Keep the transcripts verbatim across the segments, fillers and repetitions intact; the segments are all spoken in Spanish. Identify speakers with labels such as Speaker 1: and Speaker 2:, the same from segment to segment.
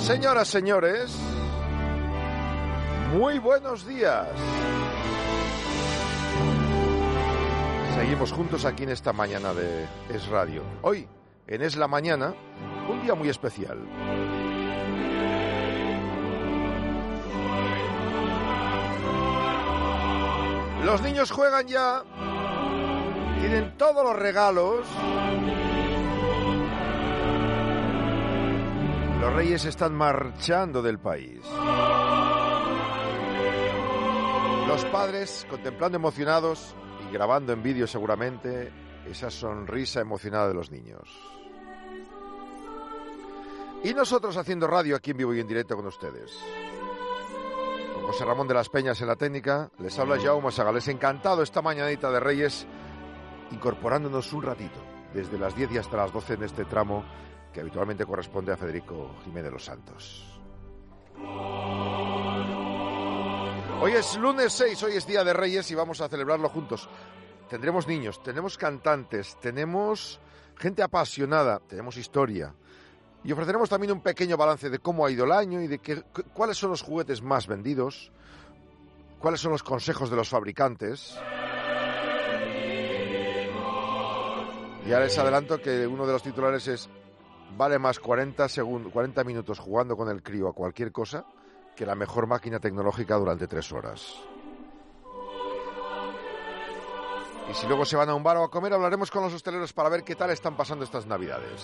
Speaker 1: Señoras, señores, muy buenos días. Seguimos juntos aquí en esta mañana de Es Radio. Hoy, en Es la Mañana, un día muy especial. Los niños juegan ya, tienen todos los regalos. Los reyes están marchando del país. Los padres contemplando emocionados y grabando en vídeo seguramente esa sonrisa emocionada de los niños. Y nosotros haciendo radio aquí en vivo y en directo con ustedes. Con José Ramón de las Peñas en la técnica, les habla Jaume Sagales. Encantado esta mañanita de Reyes, incorporándonos un ratito, desde las diez y hasta las doce en este tramo que habitualmente corresponde a Federico Jiménez Los Santos. Hoy es lunes seis, hoy es Día de Reyes y vamos a celebrarlo juntos. Tendremos niños, tenemos cantantes, tenemos gente apasionada, tenemos historia. Y ofreceremos también un pequeño balance de cómo ha ido el año y de qué, cuáles son los juguetes más vendidos, cuáles son los consejos de los fabricantes. Ya les adelanto que uno de los titulares es: vale más cuarenta segundos, cuarenta minutos jugando con el crío a cualquier cosa que la mejor máquina tecnológica durante tres horas. Y si luego se van a un bar o a comer, hablaremos con los hosteleros para ver qué tal están pasando estas Navidades.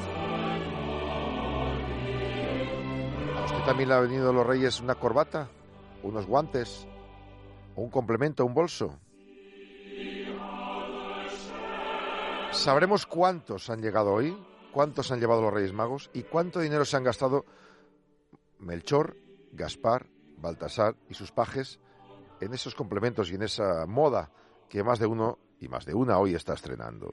Speaker 1: ¿A usted también le ha venido los Reyes una corbata, unos guantes, o un complemento, un bolso? Sabremos cuántos han llegado hoy, cuántos han llevado los Reyes Magos y cuánto dinero se han gastado Melchor, Gaspar, Baltasar y sus pajes en esos complementos y en esa moda que más de uno y más de una hoy está estrenando.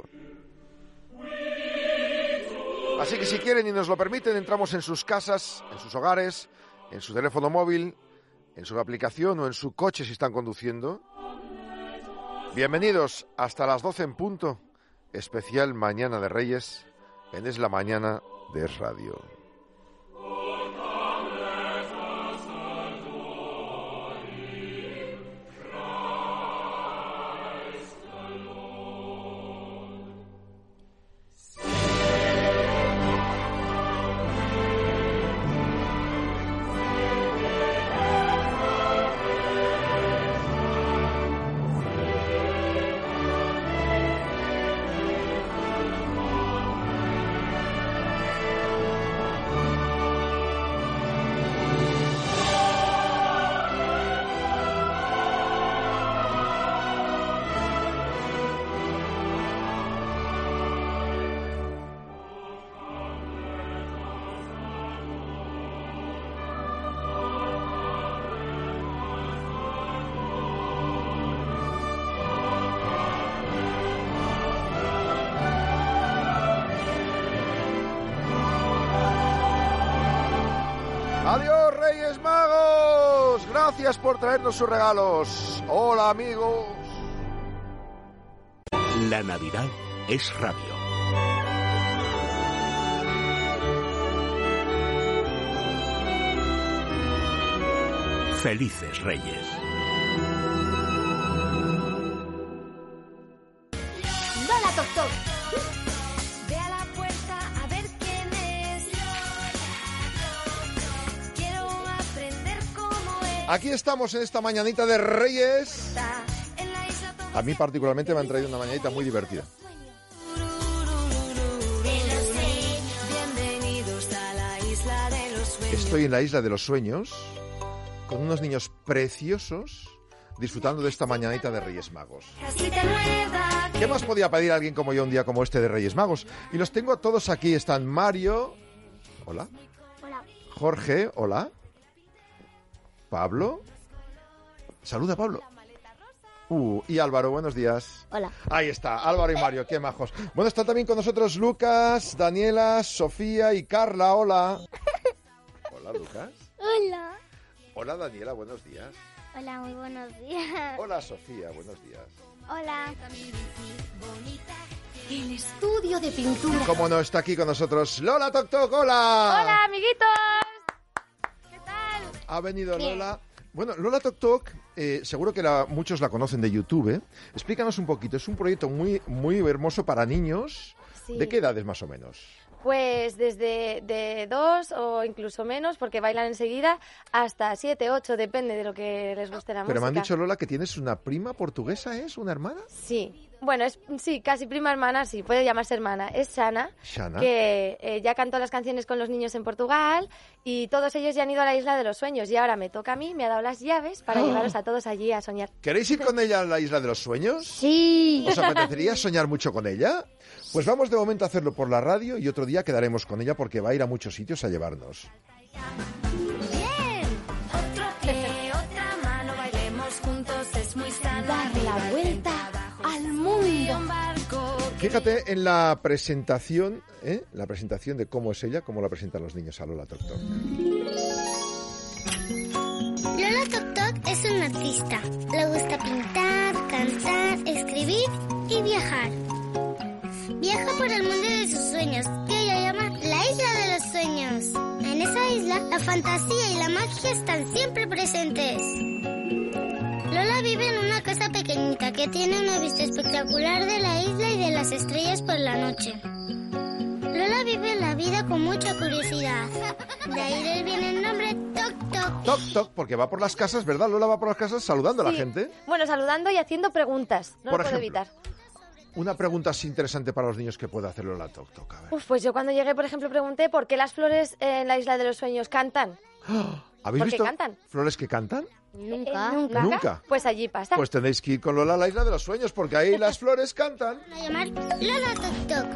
Speaker 1: Así que si quieren y nos lo permiten, entramos en sus casas, en sus hogares, en su teléfono móvil, en su aplicación o en su coche si están conduciendo. Bienvenidos hasta las doce en punto, especial Mañana de Reyes, en Es la Mañana de Es Radio. ¡Adiós, Reyes Magos! Gracias por traernos sus regalos. Hola, amigos.
Speaker 2: La Navidad es radio. Felices Reyes.
Speaker 3: Lola Toc Toc. Ve a la puerta a ver quién es. Quiero aprender cómo es.
Speaker 1: Aquí estamos en esta mañanita de Reyes. A mí particularmente me han traído una mañanita muy divertida. Estoy en la isla de los sueños con unos niños preciosos disfrutando de esta mañanita de Reyes Magos. ¿Qué más podía pedir a alguien como yo un día como este de Reyes Magos? Y los tengo todos aquí. Están Mario. Hola.
Speaker 4: Hola.
Speaker 1: Jorge. Hola. Pablo. Saluda, Pablo. Uh, y Álvaro, buenos días.
Speaker 4: Hola.
Speaker 1: Ahí está, Álvaro y Mario, qué majos. Bueno, está también con nosotros Lucas, Daniela, Sofía y Carla. Hola. Hola, Lucas.
Speaker 4: Hola.
Speaker 1: Hola, Daniela, buenos días.
Speaker 4: Hola, muy buenos días.
Speaker 1: Hola, Sofía, buenos días.
Speaker 4: Hola.
Speaker 3: El estudio de pintura.
Speaker 1: Como no, está aquí con nosotros Lola Toc Toc. Hola.
Speaker 5: Hola, amiguitos.
Speaker 1: Ha venido
Speaker 4: Bien.
Speaker 1: Lola. Bueno, Lola Toc Toc, eh, seguro que la- muchos la conocen de YouTube. ¿eh? Explícanos un poquito. Es un proyecto muy, muy hermoso para niños.
Speaker 5: Sí.
Speaker 1: ¿De qué edades más o menos?
Speaker 5: Pues desde de dos o incluso menos, porque bailan enseguida, hasta siete, ocho, depende de lo que les guste la
Speaker 1: Pero
Speaker 5: música.
Speaker 1: me han dicho, Lola, que tienes una prima portuguesa, ¿es? ¿Una hermana?
Speaker 5: Sí, bueno, es sí, casi prima hermana, sí, puede llamarse hermana. Es Shana,
Speaker 1: Shana.
Speaker 5: que eh, ya cantó las canciones con los niños en Portugal y todos ellos ya han ido a la Isla de los Sueños y ahora me toca a mí, me ha dado las llaves para
Speaker 1: ¡Oh!
Speaker 5: llevaros a todos allí a soñar.
Speaker 1: ¿Queréis ir con ella a la Isla de los Sueños?
Speaker 4: Sí.
Speaker 1: ¿Os apetecería soñar mucho con ella? Pues vamos de momento a hacerlo por la radio y otro día quedaremos con ella porque va a ir a muchos sitios a llevarnos.
Speaker 3: Bien. Otro pie, otra mano, bailemos juntos, es muy sano.
Speaker 5: Dar la vuelta al mundo.
Speaker 3: Un barco.
Speaker 1: Fíjate en la presentación, ¿eh? La presentación de cómo es ella, cómo la presentan los niños a Lola Toc Toc.
Speaker 4: Lola Toc Toc es una artista. Le gusta pintar, cantar, escribir y viajar. Viaja por el mundo de sus sueños, que ella llama la Isla de los Sueños. En esa isla, la fantasía y la magia están siempre presentes. Lola vive en una casa pequeñita que tiene una vista espectacular de la isla y de las estrellas por la noche. Lola vive la vida con mucha curiosidad. De ahí le viene el nombre Toc Toc.
Speaker 1: Toc Toc, porque va por las casas, ¿verdad? Lola va por las casas saludando a la
Speaker 5: Sí.
Speaker 1: gente.
Speaker 5: Bueno, saludando y haciendo preguntas, no
Speaker 1: Por
Speaker 5: lo puedo
Speaker 1: ejemplo.
Speaker 5: evitar.
Speaker 1: Una pregunta así interesante para los niños que puede hacer Lola Toc Toc. A ver.
Speaker 5: Uf, pues yo cuando llegué, por ejemplo, pregunté por qué las flores en la Isla de los Sueños cantan.
Speaker 1: ¿Habéis
Speaker 5: ¿Por qué
Speaker 1: visto
Speaker 5: cantan?
Speaker 1: flores que cantan?
Speaker 4: Nunca.
Speaker 5: ¿Nunca?
Speaker 1: Nunca.
Speaker 5: Pues allí pasa.
Speaker 1: Pues tenéis que ir con Lola a la Isla de los Sueños porque ahí las flores cantan.
Speaker 4: A llamar Lola Toc Toc.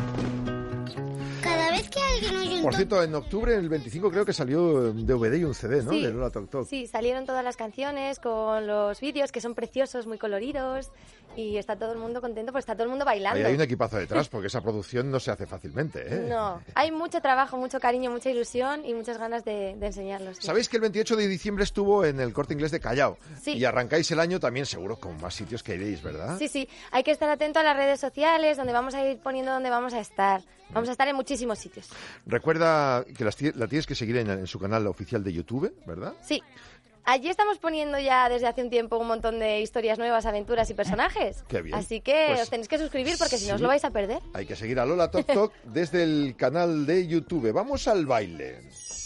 Speaker 4: Cada vez que alguien oye un
Speaker 1: Por
Speaker 4: toc,
Speaker 1: cierto, en octubre, el veinticinco, creo que salió un D V D y un C D, ¿no?
Speaker 5: Sí.
Speaker 1: De Lola Toc Toc.
Speaker 5: Sí, salieron todas las canciones con los vídeos que son preciosos, muy coloridos y está todo el mundo contento, pues está todo el mundo bailando.
Speaker 1: Ahí hay un equipazo detrás porque esa producción no se hace fácilmente, ¿eh?
Speaker 5: No, hay mucho trabajo, mucho cariño, mucha ilusión y muchas ganas de, de enseñarlos. sí.
Speaker 1: Sabéis que el veintiocho de diciembre estuvo en el Corte Inglés de Callao.
Speaker 5: Sí.
Speaker 1: Y arrancáis el año también seguro con más sitios que iréis, ¿verdad?
Speaker 5: Sí, sí, hay que estar atento a las redes sociales, donde vamos a ir poniendo dónde vamos a estar. Vamos a estar en muchísimos sitios.
Speaker 1: Recuerda que las ti- la tienes que seguir en, en su canal oficial de YouTube, ¿verdad?
Speaker 5: Sí. Allí estamos poniendo ya desde hace un tiempo un montón de historias nuevas, aventuras y personajes.
Speaker 1: Qué bien.
Speaker 5: Así que
Speaker 1: Pues,
Speaker 5: os tenéis que suscribir porque si no os
Speaker 1: sí.
Speaker 5: lo vais a perder.
Speaker 1: Hay que seguir a Lola Toc Toc desde el canal de YouTube. Vamos al baile.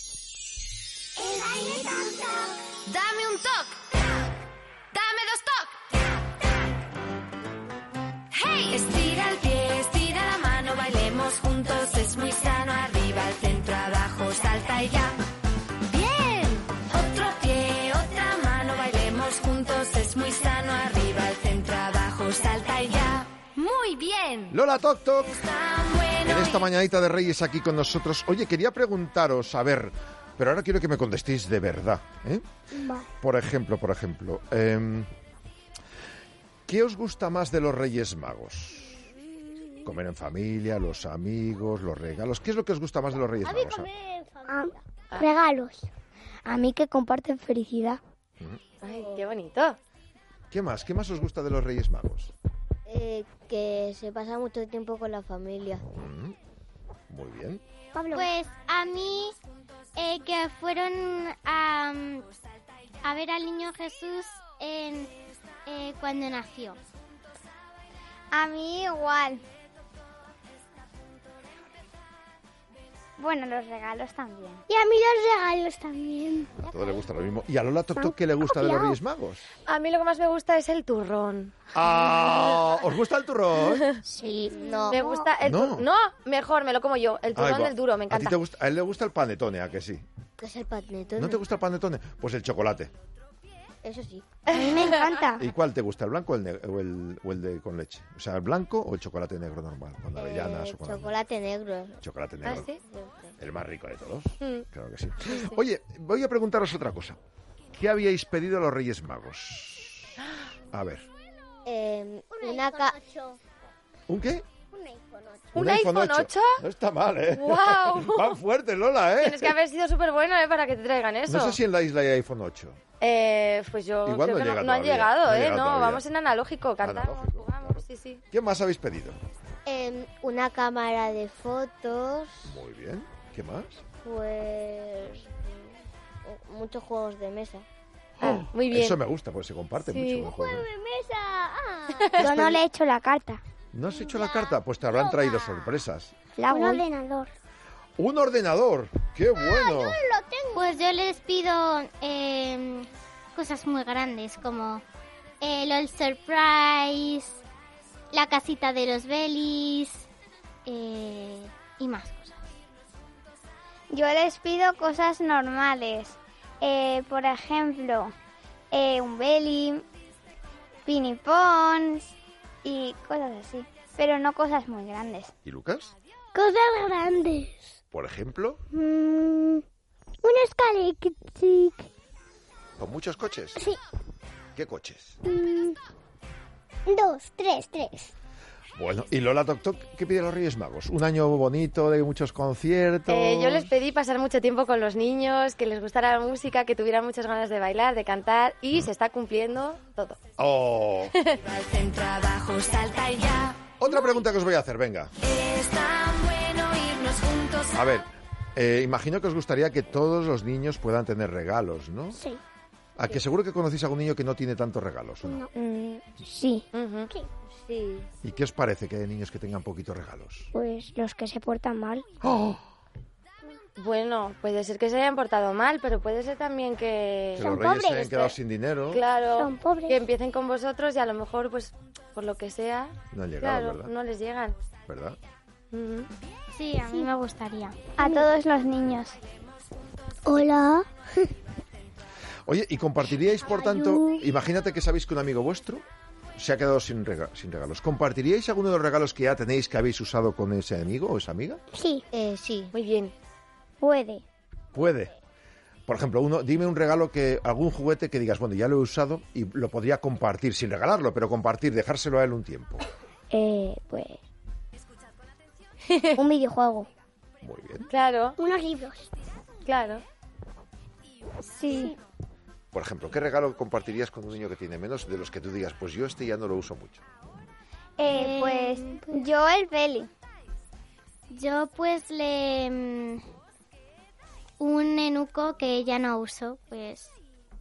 Speaker 3: Dame un toc. Dame dos toc. Hey, estira el pie, estira la mano, bailemos juntos, es muy sano. Arriba, al centro, abajo, salta y ya. Bien. Otro pie, otra mano, bailemos juntos, es muy sano. Arriba, al centro, abajo, salta y ya. Muy bien.
Speaker 1: Lola Toc Toc.
Speaker 3: Tan bueno.
Speaker 1: En esta
Speaker 3: y-
Speaker 1: mañanita de Reyes aquí con nosotros. Oye, quería preguntaros, a ver, pero ahora quiero que me contestéis de verdad, ¿eh?
Speaker 4: Va.
Speaker 1: Por ejemplo, por ejemplo, em, ¿qué os gusta más de los Reyes Magos? Comer en familia, los amigos, los regalos. ¿Qué es lo que os gusta más de los Reyes Magos?
Speaker 4: Ah, regalos. A mí que comparten felicidad.
Speaker 5: Ay, qué bonito.
Speaker 1: ¿Qué más? ¿Qué más os gusta de los Reyes Magos?
Speaker 6: Eh, que se pasa mucho tiempo con la familia.
Speaker 1: Mm, muy bien.
Speaker 4: Pues a mí eh, que fueron a, a ver al niño Jesús en, eh, cuando nació. A mí igual. Bueno, los regalos también. Y a mí los regalos también.
Speaker 1: A todos les gusta lo mismo. ¿Y a Lola Toc Toc qué le gusta de los Reyes Magos?
Speaker 5: A mí lo que más me gusta es el turrón.
Speaker 1: ¡Ah! ¿Os gusta el turrón?
Speaker 6: Sí, no.
Speaker 5: Me gusta el
Speaker 1: No.
Speaker 5: turrón. No, mejor, me lo como yo. El turrón
Speaker 1: Ay, va.
Speaker 5: del duro, me
Speaker 1: ¿A, ti
Speaker 5: encanta.
Speaker 1: te gusta, a él le gusta el panetone, ¿a que sí?
Speaker 6: ¿Qué es el panetone?
Speaker 1: ¿No te gusta el panetone? Pues el chocolate.
Speaker 6: Eso sí.
Speaker 4: A mí me encanta.
Speaker 1: ¿Y cuál te gusta, el blanco o el, ne- o el, o el de con leche? O sea, ¿el blanco o el chocolate negro normal? Con avellanas
Speaker 6: Eh,
Speaker 1: o con
Speaker 6: chocolate negro.
Speaker 1: chocolate
Speaker 5: ¿Ah,
Speaker 1: negro.
Speaker 5: sí?
Speaker 1: El más rico de todos.
Speaker 5: Mm.
Speaker 1: Claro que sí. Oye, voy a preguntaros otra cosa. ¿Qué habíais pedido a los Reyes Magos? A ver.
Speaker 6: Eh, una ca
Speaker 1: ¿Un qué?
Speaker 5: ¿Un iPhone ocho?
Speaker 1: No está mal, ¿eh?
Speaker 5: ¡Guau!
Speaker 1: Van fuerte, Lola, ¿eh?
Speaker 5: Tienes que haber sido súper bueno, ¿eh? Para que te traigan eso.
Speaker 1: No sé si en la isla hay iPhone ocho.
Speaker 5: Eh, pues yo
Speaker 1: Igual
Speaker 5: creo
Speaker 1: no
Speaker 5: que no,
Speaker 1: llega
Speaker 5: no han
Speaker 1: todavía,
Speaker 5: llegado,
Speaker 1: no ha
Speaker 5: ¿eh?
Speaker 1: llegado
Speaker 5: No,
Speaker 1: todavía.
Speaker 5: vamos en analógico, cantamos,
Speaker 1: Analógico,
Speaker 5: jugamos,
Speaker 1: claro.
Speaker 5: sí, sí.
Speaker 1: ¿Qué más habéis pedido?
Speaker 6: eh, una cámara de fotos.
Speaker 1: Muy bien. ¿Qué más?
Speaker 6: Pues muchos juegos de mesa.
Speaker 5: Ah, muy bien.
Speaker 1: Eso me gusta, pues se comparte
Speaker 5: Sí.
Speaker 1: mucho. el juego.
Speaker 4: ¡De mesa! Ah.
Speaker 6: Yo no le he hecho la carta.
Speaker 1: ¿No has hecho la carta? Pues te habrán traído sorpresas.
Speaker 6: La
Speaker 4: Un
Speaker 6: voy.
Speaker 4: ordenador.
Speaker 1: ¡Un ordenador! ¡Qué bueno!
Speaker 7: Pues yo les pido eh, cosas muy grandes como el All Surprise, la casita de los Belis eh, y más cosas.
Speaker 8: Yo les pido cosas normales. Eh, por ejemplo, eh, un belly, pinipons y cosas así. Pero no cosas muy grandes.
Speaker 1: ¿Y Lucas?
Speaker 4: Cosas grandes.
Speaker 1: Por ejemplo,
Speaker 4: Mm, un escalextic.
Speaker 1: con muchos coches.
Speaker 4: Sí.
Speaker 1: ¿Qué coches?
Speaker 4: Mm, dos, tres, tres.
Speaker 1: Bueno, ¿y Lola Toc Toc qué pide a los Reyes Magos? ¿Un año bonito de muchos conciertos?
Speaker 5: Eh, yo les pedí pasar mucho tiempo con los niños, que les gustara la música, que tuvieran muchas ganas de bailar, de cantar, y se está cumpliendo todo.
Speaker 1: ¡Oh!
Speaker 3: Al centro abajo, salta y ya.
Speaker 1: Otra pregunta que os voy a hacer, venga.
Speaker 3: Es tan bueno irnos juntos
Speaker 1: A ver, eh, imagino que os gustaría que todos los niños puedan tener regalos, ¿no?
Speaker 4: Sí.
Speaker 1: ¿A que seguro que conocéis a algún niño que no tiene tantos regalos? ¿o no?
Speaker 6: Mm, sí,
Speaker 5: Ujú.
Speaker 6: sí.
Speaker 1: ¿Y qué os parece que hay niños que tengan poquitos regalos?
Speaker 6: Pues los que se portan mal.
Speaker 1: ¡Oh!
Speaker 5: Bueno, puede ser que se hayan portado mal, pero puede ser también que...
Speaker 1: Que los
Speaker 4: Son
Speaker 1: Reyes se
Speaker 4: pobres,
Speaker 1: hayan quedado
Speaker 5: este.
Speaker 1: sin dinero.
Speaker 5: Claro,
Speaker 4: Son pobres.
Speaker 5: que empiecen con vosotros y a lo mejor, pues, por lo que sea,
Speaker 1: No han llegado,
Speaker 5: claro,
Speaker 1: ¿verdad?
Speaker 5: no les llegan.
Speaker 1: ¿Verdad?
Speaker 5: Ujú.
Speaker 7: Sí, a mí me gustaría.
Speaker 8: A todos los niños.
Speaker 4: Hola.
Speaker 1: Oye, ¿y compartiríais, por tanto, imagínate que sabéis que un amigo vuestro se ha quedado sin, rega- sin regalos? ¿Compartiríais alguno de los regalos que ya tenéis que habéis usado con ese amigo o esa amiga?
Speaker 4: Sí.
Speaker 6: Eh, sí.
Speaker 5: Muy bien.
Speaker 6: Puede.
Speaker 1: Puede. Por ejemplo, uno, dime un regalo que, algún juguete que digas, bueno, ya lo he usado y lo podría compartir, sin regalarlo, pero compartir, dejárselo a él un tiempo.
Speaker 6: Eh, pues... un videojuego.
Speaker 1: Muy bien.
Speaker 5: Claro,
Speaker 4: Unos libros.
Speaker 5: claro.
Speaker 8: Sí.
Speaker 1: Por ejemplo, ¿qué regalo compartirías con un niño que tiene menos de los que tú digas, pues yo este ya no lo uso mucho?
Speaker 8: Eh, pues yo el belly.
Speaker 7: Yo pues le... mm, un nenuco que ya no uso, pues...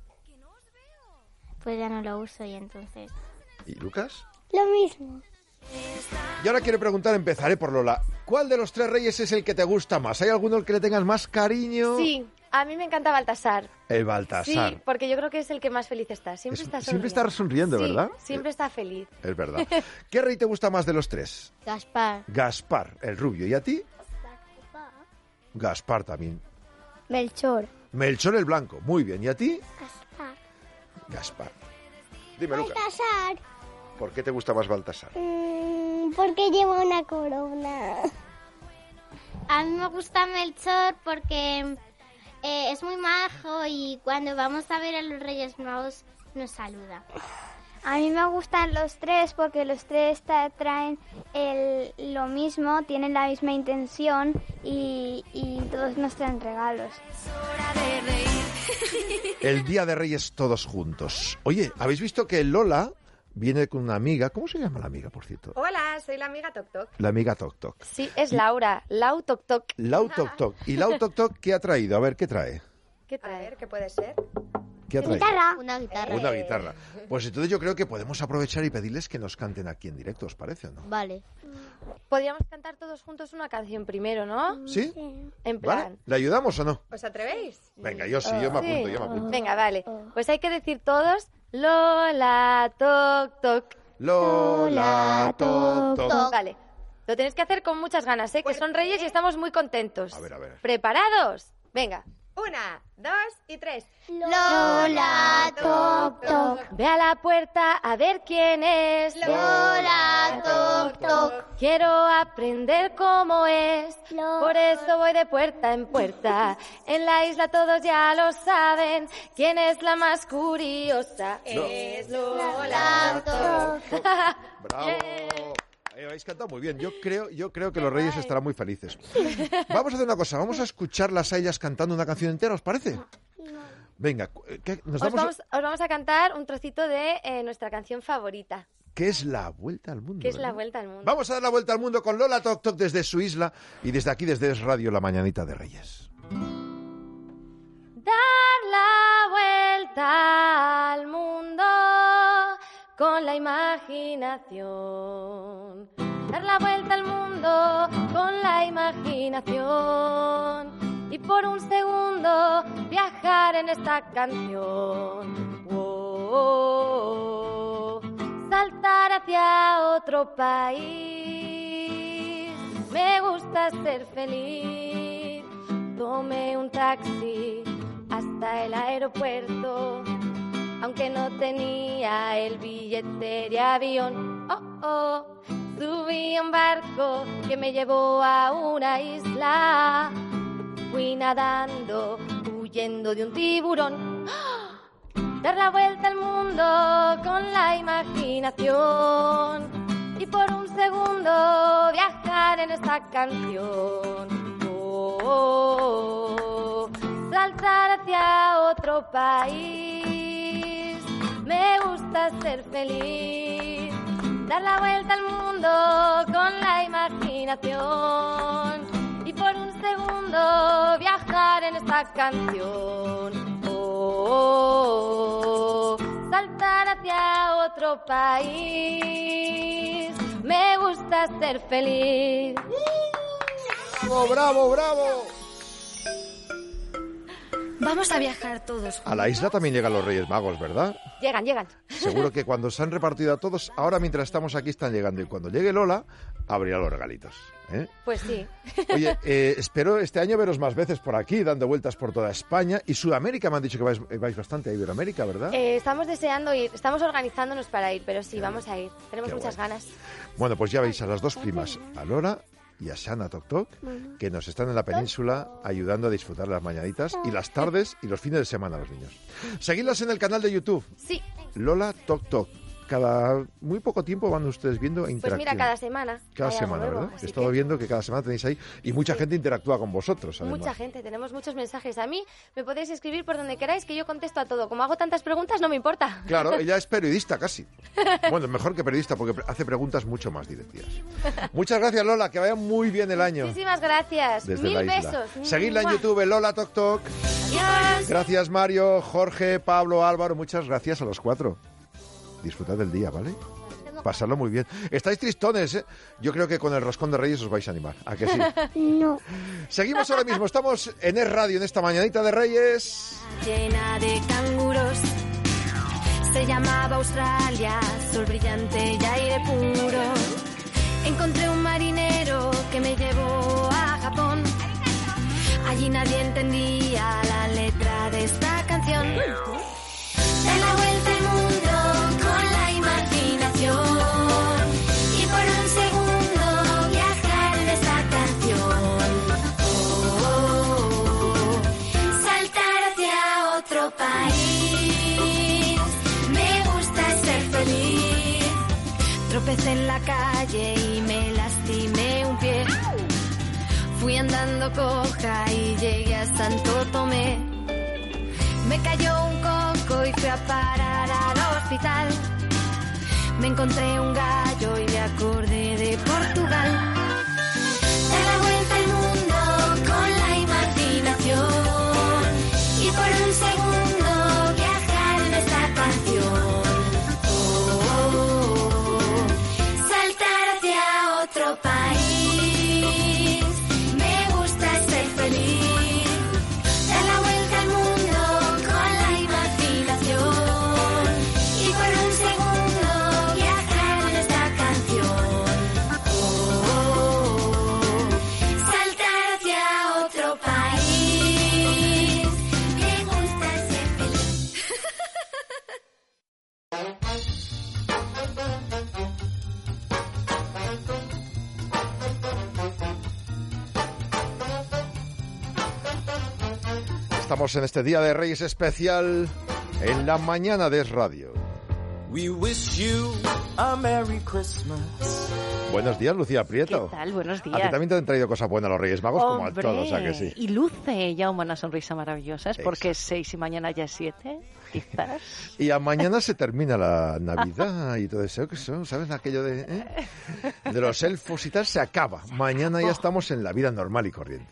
Speaker 7: Pues ya no lo uso y entonces...
Speaker 1: ¿Y Lucas?
Speaker 4: Lo mismo.
Speaker 1: Y ahora quiero preguntar, empezaré por Lola. ¿Cuál de los tres reyes es el que te gusta más? ¿Hay alguno al que le tengas más cariño?
Speaker 5: Sí, a mí me encanta Baltasar.
Speaker 1: El Baltasar.
Speaker 5: Sí, porque yo creo que es el que más feliz está. Siempre
Speaker 1: Es-
Speaker 5: está sonriendo.
Speaker 1: siempre está sonriendo,
Speaker 5: Sí,
Speaker 1: ¿verdad?
Speaker 5: Siempre está feliz.
Speaker 1: Es verdad. ¿Qué rey te gusta más de los tres?
Speaker 6: Gaspar.
Speaker 1: Gaspar, el rubio. ¿Y a ti? Gaspar también.
Speaker 6: Melchor.
Speaker 1: Melchor el blanco. Muy bien. ¿Y a ti?
Speaker 4: Gaspar.
Speaker 1: Gaspar. Dime, Lucas,
Speaker 4: Baltasar.
Speaker 1: ¿por qué te gusta más Baltasar?
Speaker 4: Mm, porque lleva una corona.
Speaker 7: A mí me gusta Melchor porque eh, es muy majo y cuando vamos a ver a los Reyes Magos nos saluda.
Speaker 8: A mí me gustan los tres porque los tres tra- traen el, lo mismo, tienen la misma intención y, y todos nos traen regalos.
Speaker 1: El Día de Reyes todos juntos. Oye, ¿habéis visto que Lola viene con una amiga? ¿Cómo se llama la amiga, por cierto?
Speaker 5: Hola, soy la amiga Toc Toc.
Speaker 1: La amiga Toc Toc.
Speaker 5: Sí, es Laura. Lau Toc Toc.
Speaker 1: Lau Toc Toc. ¿Y Lau Toc Toc qué ha traído? A ver, ¿qué trae?
Speaker 5: ¿Qué trae?
Speaker 9: ¿Qué puede ser?
Speaker 1: ¿Qué ha traído?
Speaker 4: Guitarra.
Speaker 6: Una guitarra.
Speaker 1: Una guitarra. Pues entonces yo creo que podemos aprovechar y pedirles que nos canten aquí en directo, ¿os parece o no?
Speaker 6: Vale.
Speaker 5: Podríamos cantar todos juntos una canción primero, ¿no?
Speaker 1: ¿Sí?
Speaker 5: En
Speaker 1: ¿Vale?
Speaker 5: plan.
Speaker 1: ¿Le ayudamos o no?
Speaker 9: ¿Os atrevéis?
Speaker 1: Venga, yo sí, yo me apunto,
Speaker 5: Sí.
Speaker 1: yo me apunto.
Speaker 5: Venga, vale. Pues hay que decir todos Lola Toc Toc.
Speaker 1: Lola Toc Toc.
Speaker 5: Vale. Lo tenéis que hacer con muchas ganas, ¿eh? Que son reyes y estamos muy contentos.
Speaker 1: A ver, a ver.
Speaker 5: ¿Preparados? Venga.
Speaker 9: Una, dos y tres.
Speaker 4: Lola Toc Toc.
Speaker 5: Ve a la puerta a ver quién es.
Speaker 4: Lola Toc Toc.
Speaker 5: Quiero aprender cómo es.
Speaker 4: Lola.
Speaker 5: Por eso voy de puerta en puerta. En la isla todos ya lo saben. ¿Quién es la más curiosa? Es Lola Toc.
Speaker 1: Bravo. Eh, habéis cantado muy bien. Yo creo, yo creo que los reyes estarán muy felices. Vamos a hacer una cosa. Vamos a escucharlas a ellas cantando una canción entera, ¿os parece? Venga, cu- ¿qué, nos
Speaker 5: Os
Speaker 1: damos
Speaker 5: vamos, os vamos a cantar un trocito de eh, nuestra canción favorita,
Speaker 1: ¿Qué es la vuelta al mundo?
Speaker 5: que es La
Speaker 1: ¿verdad?
Speaker 5: Vuelta al Mundo.
Speaker 1: Vamos a dar la vuelta al mundo con Lola Toc Toc desde su isla y desde aquí, desde Es Radio, la mañanita de Reyes.
Speaker 5: Dar la vuelta al mundo con la imaginación. Dar la vuelta al mundo con la imaginación. Y por un segundo viajar en esta canción. Oh, oh, oh. Saltar hacia otro país. Me gusta ser feliz. Tomé un taxi hasta el aeropuerto, aunque no tenía el billete de avión. Oh, oh, subí a un barco que me llevó a una isla. Fui nadando, huyendo de un tiburón. ¡Oh! Dar la vuelta al mundo con la imaginación. Y por un segundo viajar en esta canción. Oh, oh, oh. Saltar hacia otro país. Me gusta ser feliz. Dar la vuelta al mundo con la imaginación. Y por un segundo viajar en esta canción. Oh, oh, oh. Saltar hacia otro país. Me gusta ser feliz.
Speaker 1: ¡Bravo, bravo, bravo!
Speaker 3: Vamos a viajar todos.
Speaker 1: A la isla también llegan los Reyes Magos, ¿verdad?
Speaker 5: Llegan, llegan.
Speaker 1: Seguro que cuando se han repartido a todos, ahora mientras estamos aquí están llegando. Y cuando llegue Lola, abrirá los regalitos. ¿eh?
Speaker 5: Pues sí.
Speaker 1: Oye, eh, espero este año veros más veces por aquí, dando vueltas por toda España. Y Sudamérica, me han dicho que vais, vais bastante a Iberoamérica, ¿verdad?
Speaker 5: Eh, estamos deseando ir, estamos organizándonos para ir, pero sí,
Speaker 1: Qué
Speaker 5: vamos a ir. Tenemos
Speaker 1: Qué
Speaker 5: muchas
Speaker 1: guay.
Speaker 5: ganas.
Speaker 1: Bueno, pues ya veis a las dos primas, a Lola y a Shana Tok Tok, que nos están en la península ayudando a disfrutar las mañanitas y las tardes y los fines de semana a los niños. Seguidlas en el canal de YouTube,
Speaker 5: Sí,
Speaker 1: Lola Tok Tok. Cada muy poco tiempo van ustedes viendo e
Speaker 5: pues
Speaker 1: interactúan.
Speaker 5: mira, cada semana.
Speaker 1: Cada
Speaker 5: hay algo
Speaker 1: semana,
Speaker 5: nuevo,
Speaker 1: ¿verdad?
Speaker 5: así
Speaker 1: He estado
Speaker 5: que
Speaker 1: viendo que cada semana tenéis ahí y mucha gente interactúa con vosotros, además.
Speaker 5: Mucha gente, tenemos muchos mensajes. A mí me podéis escribir por donde queráis, que yo contesto a todo. Como hago tantas preguntas, no me importa.
Speaker 1: Claro, ella es periodista casi. Bueno, mejor que periodista porque hace preguntas mucho más divertidas. Muchas gracias, Lola, que vaya muy bien el año.
Speaker 5: Muchísimas gracias.
Speaker 1: Desde
Speaker 5: Mil
Speaker 1: la isla.
Speaker 5: besos.
Speaker 1: Seguidla en
Speaker 5: ¡Mua!
Speaker 1: YouTube, Lola Tok Tok.
Speaker 5: Adiós.
Speaker 1: Gracias, Mario, Jorge, Pablo, Álvaro. Muchas gracias a los cuatro. Disfrutad del día, ¿vale? Pasadlo muy bien. Estáis tristones, ¿eh? Yo creo que con el roscón de Reyes os vais a animar. ¿A que sí?
Speaker 4: No.
Speaker 1: Seguimos ahora mismo. Estamos en Es Radio, en esta mañanita de Reyes.
Speaker 3: Llena de canguros. Se llamaba Australia, sol brillante y aire puro. Encontré un marinero que me llevó a Japón. Allí nadie entendía la letra de esta canción. Dar la vuelta al mundo con la imaginación. Y por un segundo viajar en esta canción. Oh, oh, oh. Saltar hacia otro país. Me gusta ser feliz. Tropecé en la calle y me lastimé un pie. Fui andando coja y llegué a Santo Tomé. Me cayó un coco y fui a parar al hospital. Me encontré un gallo y me acordé de Portugal. Dar la vuelta al mundo con la imaginación. Y por un segundo viajar en esta canción. Oh, oh, oh. Saltar hacia otro país. Me gusta ser feliz. Dar la vuelta al mundo con la imaginación. Y por un segundo viajar en esta canción. Oh, oh, oh. Saltar hacia otro país. Me gusta ser feliz.
Speaker 1: Estamos en este Día de Reyes especial en la mañana de Es Radio.
Speaker 10: We wish you a Merry Christmas.
Speaker 1: Buenos días, Lucía Prieto.
Speaker 11: ¿Qué tal? Buenos
Speaker 1: A ti
Speaker 11: días.
Speaker 1: también te han traído cosas buenas los Reyes Magos, como a
Speaker 11: Hombre,
Speaker 1: todos, ¿a que sí?
Speaker 11: y luce ya una sonrisa maravillosa, es porque es seis y mañana ya es siete, quizás.
Speaker 1: Y a mañana se termina la Navidad y todo eso, que son, ¿sabes? Aquello de, ¿eh? de los elfos y tal, se acaba. Mañana ya estamos en la vida normal y corriente.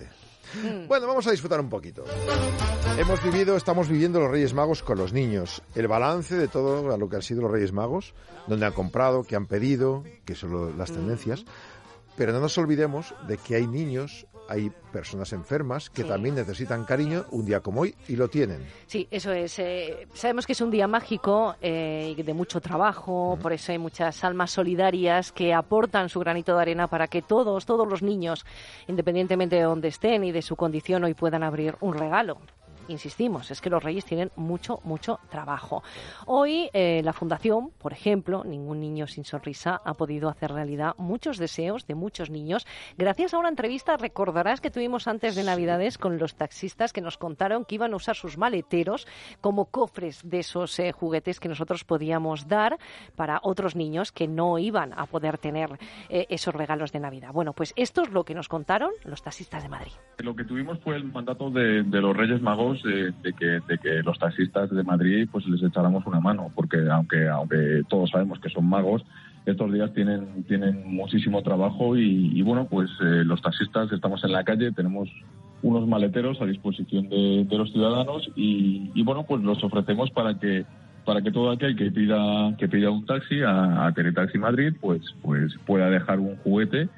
Speaker 1: Mm. Bueno, vamos a disfrutar un poquito. Hemos vivido, estamos viviendo los Reyes Magos con los niños. El balance de todo lo que han sido los Reyes Magos, donde han comprado, qué han pedido, que son lo, las tendencias. Pero no nos olvidemos de que hay niños, hay personas enfermas que sí. también necesitan cariño un día como hoy y lo tienen.
Speaker 11: Sí, eso es. Eh, sabemos que es un día mágico eh, y de mucho trabajo, uh-huh. por eso hay muchas almas solidarias que aportan su granito de arena para que todos, todos los niños, independientemente de dónde estén y de su condición, hoy puedan abrir un regalo. Insistimos, es que los Reyes tienen mucho, mucho trabajo. Hoy eh, la Fundación, por ejemplo, Ningún Niño Sin Sonrisa, ha podido hacer realidad muchos deseos de muchos niños. Gracias a una entrevista, recordarás que tuvimos antes de Navidades con los taxistas que nos contaron que iban a usar sus maleteros como cofres de esos eh, juguetes que nosotros podíamos dar para otros niños que no iban a poder tener eh, esos regalos de Navidad. Bueno, pues esto es lo que nos contaron los taxistas de Madrid.
Speaker 12: Lo que tuvimos fue el mandato de, de los Reyes Magos De, de, que, de que los taxistas de Madrid pues les echáramos una mano, porque aunque aunque todos sabemos que son magos, estos días tienen tienen muchísimo trabajo y, y bueno, pues eh, los taxistas estamos en la calle, tenemos unos maleteros a disposición de, de los ciudadanos y, y bueno, pues los ofrecemos para que para que todo aquel que pida que pida un taxi a, a Teletaxi Madrid pues pues pueda dejar un juguete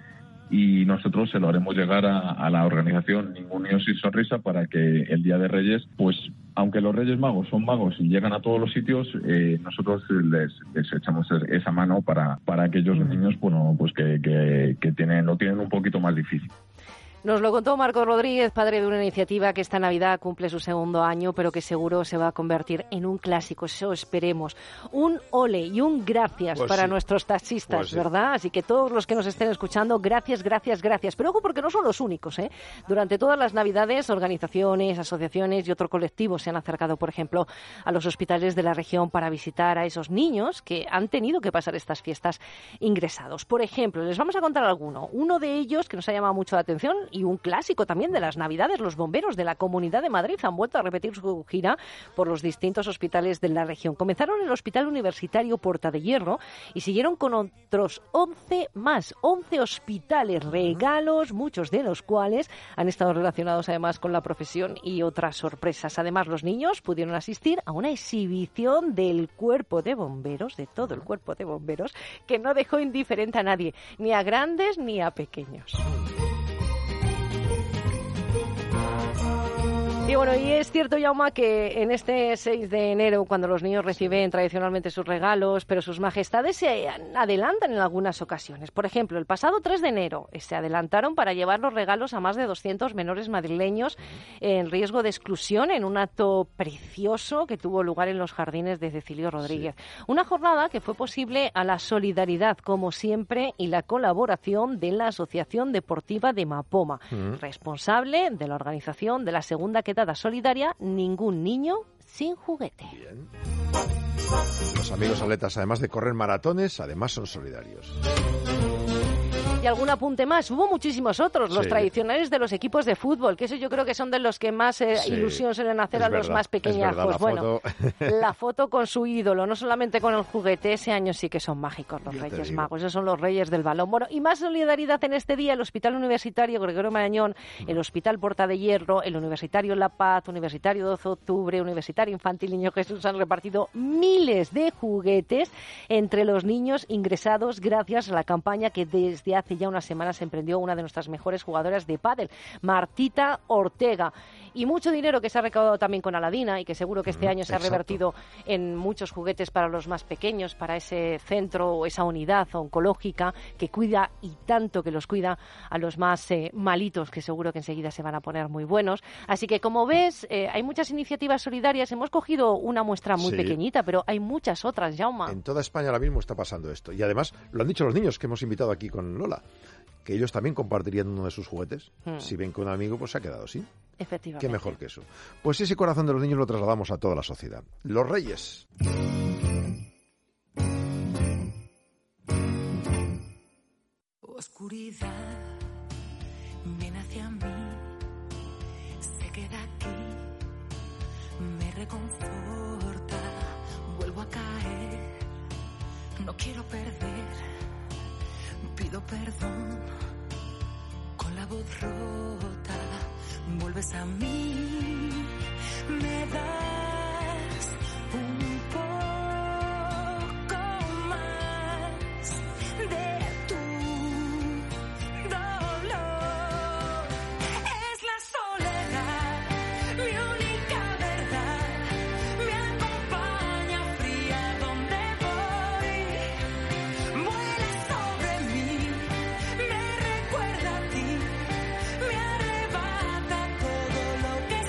Speaker 12: y nosotros se lo haremos llegar a, a la organización Ningún Niño Sin Sonrisa para que el Día de Reyes, pues aunque los Reyes Magos son magos y llegan a todos los sitios, eh, nosotros les, les echamos esa mano para, para aquellos niños bueno, pues que, que, que tienen, lo tienen un poquito más difícil.
Speaker 11: Nos lo contó Marcos Rodríguez, padre de una iniciativa que esta Navidad cumple su segundo año, pero que seguro se va a convertir en un clásico, eso esperemos. Un ole y un gracias pues para sí. nuestros taxistas, pues sí. ¿verdad? Así que todos los que nos estén escuchando, gracias, gracias, gracias. Pero ojo, porque no son los únicos, ¿eh? Durante todas las Navidades, organizaciones, asociaciones y otros colectivos se han acercado, por ejemplo, a los hospitales de la región para visitar a esos niños que han tenido que pasar estas fiestas ingresados. Por ejemplo, les vamos a contar alguno. Uno de ellos que nos ha llamado mucho la atención y un clásico también de las Navidades, los bomberos de la Comunidad de Madrid han vuelto a repetir su gira por los distintos hospitales de la región. Comenzaron en el Hospital Universitario Porta de Hierro y siguieron con otros once más, once hospitales, regalos, muchos de los cuales han estado relacionados además con la profesión y otras sorpresas. Además, los niños pudieron asistir a una exhibición del cuerpo de bomberos, de todo el cuerpo de bomberos, que no dejó indiferente a nadie, ni a grandes ni a pequeños. Y bueno, y es cierto, Jaume, que en este seis de enero, cuando los niños reciben tradicionalmente sus regalos, pero sus majestades se adelantan en algunas ocasiones. Por ejemplo, el pasado tres de enero se adelantaron para llevar los regalos a más de doscientos menores madrileños en riesgo de exclusión en un acto precioso que tuvo lugar en los jardines de Cecilio Rodríguez. Sí. Una jornada que fue posible a la solidaridad, como siempre, y la colaboración de la Asociación Deportiva de Mapoma, uh-huh. responsable de la organización de la segunda quedada solidaria Ningún Niño Sin Juguete.
Speaker 1: Bien. Los amigos atletas, además de correr maratones, además son solidarios.
Speaker 11: Y algún apunte más. Hubo muchísimos otros, los
Speaker 1: sí.
Speaker 11: tradicionales de los equipos de fútbol, que eso yo creo que son de los que más eh, sí. ilusión suelen hacer es a verdad, los más pequeñajos.
Speaker 1: Verdad, la
Speaker 11: bueno,
Speaker 1: foto...
Speaker 11: la foto con su ídolo, no solamente con el juguete, ese año sí que son mágicos los yo Reyes Magos, esos son los Reyes del balón. Bueno, y más solidaridad en este día, el Hospital Universitario Gregorio Marañón, el Hospital Porta de Hierro, el Universitario La Paz, Universitario doce de octubre, Universitario Infantil Niño Jesús han repartido miles de juguetes entre los niños ingresados gracias a la campaña que desde hace ya unas semanas se emprendió una de nuestras mejores jugadoras de pádel, Martita Ortega. Y mucho dinero que se ha recaudado también con Aladina y que seguro que este mm, año se exacto. ha revertido en muchos juguetes para los más pequeños, para ese centro o esa unidad oncológica que cuida y tanto que los cuida a los más eh, malitos, que seguro que enseguida se van a poner muy buenos. Así que, como ves, eh, hay muchas iniciativas solidarias. Hemos cogido una muestra muy sí. pequeñita, pero hay muchas otras, Jaume.
Speaker 1: En toda España ahora mismo está pasando esto. Y además, lo han dicho los niños que hemos invitado aquí con Lola, que ellos también compartirían uno de sus juguetes. Hmm. Si ven que un amigo pues se ha quedado así.
Speaker 11: Efectivamente.
Speaker 1: Qué mejor que eso. Pues ese corazón de los niños lo trasladamos a toda la sociedad. Los Reyes.
Speaker 13: Oscuridad viene hacia mí, se queda aquí, me reconforta, vuelvo a caer, no quiero perder, pido perdón con la voz rota, vuelves a mí, me das un poco más de tu dolor. Es la soledad, mi única verdad, me acompaña fría donde voy, vuela sobre mí, me recuerda a ti, me arrebata todo lo que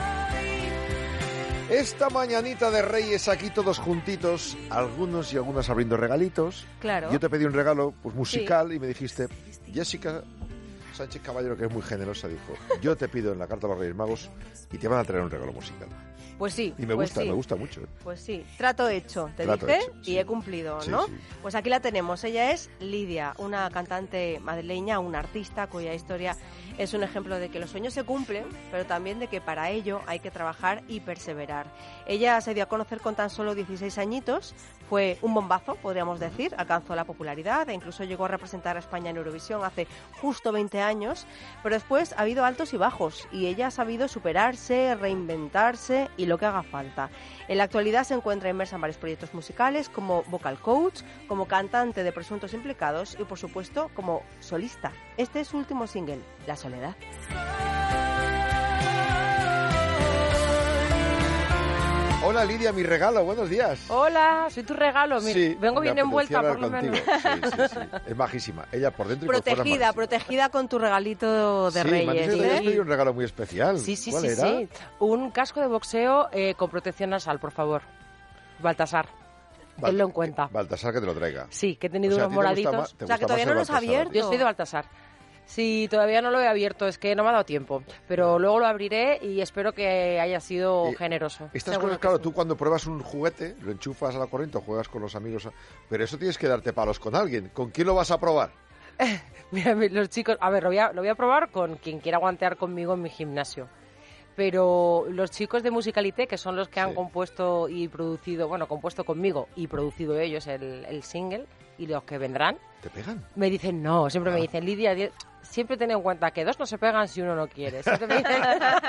Speaker 13: soy.
Speaker 1: Esta mañanita de Reyes aquí todos juntitos, algunos y algunas abriendo regalitos.
Speaker 14: Claro.
Speaker 1: Yo te pedí un regalo pues musical, sí, y me dijiste, Jessica Sánchez Caballero, que es muy generosa, dijo, yo te pido en la carta a los Reyes Magos y te van a traer un regalo musical.
Speaker 14: Pues sí.
Speaker 1: Y me
Speaker 14: pues
Speaker 1: gusta,
Speaker 14: sí.
Speaker 1: me gusta mucho.
Speaker 14: Pues sí, trato hecho, te
Speaker 1: Trato
Speaker 14: dije,
Speaker 1: hecho,
Speaker 14: y
Speaker 1: sí.
Speaker 14: he cumplido,
Speaker 1: Sí,
Speaker 14: ¿no?
Speaker 1: sí.
Speaker 14: Pues aquí la tenemos, ella es Lidia, una cantante madrileña, una artista cuya historia es un ejemplo de que los sueños se cumplen, pero también de que para ello hay que trabajar y perseverar. Ella se dio a conocer con tan solo dieciséis añitos, fue un bombazo, podríamos decir, alcanzó la popularidad e incluso llegó a representar a España en Eurovisión hace justo veinte años, pero después ha habido altos y bajos y ella ha sabido superarse, reinventarse y lo que haga falta. En la actualidad se encuentra inmersa en varios proyectos musicales como vocal coach, como cantante de Presuntos Implicados y, por supuesto, como solista. Este es su último single, La Soledad.
Speaker 1: Hola Lidia, mi regalo, buenos días.
Speaker 11: Hola, soy tu regalo. Mira,
Speaker 1: Sí,
Speaker 11: vengo
Speaker 1: me
Speaker 11: bien envuelta,
Speaker 1: apetecía
Speaker 11: por lo
Speaker 1: hablar
Speaker 11: menos.
Speaker 1: contigo. Sí, sí, sí. Es majísima. Ella por dentro y por fuera es
Speaker 14: Protegida,
Speaker 1: majísima.
Speaker 14: protegida con tu regalito de
Speaker 1: Sí, me han
Speaker 14: Reyes.
Speaker 1: dicho que te
Speaker 14: ¿eh?
Speaker 1: habías pedido un regalo muy especial.
Speaker 11: Sí, sí,
Speaker 1: ¿Cuál
Speaker 11: sí,
Speaker 1: era?
Speaker 11: sí. Un casco de boxeo eh, con protección nasal, por favor. Baltasar.
Speaker 1: Bal-
Speaker 11: Tenlo en cuenta.
Speaker 1: Baltasar, que te lo traiga.
Speaker 11: Sí, que he tenido
Speaker 1: O sea, a
Speaker 11: unos
Speaker 1: ti te gusta
Speaker 11: moraditos.
Speaker 1: ma- te
Speaker 14: O sea, que
Speaker 1: gusta
Speaker 14: todavía
Speaker 1: más
Speaker 14: no
Speaker 1: el
Speaker 14: los ha
Speaker 1: Baltasar.
Speaker 14: abierto.
Speaker 11: Yo soy de Baltasar. Sí, todavía no lo he abierto, es que no me ha dado tiempo. Pero luego lo abriré y espero que haya sido
Speaker 1: Eh,
Speaker 11: generoso.
Speaker 1: Estas
Speaker 11: Seguro
Speaker 1: cosas,
Speaker 11: que
Speaker 1: claro,
Speaker 11: sí.
Speaker 1: tú cuando pruebas un juguete, lo enchufas a la corriente o juegas con los amigos, a- pero eso tienes que darte palos con alguien. ¿Con quién lo vas a probar?
Speaker 11: Mira, mi- los chicos, a ver, lo voy a, lo voy a probar con quien quiera aguantear conmigo en mi gimnasio. Pero los chicos de Musicalité, que son los que han
Speaker 1: Sí.
Speaker 11: compuesto y producido, bueno, compuesto conmigo y producido ellos el, el single, y los que vendrán,
Speaker 1: ¿Te pegan?
Speaker 11: me dicen no, siempre me dicen, Lidia, di- siempre ten en cuenta que dos no se pegan si uno no quiere. Siempre me dicen...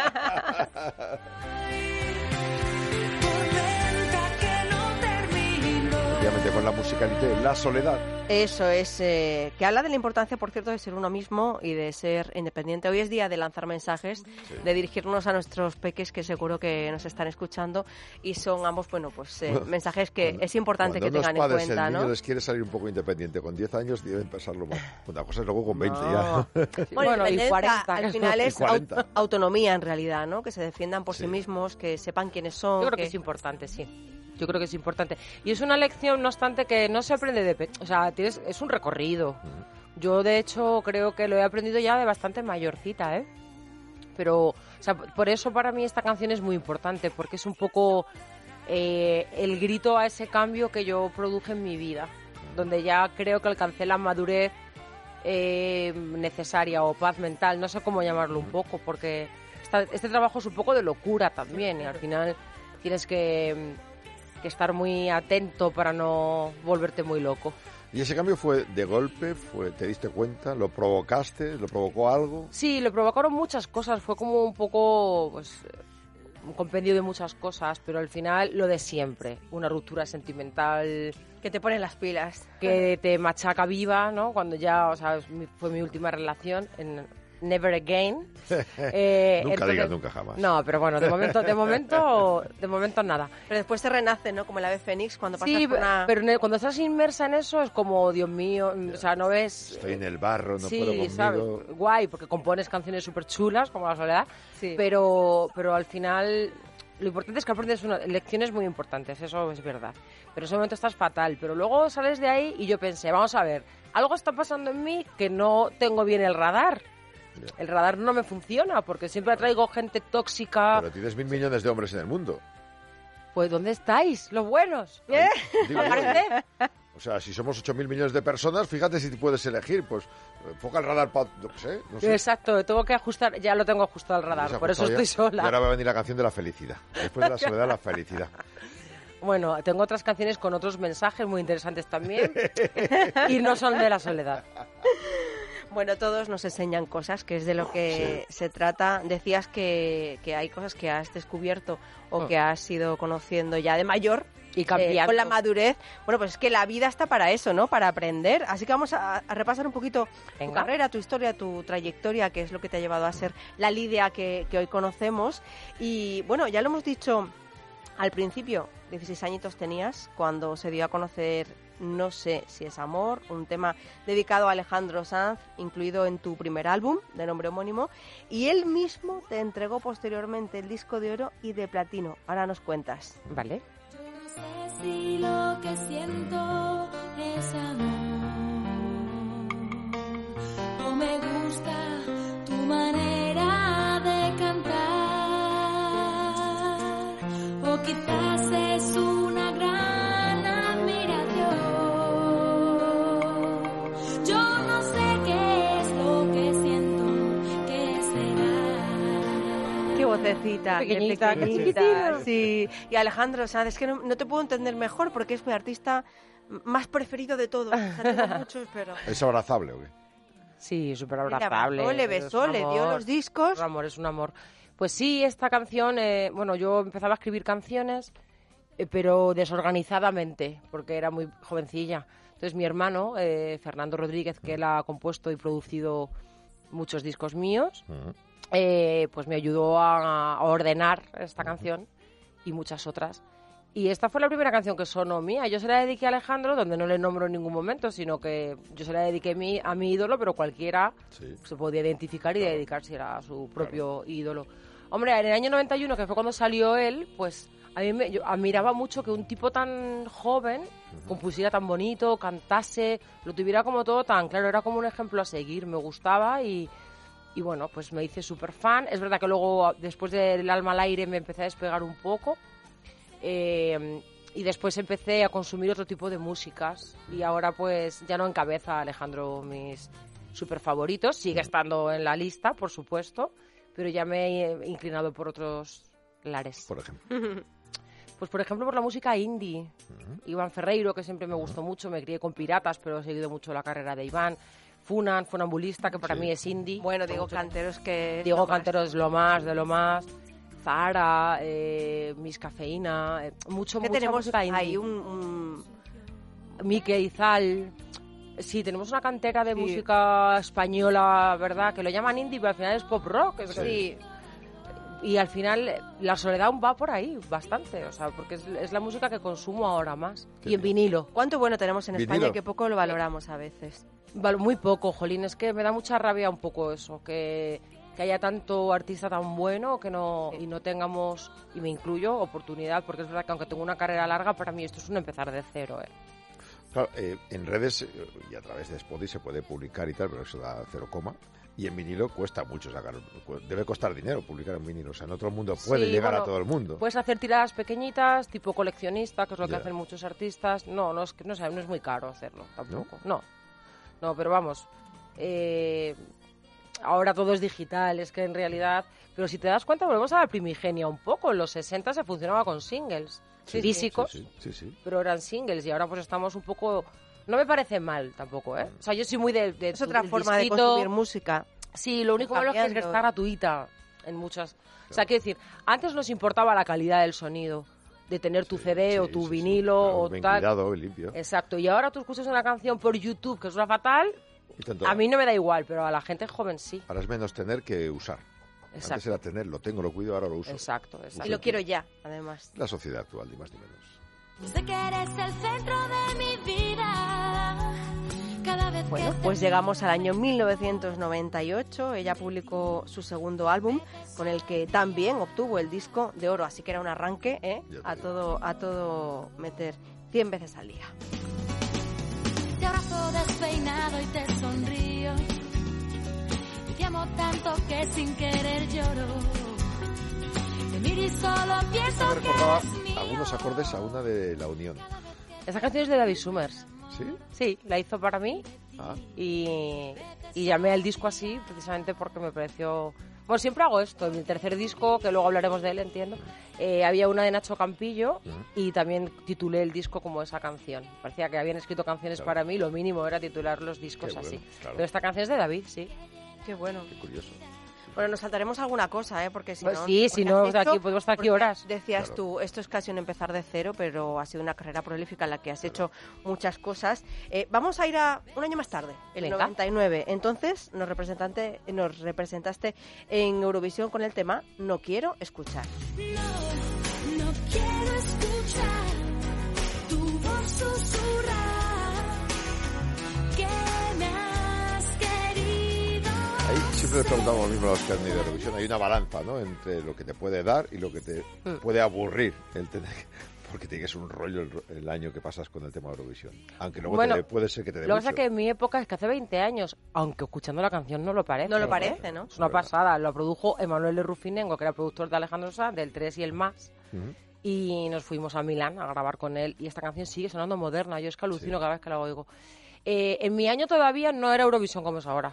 Speaker 1: Obviamente con la musicalité, La Soledad.
Speaker 14: Eso es, eh, que habla de la importancia, por cierto, de ser uno mismo y de ser independiente. Hoy es día de lanzar mensajes, de dirigirnos a nuestros peques que seguro que nos están escuchando y son ambos, bueno, pues eh,
Speaker 1: Bueno,
Speaker 14: mensajes que
Speaker 1: cuando-
Speaker 14: es importante que
Speaker 1: cuando
Speaker 14: tengan
Speaker 1: unos
Speaker 14: en
Speaker 1: padres,
Speaker 14: cuenta,
Speaker 1: el niño
Speaker 14: ¿no?
Speaker 1: les quiere salir un poco independiente. Con diez años deben pensarlo más. Una cosa es luego con veinte
Speaker 14: No.
Speaker 1: ya.
Speaker 14: Bueno,
Speaker 11: y
Speaker 14: independencia,
Speaker 11: cuarenta,
Speaker 14: al
Speaker 11: que
Speaker 14: final
Speaker 1: Y
Speaker 14: es
Speaker 1: cuarenta.
Speaker 14: au- autonomía en realidad, ¿no? Que se defiendan por sí,
Speaker 1: Sí.
Speaker 14: mismos, que sepan quiénes son.
Speaker 11: Yo creo que es importante, sí. Yo creo que es importante. Y es una lección, no obstante, que no se aprende de... pe- O sea, tienes, es un recorrido. Yo, de hecho, creo que lo he aprendido ya de bastante mayorcita, ¿eh? Pero, o sea, por eso para mí esta canción es muy importante, porque es un poco eh, el grito a ese cambio que yo produje en mi vida, donde ya creo que alcancé la madurez eh, necesaria o paz mental, no sé cómo llamarlo un poco, porque esta- este trabajo es un poco de locura también y al final tienes que, que estar muy atento para no volverte muy loco.
Speaker 1: ¿Y ese cambio fue de golpe? Fue, ¿te diste cuenta? ¿Lo provocaste? ¿Lo provocó algo?
Speaker 11: Sí, le provocaron muchas cosas, fue como un poco, pues, un compendio de muchas cosas, pero al final lo de siempre, una ruptura sentimental
Speaker 14: Que te ponen las pilas.
Speaker 11: que te machaca viva, ¿no? Cuando ya, o sea, es mi- fue mi última relación en Never Again. Eh,
Speaker 1: Nunca
Speaker 11: entonces-
Speaker 1: digas nunca jamás.
Speaker 11: No, pero bueno, de momento, de momento, de momento nada.
Speaker 14: Pero después se renace, ¿no? Como el ave fénix cuando pasas
Speaker 11: Sí,
Speaker 14: por una...
Speaker 11: pero ne- cuando estás inmersa en eso es como, Dios mío, o sea, no ves...
Speaker 1: Estoy en el barro, no
Speaker 11: sí,
Speaker 1: puedo conmigo.
Speaker 11: ¿sabes? Guay, porque compones canciones súper chulas, como La Soledad,
Speaker 14: Sí.
Speaker 11: pero, pero al final lo importante es que aprendes una- lecciones muy importantes, eso es verdad. Pero en ese momento estás fatal, pero luego sales de ahí y yo pensé, vamos a ver, algo está pasando en mí que no tengo bien el radar. El radar no me funciona porque siempre atraigo gente tóxica.
Speaker 1: Pero tienes mil millones de hombres en el mundo.
Speaker 11: Pues ¿dónde estáis, los buenos?
Speaker 1: Digo yo.
Speaker 11: Apareced.
Speaker 1: O sea, si somos ocho mil millones de personas, fíjate si puedes elegir. Pues enfoca el radar para... No sé, no sé.
Speaker 11: Exacto, tengo que ajustar, ya lo tengo ajustado al radar,
Speaker 1: Se ha
Speaker 11: por eso
Speaker 1: ajustado
Speaker 11: estoy
Speaker 1: ya.
Speaker 11: sola.
Speaker 1: Y ahora va a venir la canción de la felicidad. Después de la soledad, la felicidad.
Speaker 11: Bueno, tengo otras canciones con otros mensajes muy interesantes también y no son de La Soledad.
Speaker 14: Bueno, todos nos enseñan cosas, que es de lo que
Speaker 1: Sí.
Speaker 14: se trata. Decías que, que hay cosas que has descubierto o
Speaker 11: Mm.
Speaker 14: que has ido conociendo ya de mayor.
Speaker 11: Y cambiando.
Speaker 14: eh, con la madurez. Bueno, pues es que la vida está para eso, ¿no? Para aprender. Así que vamos a, a repasar un poquito tu
Speaker 11: Venga.
Speaker 14: carrera, tu historia, tu trayectoria, que es lo que te ha llevado a ser la Lidia que, que hoy conocemos. Y bueno, ya lo hemos dicho al principio, dieciséis añitos tenías cuando se dio a conocer No sé si es amor, un tema dedicado a Alejandro Sanz, incluido en tu primer álbum de nombre homónimo, y él mismo te entregó posteriormente el disco de oro y de platino. Ahora nos cuentas.
Speaker 11: Vale.
Speaker 13: No sé si lo que siento es amor o me gusta tu manera de cantar o quizás es una gran admiración. Yo no sé qué es lo que siento, qué será.
Speaker 14: Qué vocecita,
Speaker 11: Pequeñita,
Speaker 14: qué
Speaker 11: qué
Speaker 14: pequeñita,
Speaker 11: chiquitina.
Speaker 14: sí. Y Alejandro Sanz, es que no, no te puedo entender mejor porque es mi artista más preferido de todos. O sea, tengo muchos, pero...
Speaker 1: ¿Es abrazable o qué?
Speaker 11: Sí, súper
Speaker 14: Le
Speaker 11: abrazable.
Speaker 14: abrazó, le
Speaker 11: es
Speaker 14: besó,
Speaker 11: un
Speaker 14: le dio
Speaker 11: amor,
Speaker 14: los discos.
Speaker 11: Es un amor, es un amor. Pues sí, esta canción, eh, bueno, yo empezaba a escribir canciones, eh, pero desorganizadamente, porque era muy jovencilla. Entonces mi hermano, eh, Fernando Rodríguez, que él ha compuesto y producido muchos discos míos,
Speaker 1: Ujú.
Speaker 11: eh, pues me ayudó a, a ordenar esta canción y muchas otras. Y esta fue la primera canción que sonó mía. Yo se la dediqué a Alejandro, donde no le nombro en ningún momento, sino que yo se la dediqué a mi, a mi ídolo, pero cualquiera
Speaker 1: Sí.
Speaker 11: se podía identificar y dedicarse a su propio ídolo. Hombre, en el año noventa y uno, que fue cuando salió él, pues a mí me, yo admiraba mucho que un tipo tan joven compusiera tan bonito, cantase, lo tuviera como todo tan claro. Era como un ejemplo a seguir, me gustaba y... Y bueno, pues me hice súper fan. Es verdad que luego, después del Alma al aire, me empecé a despegar un poco. Eh, y después empecé a consumir otro tipo de músicas. Y ahora pues ya no encabeza Alejandro mis súper favoritos. Sigue estando en la lista, por supuesto. Pero ya me he inclinado por otros lares.
Speaker 1: Por ejemplo.
Speaker 11: Pues por ejemplo por la música indie. Iván Ferreiro, que siempre me gustó mucho. Me crié con Piratas, pero he seguido mucho la carrera de Iván. Funan, Funambulista, que para
Speaker 1: Sí.
Speaker 11: mí es indie.
Speaker 14: Bueno,
Speaker 11: Por
Speaker 14: Diego
Speaker 11: mucho-
Speaker 14: Cantero es que...
Speaker 11: Diego Cantero es lo más, de lo más. Zara, eh, Miss Cafeína, eh, mucho,
Speaker 14: que
Speaker 11: mucha
Speaker 14: tenemos
Speaker 11: música indie.
Speaker 14: ahí un... un-
Speaker 11: Mike Izal. Sí, tenemos una cantera de
Speaker 14: Sí.
Speaker 11: música española, ¿verdad? Que lo llaman indie, pero al final es pop rock. Es
Speaker 1: Sí.
Speaker 11: sí. Y al final eh, la Soledad va por ahí bastante, o sea, porque es, es la música que consumo ahora más.
Speaker 1: Qué
Speaker 11: y en
Speaker 1: bien.
Speaker 11: vinilo.
Speaker 14: ¿Cuánto bueno tenemos en
Speaker 1: Vinilo.
Speaker 14: España y que poco lo valoramos a veces?
Speaker 11: Val- Muy poco, jolín, es que me da mucha rabia un poco eso, que, que haya tanto artista tan bueno que no y no tengamos, y me incluyo, oportunidad, porque es verdad que aunque tengo una carrera larga, para mí esto es un empezar de cero, ¿eh?
Speaker 1: Claro, eh, en redes eh, y a través de Spotify se puede publicar y tal, pero eso da cero coma. Y en vinilo cuesta mucho sacar, cu- debe costar dinero publicar en vinilo. O sea, en otro mundo puede
Speaker 11: Sí,
Speaker 1: llegar
Speaker 11: bueno,
Speaker 1: a todo el mundo.
Speaker 11: Puedes hacer tiradas pequeñitas, tipo coleccionista, que es lo que
Speaker 1: Ya.
Speaker 11: hacen muchos artistas. No, no es que no, sé, no es muy caro hacerlo tampoco. No, no, pero vamos. eh, ahora todo es digital, es que en realidad. Pero si te das cuenta, volvemos a la primigenia un poco. En los sesenta se funcionaba con singles
Speaker 1: Sí,
Speaker 11: físicos,
Speaker 1: Sí, sí, sí, sí.
Speaker 11: pero eran singles y ahora pues estamos un poco. No me parece mal tampoco, ¿eh? O sea, yo soy muy de. de
Speaker 14: Es otra
Speaker 11: del
Speaker 14: forma de
Speaker 11: disquito.
Speaker 14: consumir música.
Speaker 11: Sí, lo único malo es que es que
Speaker 14: Cambiando.
Speaker 11: está gratuita en muchas. O sea, quiero decir, antes nos importaba la calidad del sonido, de tener tu C D o tu vinilo
Speaker 1: Claro,
Speaker 11: o
Speaker 1: bien
Speaker 11: tal.
Speaker 1: cuidado y limpio.
Speaker 11: Exacto, y ahora tú escuchas una canción por YouTube que suena fatal,
Speaker 1: Y tanto-
Speaker 11: a mí no me da igual, pero a la gente joven sí.
Speaker 1: Ahora es menos tener que usar. Antes
Speaker 11: Exacto.
Speaker 1: era tener, lo tengo, lo cuido, ahora lo uso.
Speaker 11: Exacto, exacto.
Speaker 14: Y lo quiero ya, además.
Speaker 1: La sociedad actual, ni más ni menos.
Speaker 13: Sé que eres el centro de mi vida. Cada vez
Speaker 14: Bueno,
Speaker 13: que
Speaker 14: pues llegamos al año mil novecientos noventa y ocho. Ella publicó su segundo álbum, con el que también obtuvo el disco de oro. Así que era un arranque, ¿eh?
Speaker 1: Ya te
Speaker 14: A
Speaker 1: digo.
Speaker 14: todo, a todo meter cien veces al día.
Speaker 13: te abrazo despeinado y te sonrío. Y te amo tanto que sin querer lloro. Te miro y solo pienso
Speaker 1: Me
Speaker 13: que
Speaker 1: recordaba
Speaker 13: eres mío.
Speaker 1: algunos acordes a una de La Unión.
Speaker 11: Esa canción es de David Summers.
Speaker 1: ¿Sí?
Speaker 11: Sí, la hizo para mí
Speaker 1: Ah,
Speaker 11: y, y llamé al disco así precisamente porque me pareció
Speaker 14: Pues siempre hago esto. En mi tercer disco, que luego hablaremos de él, entiendo, eh, había una de Nacho Campillo uh-huh. y también titulé el disco como esa canción. Parecía que habían escrito canciones claro. para mí, lo mínimo era titular los discos
Speaker 1: Qué
Speaker 14: así.
Speaker 1: bueno, claro.
Speaker 14: Pero esta canción es de David, sí. Qué bueno.
Speaker 1: Qué curioso.
Speaker 14: Bueno, nos saltaremos alguna cosa, ¿eh? Porque si pues no...
Speaker 11: Sí, si no, hecho, aquí podemos estar aquí horas.
Speaker 14: Decías
Speaker 1: claro.
Speaker 14: tú, esto es casi un empezar de cero, pero ha sido una carrera prolífica en la que has claro. hecho muchas cosas. Eh, vamos a ir a un año más tarde, el Venga. noventa y nueve. Entonces, nos, representante, nos representaste en Eurovisión con el tema No quiero escuchar.
Speaker 13: No, no quiero escuchar tu voz susurrar que me has querido.
Speaker 1: Ahí siempre le preguntamos lo mismo a los que han ido a Eurovisión. Hay una balanza, ¿no?, entre lo que te puede dar y lo que te mm. puede aburrir el tener que, porque tiene que ser un rollo el, el año que pasas con el tema de Eurovisión. Aunque luego
Speaker 14: bueno,
Speaker 1: te, puede ser que te dé
Speaker 14: lo
Speaker 1: mucho.
Speaker 14: que pasa es que en mi época es que hace veinte años, aunque escuchando la canción no lo parece. No lo parece, ¿no? Es una pasada. Lo produjo Emanuel de Rufinengo, que era productor de Alejandro Sanz, del tres y el Más. Uh-huh. Y nos fuimos a Milán a grabar con él. Y esta canción sigue sonando moderna. Yo es que alucino sí. cada vez que la oigo. Eh, en mi año todavía no era Eurovisión como es ahora.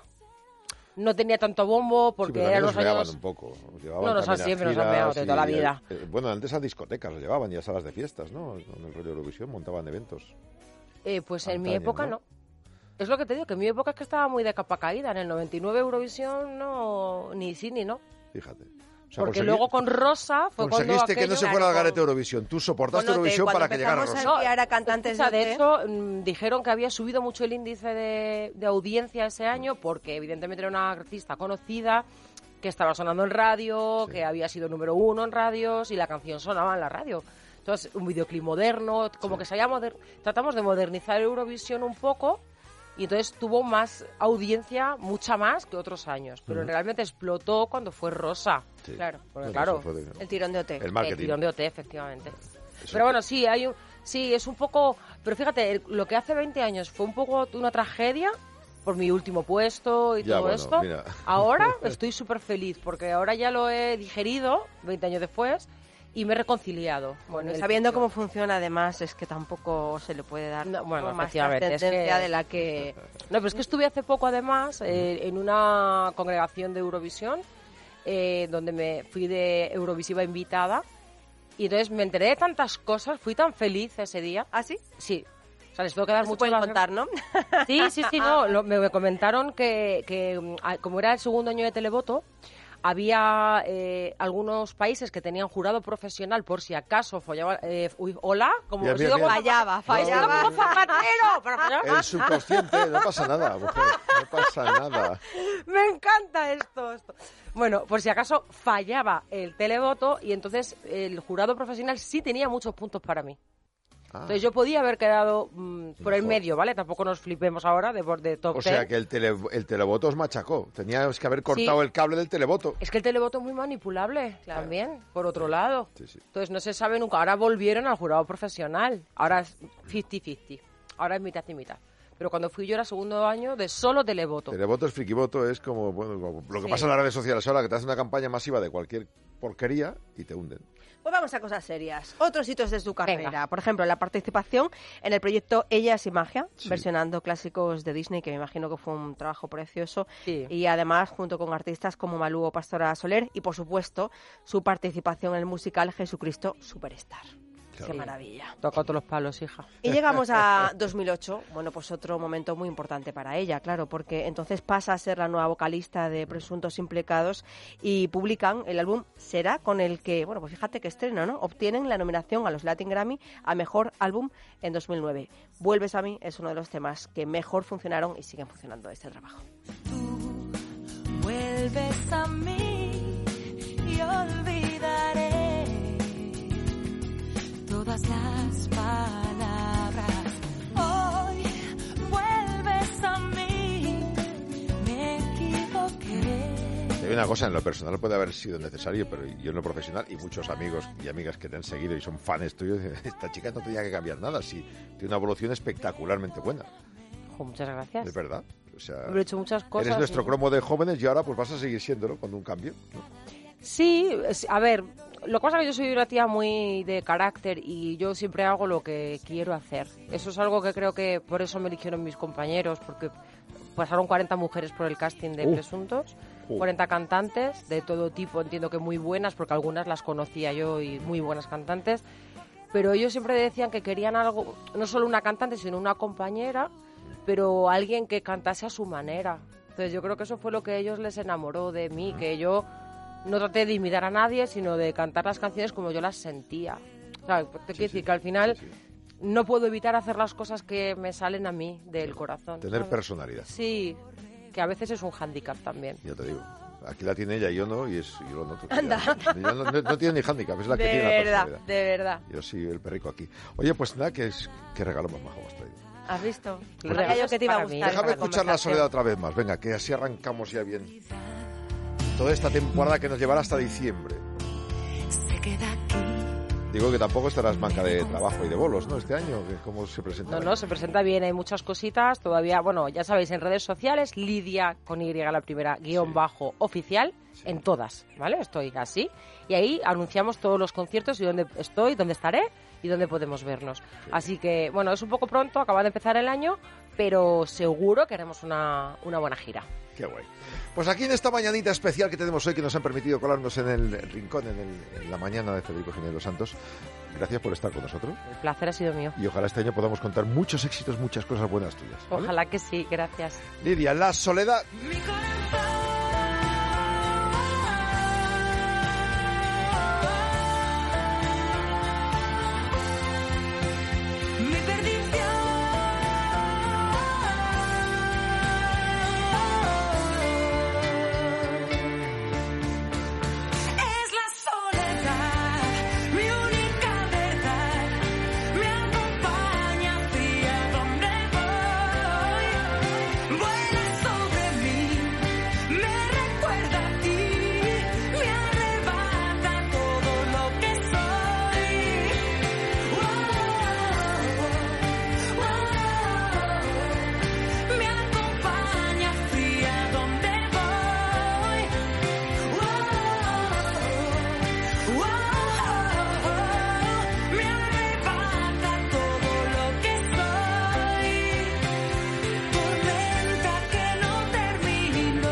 Speaker 14: No tenía tanto bombo porque
Speaker 1: sí,
Speaker 14: eran los años...
Speaker 1: un poco.
Speaker 14: No, nos han siempre nos han pegado de toda la vida.
Speaker 1: Eh, bueno, antes a discotecas los llevaban y a salas de fiestas, ¿no? Con el rollo Eurovisión montaban eventos.
Speaker 14: Eh, pues Antaño, en mi época no.
Speaker 1: no.
Speaker 14: Es lo que te digo, que en mi época es que estaba muy de capa caída. En el noventa y nueve Eurovisión no, ni sí ni no.
Speaker 1: Fíjate. O sea,
Speaker 14: porque luego con Rosa fue cuando
Speaker 1: conseguiste
Speaker 14: aquello...
Speaker 1: que no se fuera al garete Eurovisión. Tú soportaste bueno, Eurovisión para que llegara Rosa.
Speaker 14: No, a cantantes de, de hecho, mmm, dijeron que había subido mucho el índice de, de audiencia ese año porque evidentemente era una artista conocida que estaba sonando en radio, sí. que había sido número uno en radios y la canción sonaba en la radio. Entonces, un videoclip moderno, como sí. que se había moder... tratamos de modernizar Eurovisión un poco. Y entonces tuvo más audiencia, mucha más que otros años. Pero uh-huh. realmente explotó cuando fue Rosa. Sí. Claro, porque, claro de, ¿no? el tirón de O T.
Speaker 1: El marketing.
Speaker 14: El tirón de O T, efectivamente. Eso pero bueno, sí, hay un, sí, es un poco... Pero fíjate, lo que hace veinte años fue un poco una tragedia por mi último puesto y
Speaker 1: ya,
Speaker 14: todo
Speaker 1: bueno,
Speaker 14: esto.
Speaker 1: Mira.
Speaker 14: Ahora estoy súper feliz porque ahora ya lo he digerido, veinte años después, y me he reconciliado. Bueno, y sabiendo cómo funciona, además, es que tampoco se le puede dar no, bueno, más trascendencia es que... de la que... No, pero es que estuve hace poco, además, eh, en una congregación de Eurovisión, eh, donde me fui de Eurovisiva invitada, y entonces me enteré de tantas cosas, fui tan feliz ese día. ¿Ah, sí? Sí. O sea, les tengo que dar mucho más... contar, ¿no? Sí, sí, sí, no. Lo, me, me comentaron que, que, como era el segundo año de Televoto, había eh, algunos países que tenían jurado profesional por si acaso fallaba... Eh, uy, ¿hola? Como
Speaker 1: bien, bien, bien.
Speaker 14: Fallaba, fallaba. No,
Speaker 1: el subconsciente, no pasa nada, mujer, no pasa nada.
Speaker 14: Me encanta esto, esto. Bueno, por si acaso fallaba el televoto y entonces el jurado profesional sí tenía muchos puntos para mí. Ah. Entonces yo podía haber quedado mmm, por Mejor. el medio, ¿vale? Tampoco nos flipemos ahora de, de top
Speaker 1: O sea ten. que el, tele, el televoto os machacó. Tenías que haber cortado sí. el cable del televoto.
Speaker 14: Es que el televoto es muy manipulable claro. también, por otro lado.
Speaker 1: Sí, sí.
Speaker 14: Entonces no se sabe nunca. Ahora volvieron al jurado profesional. Ahora es cincuenta cincuenta. Ahora es mitad y mitad. Pero cuando fui yo era segundo año de solo televoto.
Speaker 1: Televoto es frikivoto, es como, bueno, como lo que sí. pasa en las redes sociales ahora, que te hacen una campaña masiva de cualquier porquería y te hunden.
Speaker 14: Pues vamos a cosas serias. Otros hitos de su carrera. Venga. Por ejemplo, la participación en el proyecto Ellas y Magia, sí. versionando clásicos de Disney, que me imagino que fue un trabajo precioso. Sí. Y además, junto con artistas como Malú o Pastora Soler. Y, por supuesto, su participación en el musical Jesucristo Superstar. Claro. Qué maravilla. Toca todos los palos, hija. Y llegamos a dos mil ocho, bueno, pues otro momento muy importante para ella, claro, porque entonces pasa a ser la nueva vocalista de Presuntos Implicados y publican el álbum Será, con el que, bueno, pues fíjate que estreno, ¿no? Obtienen la nominación a los Latin Grammy a Mejor Álbum en dos mil nueve. Vuelves a mí es uno de los temas que mejor funcionaron y siguen funcionando este trabajo.
Speaker 13: Tú vuelves a mí y olvidaré todas las palabras. Hoy vuelves a mí, me equivoqué.
Speaker 1: Hay una cosa, en lo personal puede haber sido necesario, pero yo en lo profesional, y muchos amigos y amigas que te han seguido y son fans tuyos, esta chica no tenía que cambiar nada, sí, tiene una evolución espectacularmente buena.
Speaker 14: Oh, muchas gracias.
Speaker 1: Es verdad. O sea,
Speaker 14: he hecho muchas cosas.
Speaker 1: Eres nuestro
Speaker 14: y...
Speaker 1: cromo de jóvenes y ahora pues vas a seguir siéndolo cuando un cambio, ¿no?
Speaker 14: Sí, a ver, lo que pasa es que yo soy una tía muy de carácter y yo siempre hago lo que quiero hacer. Eso es algo que creo que por eso me eligieron mis compañeros, porque pasaron cuarenta mujeres por el casting de
Speaker 1: Uh.
Speaker 14: Presuntos,
Speaker 1: Uh.
Speaker 14: cuarenta cantantes de todo tipo, entiendo que muy buenas, porque algunas las conocía yo y muy buenas cantantes, pero ellos siempre decían que querían algo, no solo una cantante, sino una compañera, pero alguien que cantase a su manera. Entonces yo creo que eso fue lo que a ellos les enamoró de mí, que yo no traté de imitar a nadie, sino de cantar las canciones como yo las sentía. O sea, te quiero
Speaker 1: Sí,
Speaker 14: decir
Speaker 1: sí.
Speaker 14: que al final
Speaker 1: Sí, sí.
Speaker 14: no puedo evitar hacer las cosas que me salen a mí del corazón.
Speaker 1: Tener
Speaker 14: ¿sabes?
Speaker 1: personalidad.
Speaker 14: Sí, que a veces es un hándicap también.
Speaker 1: Ya te digo. Aquí la tiene ella, yo no, y es, yo lo noto.
Speaker 14: Anda.
Speaker 1: Ella no, no- no tiene ni hándicap, es la que
Speaker 14: De
Speaker 1: tiene la
Speaker 14: verdad,
Speaker 1: personalidad.
Speaker 14: de verdad.
Speaker 1: Yo sí, el perrico aquí. Oye, pues nada, ¿qué, es, qué regalo más majo hemos traído?
Speaker 14: ¿Has visto?
Speaker 1: Bueno,
Speaker 14: Sabía yo que te iba a
Speaker 11: para mí.
Speaker 14: gustar.
Speaker 1: Déjame
Speaker 14: esta
Speaker 1: escuchar la
Speaker 14: conversación.
Speaker 1: soledad otra vez más. Venga, que así arrancamos ya bien. Toda esta temporada que nos llevará hasta diciembre. Digo que tampoco estarás manca de trabajo y de bolos, ¿no? Este año, que ¿cómo se presenta?
Speaker 14: No, no, se presenta bien, hay muchas cositas todavía. Bueno, ya sabéis, en redes sociales, Lidia con Y la primera, guión bajo oficial, en todas, ¿vale? Estoy así. Y ahí anunciamos todos los conciertos y dónde estoy, dónde estaré y dónde podemos vernos. Así que, bueno, es un poco pronto, acaba de empezar el año, pero seguro que haremos una, una buena gira.
Speaker 1: Qué guay. Pues aquí en esta mañanita especial que tenemos hoy, que nos han permitido colarnos en el rincón, en, el- en la mañana de Federico Jiménez Los Santos, gracias por estar con nosotros.
Speaker 14: El placer ha sido mío.
Speaker 1: Y ojalá este año podamos contar muchos éxitos, muchas cosas buenas tuyas. ¿vale?
Speaker 14: Ojalá que sí, gracias.
Speaker 1: Lidia, la soledad.
Speaker 13: Mi perdición. Es la soledad, mi única verdad. Me acompaña fría donde voy. Vuela sobre mí, me recuerda a ti, me arrebata todo lo que soy. Me acompaña fría donde voy. Me arrebata todo lo que soy. Tormenta que no terminó.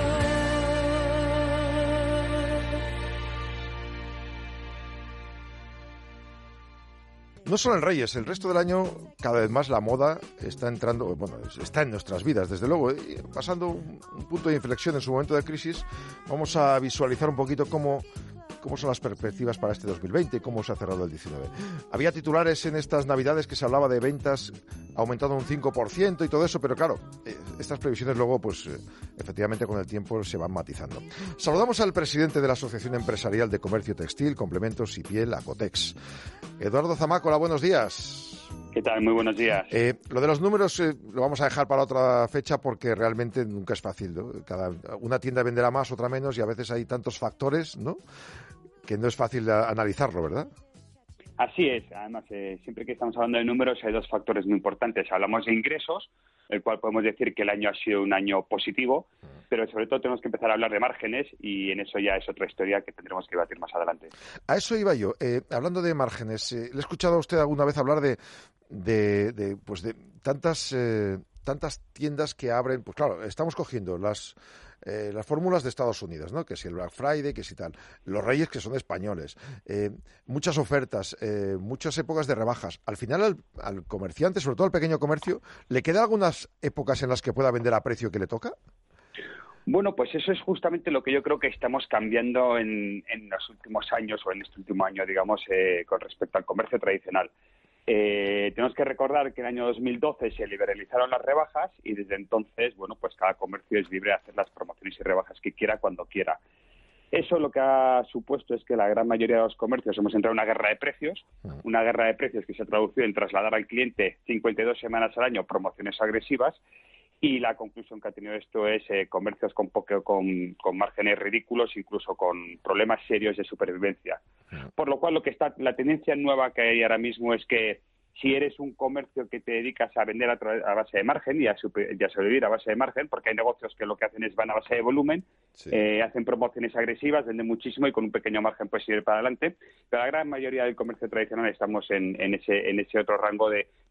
Speaker 1: No solo en Reyes, el resto del año cada vez más la moda está entrando, bueno, está en nuestras vidas, desde luego, y pasando un, un punto de inflexión en su momento de crisis. Vamos a visualizar un poquito cómo, cómo son las perspectivas para este dos mil veinte, cómo se ha cerrado el diecinueve. Había titulares en estas Navidades que se hablaba de ventas aumentando un cinco por ciento y todo eso, pero claro, eh, estas previsiones luego, pues eh, efectivamente con el tiempo se van matizando. Saludamos al presidente de la Asociación Empresarial de Comercio Textil, Complementos y Piel, Acotex, Eduardo Zamaco. Hola, buenos días.
Speaker 15: ¿Qué tal? Muy buenos días.
Speaker 1: Eh, lo de los números eh, lo vamos a dejar para otra fecha porque realmente nunca es fácil, ¿no? Cada, una tienda venderá más, otra menos, y a veces hay tantos factores, ¿no?, que no es fácil a, analizarlo, ¿verdad?
Speaker 15: Así es. Además, eh, siempre que estamos hablando de números hay dos factores muy importantes. Hablamos de ingresos, el cual podemos decir que el año ha sido un año positivo, pero sobre todo tenemos que empezar a hablar de márgenes y en eso ya es otra historia que tendremos que debatir más adelante.
Speaker 1: A eso iba yo. Eh, hablando de márgenes, eh, le he escuchado a usted alguna vez hablar de, de, de, pues de tantas, eh, tantas tiendas que abren. Pues claro, estamos cogiendo las... Eh, las fórmulas de Estados Unidos, ¿no? Que si el Black Friday, que si tal. Los Reyes, que son españoles. Eh, muchas ofertas, eh, muchas épocas de rebajas. Al final, al, al comerciante, sobre todo al pequeño comercio, ¿le quedan algunas épocas en las que pueda vender a precio que le toca?
Speaker 15: Bueno, pues eso es justamente lo que yo creo que estamos cambiando en, en los últimos años o en este último año, digamos, eh, con respecto al comercio tradicional. Eh, tenemos que recordar que en el año dos mil doce se liberalizaron las rebajas y desde entonces, bueno, pues cada comercio es libre de hacer las promociones y rebajas que quiera cuando quiera. Eso lo que ha supuesto es que la gran mayoría de los comercios hemos entrado en una guerra de precios, una guerra de precios que se ha traducido en trasladar al cliente cincuenta y dos semanas al año promociones agresivas. Y la conclusión que ha tenido esto es eh, comercios con, poco, con, con márgenes ridículos, incluso con problemas serios de supervivencia. Por lo cual, lo que está, la tendencia nueva que hay ahora mismo es que si eres un comercio que te dedicas a vender a, tra- a base de margen y a, super, y a sobrevivir a base de margen, porque hay negocios que lo que hacen es van a base de volumen, sí. eh, hacen promociones agresivas, venden muchísimo y con un pequeño margen puedes ir para adelante. Pero la gran mayoría del comercio tradicional estamos en, en, ese, en ese otro rango de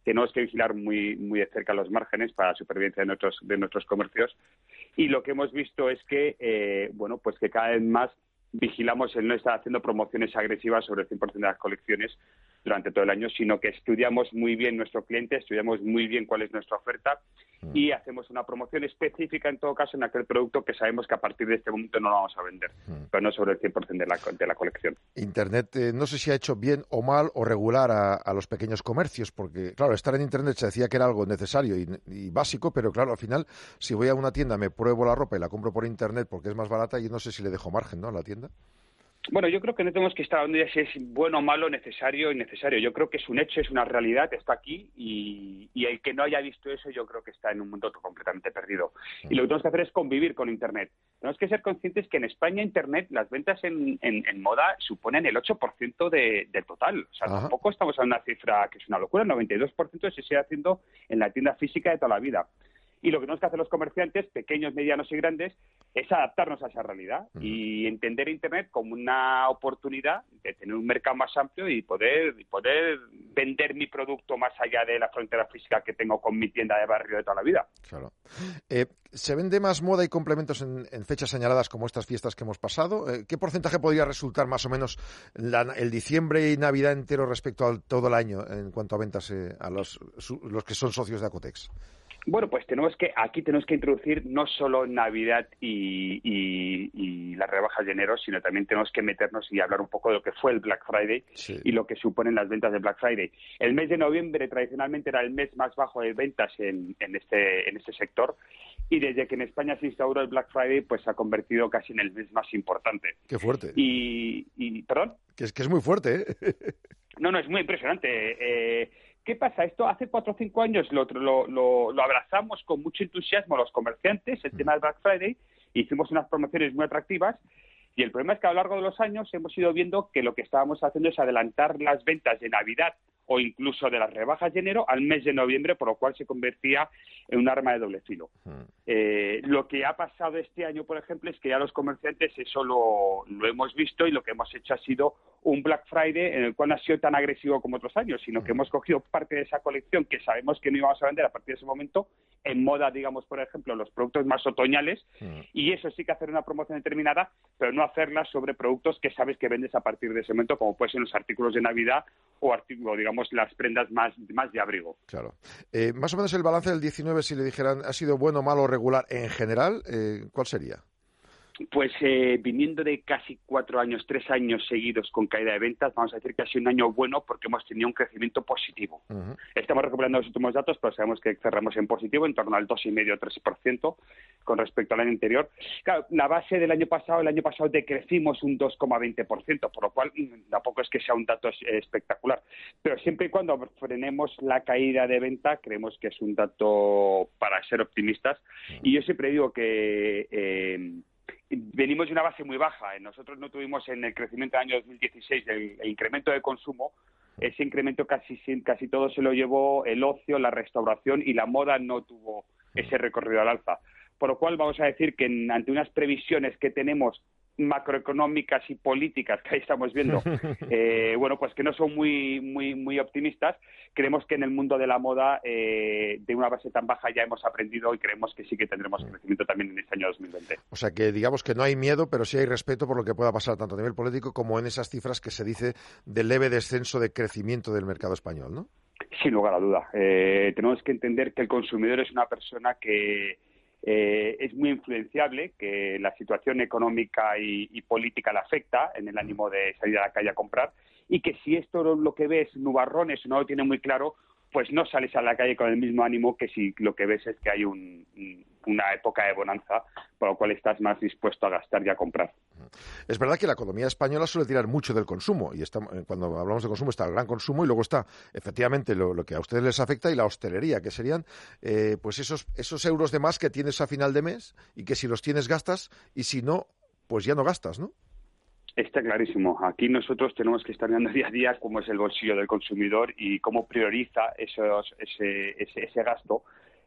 Speaker 15: tenemos que vigilar muy muy de cerca los márgenes para la supervivencia de nuestros de nuestros comercios. Y lo que hemos visto es que, eh, bueno, pues que cada vez más vigilamos el no estar haciendo promociones agresivas sobre el cien por ciento de las colecciones durante todo el año, sino que estudiamos muy bien nuestro cliente, estudiamos muy bien cuál es nuestra oferta mm. y hacemos una promoción específica, en todo caso, en aquel producto que sabemos que a partir de este momento no lo vamos a vender, mm. pero no sobre el cien por ciento de la, de la colección.
Speaker 1: Internet, eh, no sé si ha hecho bien o mal o regular a, a los pequeños comercios, porque, claro, estar en Internet se decía que era algo necesario y, y básico, pero, claro, al final, si voy a una tienda, me pruebo la ropa y la compro por Internet porque es más barata, y no sé si le dejo margen, ¿no?, a la tienda.
Speaker 15: Bueno, yo creo que no tenemos que estar hablando de si es bueno, malo, necesario o innecesario. Yo creo que es un hecho, es una realidad, está aquí y, y el que no haya visto eso yo creo que está en un mundo completamente perdido. Y lo que tenemos que hacer es convivir con Internet. Tenemos que ser conscientes que en España Internet, las ventas en, en, en moda suponen el ocho por ciento de, del total. O sea, Ajá. tampoco estamos en una cifra que es una locura, el noventa y dos por ciento se sigue haciendo en la tienda física de toda la vida. Y lo que tenemos que hacer los comerciantes, pequeños, medianos y grandes, es adaptarnos a esa realidad uh-huh. y entender Internet como una oportunidad de tener un mercado más amplio y poder, y poder vender mi producto más allá de la frontera física que tengo con mi tienda de barrio de toda la vida.
Speaker 1: Claro. Eh, ¿Se vende más moda y complementos en, en fechas señaladas como estas fiestas que hemos pasado? Eh, ¿Qué porcentaje podría resultar más o menos la, el diciembre y Navidad entero respecto a todo el año en cuanto a ventas eh, a los, su, los que son socios de Acotex?
Speaker 15: Bueno, pues tenemos que aquí tenemos que introducir no solo Navidad y, y, y las rebajas de enero, sino también tenemos que meternos y hablar un poco de lo que fue el Black Friday sí. y lo que suponen las ventas de Black Friday. El mes de noviembre tradicionalmente era el mes más bajo de ventas en, en este en este sector y desde que en España se instauró el Black Friday, pues se ha convertido casi en el mes más importante.
Speaker 1: Qué fuerte.
Speaker 15: Y, y perdón.
Speaker 1: Que es que es muy fuerte, ¿eh?
Speaker 15: No, no, es muy impresionante. Eh, ¿Qué pasa? Esto hace cuatro o cinco años lo, lo, lo, lo abrazamos con mucho entusiasmo los comerciantes, el tema del Black Friday, hicimos unas promociones muy atractivas y el problema es que a lo largo de los años hemos ido viendo que lo que estábamos haciendo es adelantar las ventas de Navidad o incluso de las rebajas de enero al mes de noviembre, por lo cual se convertía en un arma de doble filo. Hmm. Eh, lo que ha pasado este año, por ejemplo, es que ya los comerciantes eso lo, lo hemos visto y lo que hemos hecho ha sido un Black Friday en el cual no ha sido tan agresivo como otros años, sino hmm. que hemos cogido parte de esa colección que sabemos que no íbamos a vender a partir de ese momento, en moda, digamos, por ejemplo, los productos más otoñales, hmm. y eso sí que hacer una promoción determinada, pero no hacerla sobre productos que sabes que vendes a partir de ese momento, como pueden ser los artículos de Navidad o artículos, digamos, las prendas más, más de abrigo.
Speaker 1: Claro. Eh, más o menos el balance del diecinueve, si le dijeran, ¿ha sido bueno, malo o regular en general? Eh, ¿Cuál sería?
Speaker 15: Pues eh, viniendo de casi cuatro años, tres años seguidos con caída de ventas, vamos a decir que ha sido un año bueno porque hemos tenido un crecimiento positivo. Uh-huh. Estamos recuperando los últimos datos, pero sabemos que cerramos en positivo, en torno al dos coma cinco a tres por ciento con respecto al año anterior. Claro, la base del año pasado, el año pasado decrecimos un dos coma veinte por ciento, por lo cual tampoco es que sea un dato espectacular. Pero siempre y cuando frenemos la caída de venta, creemos que es un dato para ser optimistas. Uh-huh. Y yo siempre digo que... Eh, venimos de una base muy baja. Nosotros no tuvimos en el crecimiento del año dos mil dieciséis el, el incremento de consumo. Ese incremento casi casi todo se lo llevó el ocio, la restauración y la moda no tuvo ese recorrido al alza. Por lo cual vamos a decir que en, ante unas previsiones que tenemos macroeconómicas y políticas que ahí estamos viendo, eh, bueno, pues que no son muy muy muy optimistas, creemos que en el mundo de la moda eh, de una base tan baja ya hemos aprendido y creemos que sí que tendremos crecimiento también en este año dos mil veinte.
Speaker 1: O sea que digamos que no hay miedo, pero sí hay respeto por lo que pueda pasar tanto a nivel político como en esas cifras que se dice de leve descenso de crecimiento del mercado español, ¿no?
Speaker 15: Sin lugar a duda. Eh, tenemos que entender que el consumidor es una persona que Eh, es muy influenciable, que la situación económica y, y política la afecta en el ánimo de salir a la calle a comprar y que si esto lo que ves nubarrones o no lo tiene muy claro, pues no sales a la calle con el mismo ánimo que si lo que ves es que hay un, una época de bonanza, por lo cual estás más dispuesto a gastar y a comprar.
Speaker 1: Es verdad que la economía española suele tirar mucho del consumo, y está, cuando hablamos de consumo está el gran consumo y luego está efectivamente lo, lo que a ustedes les afecta y la hostelería, que serían eh, pues esos, esos euros de más que tienes a final de mes y que si los tienes gastas y si no, pues ya no gastas, ¿no?
Speaker 15: Está clarísimo. Aquí nosotros tenemos que estar mirando día a día cómo es el bolsillo del consumidor y cómo prioriza esos, ese, ese, ese gasto.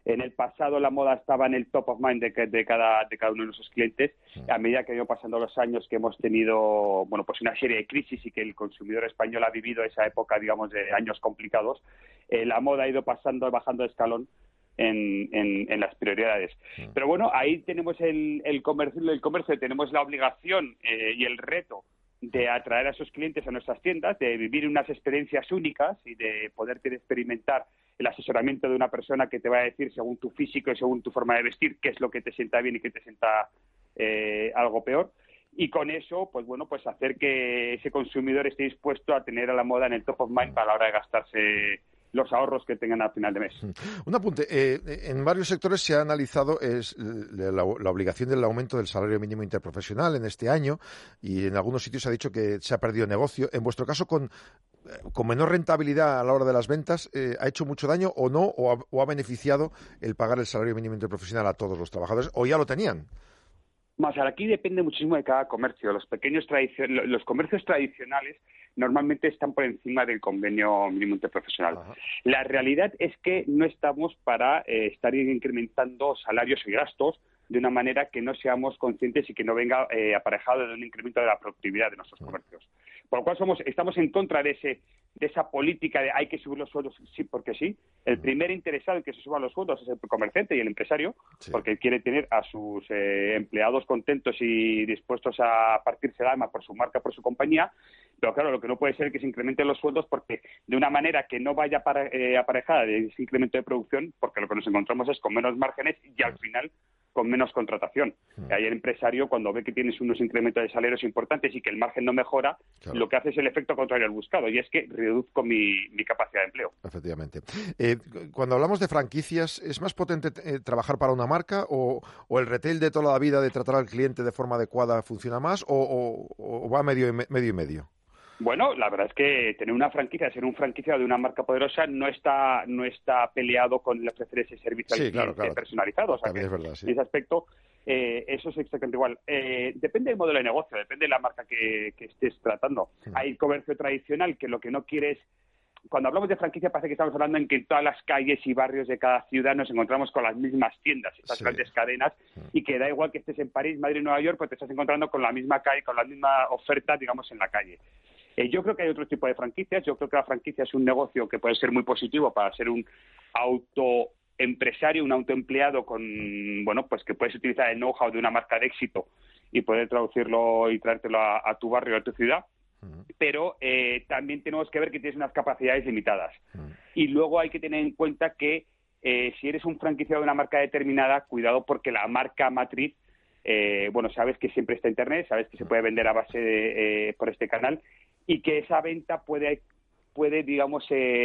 Speaker 15: En el pasado la moda estaba en el top of mind de, de, cada, de cada uno de nuestros clientes. A medida que han ido pasando los años, que hemos tenido bueno pues una serie de crisis y que el consumidor español ha vivido esa época, digamos, de años complicados, eh, la moda ha ido pasando, bajando de escalón en, en, en las prioridades. Pero bueno, ahí tenemos el, el, comercio, el comercio, tenemos la obligación eh, y el reto de atraer a esos clientes a nuestras tiendas, de vivir unas experiencias únicas y de poder experimentar el asesoramiento de una persona que te va a decir, según tu físico y según tu forma de vestir, qué es lo que te sienta bien y qué te sienta eh, algo peor. Y con eso, pues bueno, pues hacer que ese consumidor esté dispuesto a tener a la moda en el top of mind para la hora de gastarse los ahorros que tengan al final de mes.
Speaker 1: Un apunte. Eh, en varios sectores se ha analizado es la, la obligación del aumento del salario mínimo interprofesional en este año y en algunos sitios se ha dicho que se ha perdido negocio. En vuestro caso, con, con menor rentabilidad a la hora de las ventas, eh, ¿ha hecho mucho daño o no? O ha, ¿O ha beneficiado el pagar el salario mínimo interprofesional a todos los trabajadores? ¿O ya lo tenían?
Speaker 15: Más, aquí depende muchísimo de cada comercio. Los pequeños tradicio- los comercios tradicionales normalmente están por encima del convenio mínimo interprofesional. Ajá. La realidad es que no estamos para eh, estar incrementando salarios y gastos de una manera que no seamos conscientes y que no venga eh, aparejado de un incremento de la productividad de nuestros comercios. Por lo cual somos, estamos en contra de ese de esa política de hay que subir los sueldos sí porque sí. El primer interesado en que se suban los sueldos es el comerciante y el empresario, sí, porque quiere tener a sus eh, empleados contentos y dispuestos a partirse el alma por su marca, por su compañía. Pero claro, lo que no puede ser es que se incrementen los sueldos porque de una manera que no vaya para, eh, aparejada de ese incremento de producción, porque lo que nos encontramos es con menos márgenes y al final con menos contratación. Mm. Ahí el empresario, cuando ve que tienes unos incrementos de salarios importantes y que el margen no mejora, claro, lo que hace es el efecto contrario al buscado, y es que reduzco mi, mi capacidad de empleo.
Speaker 1: Efectivamente. Eh, cuando hablamos de franquicias, ¿es más potente eh, trabajar para una marca o, o el retail de toda la vida de tratar al cliente de forma adecuada funciona más o, o, o va medio y, me, medio y medio?
Speaker 15: Bueno, la verdad es que tener una franquicia, ser un franquiciado de una marca poderosa no está no está peleado con el ofrecer ese servicio
Speaker 1: sí,
Speaker 15: al
Speaker 1: claro,
Speaker 15: cliente
Speaker 1: claro.
Speaker 15: personalizado. O sea,
Speaker 1: También
Speaker 15: que
Speaker 1: es verdad, sí.
Speaker 15: En ese aspecto, eh, eso es exactamente igual. Eh, depende del modelo de negocio, depende de la marca que, que estés tratando. Sí. Hay comercio tradicional que lo que no quiere es... Cuando hablamos de franquicia parece que estamos hablando en que en todas las calles y barrios de cada ciudad nos encontramos con las mismas tiendas, estas sí. grandes cadenas, sí. y que da igual que estés en París, Madrid, Nueva York, pues te estás encontrando con la misma calle, con la misma oferta, digamos, en la calle. Eh, yo creo que hay otro tipo de franquicias. Yo creo que la franquicia es un negocio que puede ser muy positivo para ser un autoempresario, un autoempleado con, bueno, pues que puedes utilizar el know-how de una marca de éxito y poder traducirlo y traértelo a, a tu barrio, a tu ciudad. Uh-huh. Pero eh, también tenemos que ver que tienes unas capacidades limitadas. Uh-huh. Y luego hay que tener en cuenta que eh, si eres un franquiciado de una marca determinada, cuidado porque la marca matriz, eh, bueno, sabes que siempre está Internet, sabes que se puede vender a base de, eh, por este canal, y que esa venta puede, puede digamos,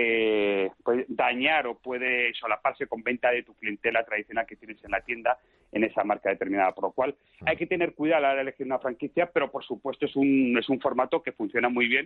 Speaker 15: eh, puede dañar o puede solaparse con venta de tu clientela tradicional que tienes en la tienda en esa marca determinada. Por lo cual hay que tener cuidado a la hora de elegir una franquicia, pero por supuesto es un es un formato que funciona muy bien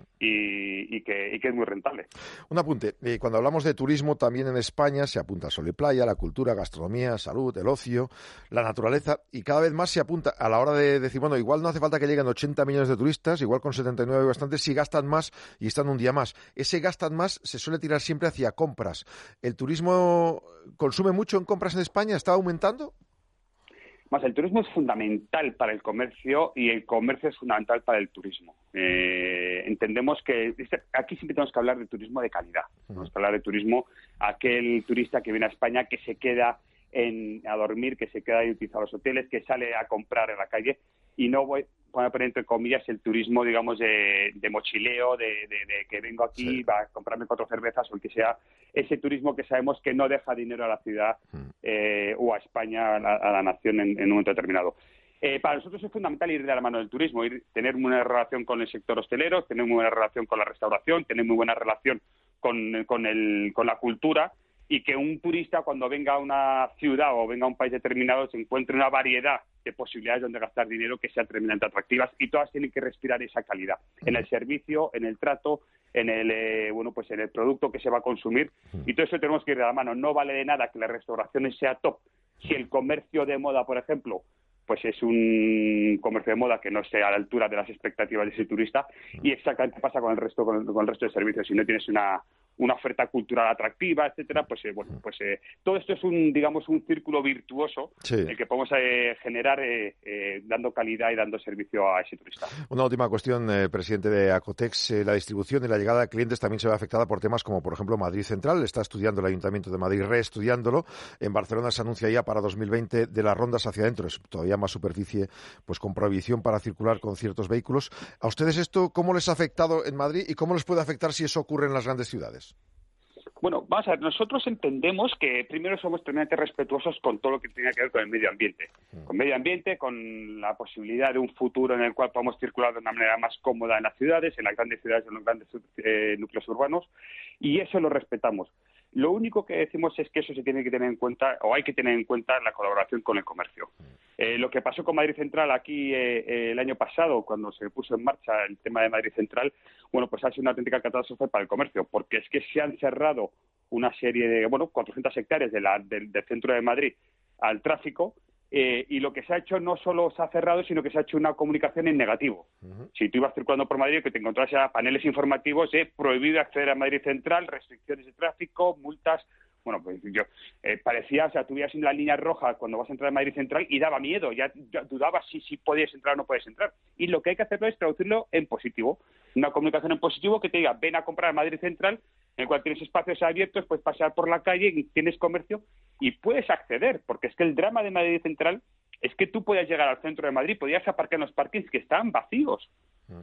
Speaker 15: y, y, que, y que es muy rentable.
Speaker 1: Un apunte. Eh, cuando hablamos de turismo, también en España se apunta sol y playa, la cultura, gastronomía, salud, el ocio, la naturaleza, y cada vez más se apunta a la hora de decir, bueno, igual no hace falta que lleguen ochenta millones de turistas, igual con setenta y nueve hay bastantes, si gastan más y están un día más. Ese gastan más se suele tirar siempre hacia compras. ¿El turismo consume mucho en compras en España? ¿Está aumentando?
Speaker 15: Más, el turismo es fundamental para el comercio y el comercio es fundamental para el turismo. Eh, entendemos que aquí siempre tenemos que hablar de turismo de calidad. Tenemos que hablar de turismo, aquel turista que viene a España, que se queda en, a dormir, que se queda y utiliza los hoteles, que sale a comprar en la calle, y no voy a poner entre comillas el turismo, digamos, de, de mochileo, de, de, de que vengo aquí, sí. va a comprarme cuatro cervezas o el que sea, ese turismo que sabemos que no deja dinero a la ciudad eh, o a España, a la, a la nación en, en un momento determinado. Eh, para nosotros es fundamental ir de la mano del turismo, ir, tener muy buena relación con el sector hostelero, tener muy buena relación con la restauración, tener muy buena relación con, con, el, con la cultura, y que un turista cuando venga a una ciudad o venga a un país determinado se encuentre una variedad de posibilidades donde gastar dinero que sean tremendamente atractivas, y todas tienen que respirar esa calidad en el servicio, en el trato, en el eh, bueno pues en el producto que se va a consumir, y todo eso tenemos que ir de la mano. No vale de nada que la restauración sea top si el comercio de moda, por ejemplo, pues es un comercio de moda que no esté a la altura de las expectativas de ese turista, y exactamente pasa con el resto con el, con el resto de servicios. Si no tienes una una oferta cultural atractiva, etcétera, pues eh, bueno, pues eh, todo esto es un, digamos, un círculo virtuoso sí. el que podemos eh, generar eh, eh, dando calidad y dando servicio a ese turista.
Speaker 1: Una última cuestión, eh, presidente de Acotex, eh, la distribución y la llegada de clientes también se ve afectada por temas como, por ejemplo, Madrid Central. Está estudiando el Ayuntamiento de Madrid, reestudiándolo. En Barcelona se anuncia ya para dos mil veinte de las rondas hacia adentro, es todavía más superficie, pues con prohibición para circular con ciertos vehículos. ¿A ustedes esto cómo les ha afectado en Madrid y cómo les puede afectar si eso ocurre en las grandes ciudades?
Speaker 15: Bueno, vamos a ver, nosotros entendemos que primero somos tremendamente respetuosos con todo lo que tiene que ver con el medio ambiente. Con medio ambiente, con la posibilidad de un futuro en el cual podamos circular de una manera más cómoda en las ciudades, en las grandes ciudades, en los grandes eh, núcleos urbanos, y eso lo respetamos. Lo único que decimos es que eso se tiene que tener en cuenta, o hay que tener en cuenta, la colaboración con el comercio. Eh, lo que pasó con Madrid Central aquí eh, eh, el año pasado, cuando se puso en marcha el tema de Madrid Central, bueno, pues ha sido una auténtica catástrofe para el comercio, porque es que se han cerrado una serie de, bueno, cuatrocientas hectáreas de la, del, del centro de Madrid al tráfico, eh, y lo que se ha hecho no solo se ha cerrado, sino que se ha hecho una comunicación en negativo. Uh-huh. Si tú ibas circulando por Madrid, que te encontrabas a paneles informativos de prohibido acceder a Madrid Central, restricciones de tráfico, multas. Bueno, pues yo, eh, parecía, o sea, tú veías en la línea roja cuando vas a entrar a Madrid Central y daba miedo, ya, ya dudabas si, si podías entrar o no puedes entrar. Y lo que hay que hacerlo es traducirlo en positivo. Una comunicación en positivo que te diga, ven a comprar a Madrid Central, en el cual tienes espacios abiertos, puedes pasear por la calle, tienes comercio y puedes acceder, porque es que el drama de Madrid Central es que tú podías llegar al centro de Madrid, podías aparcar en los parkings que estaban vacíos. Mm.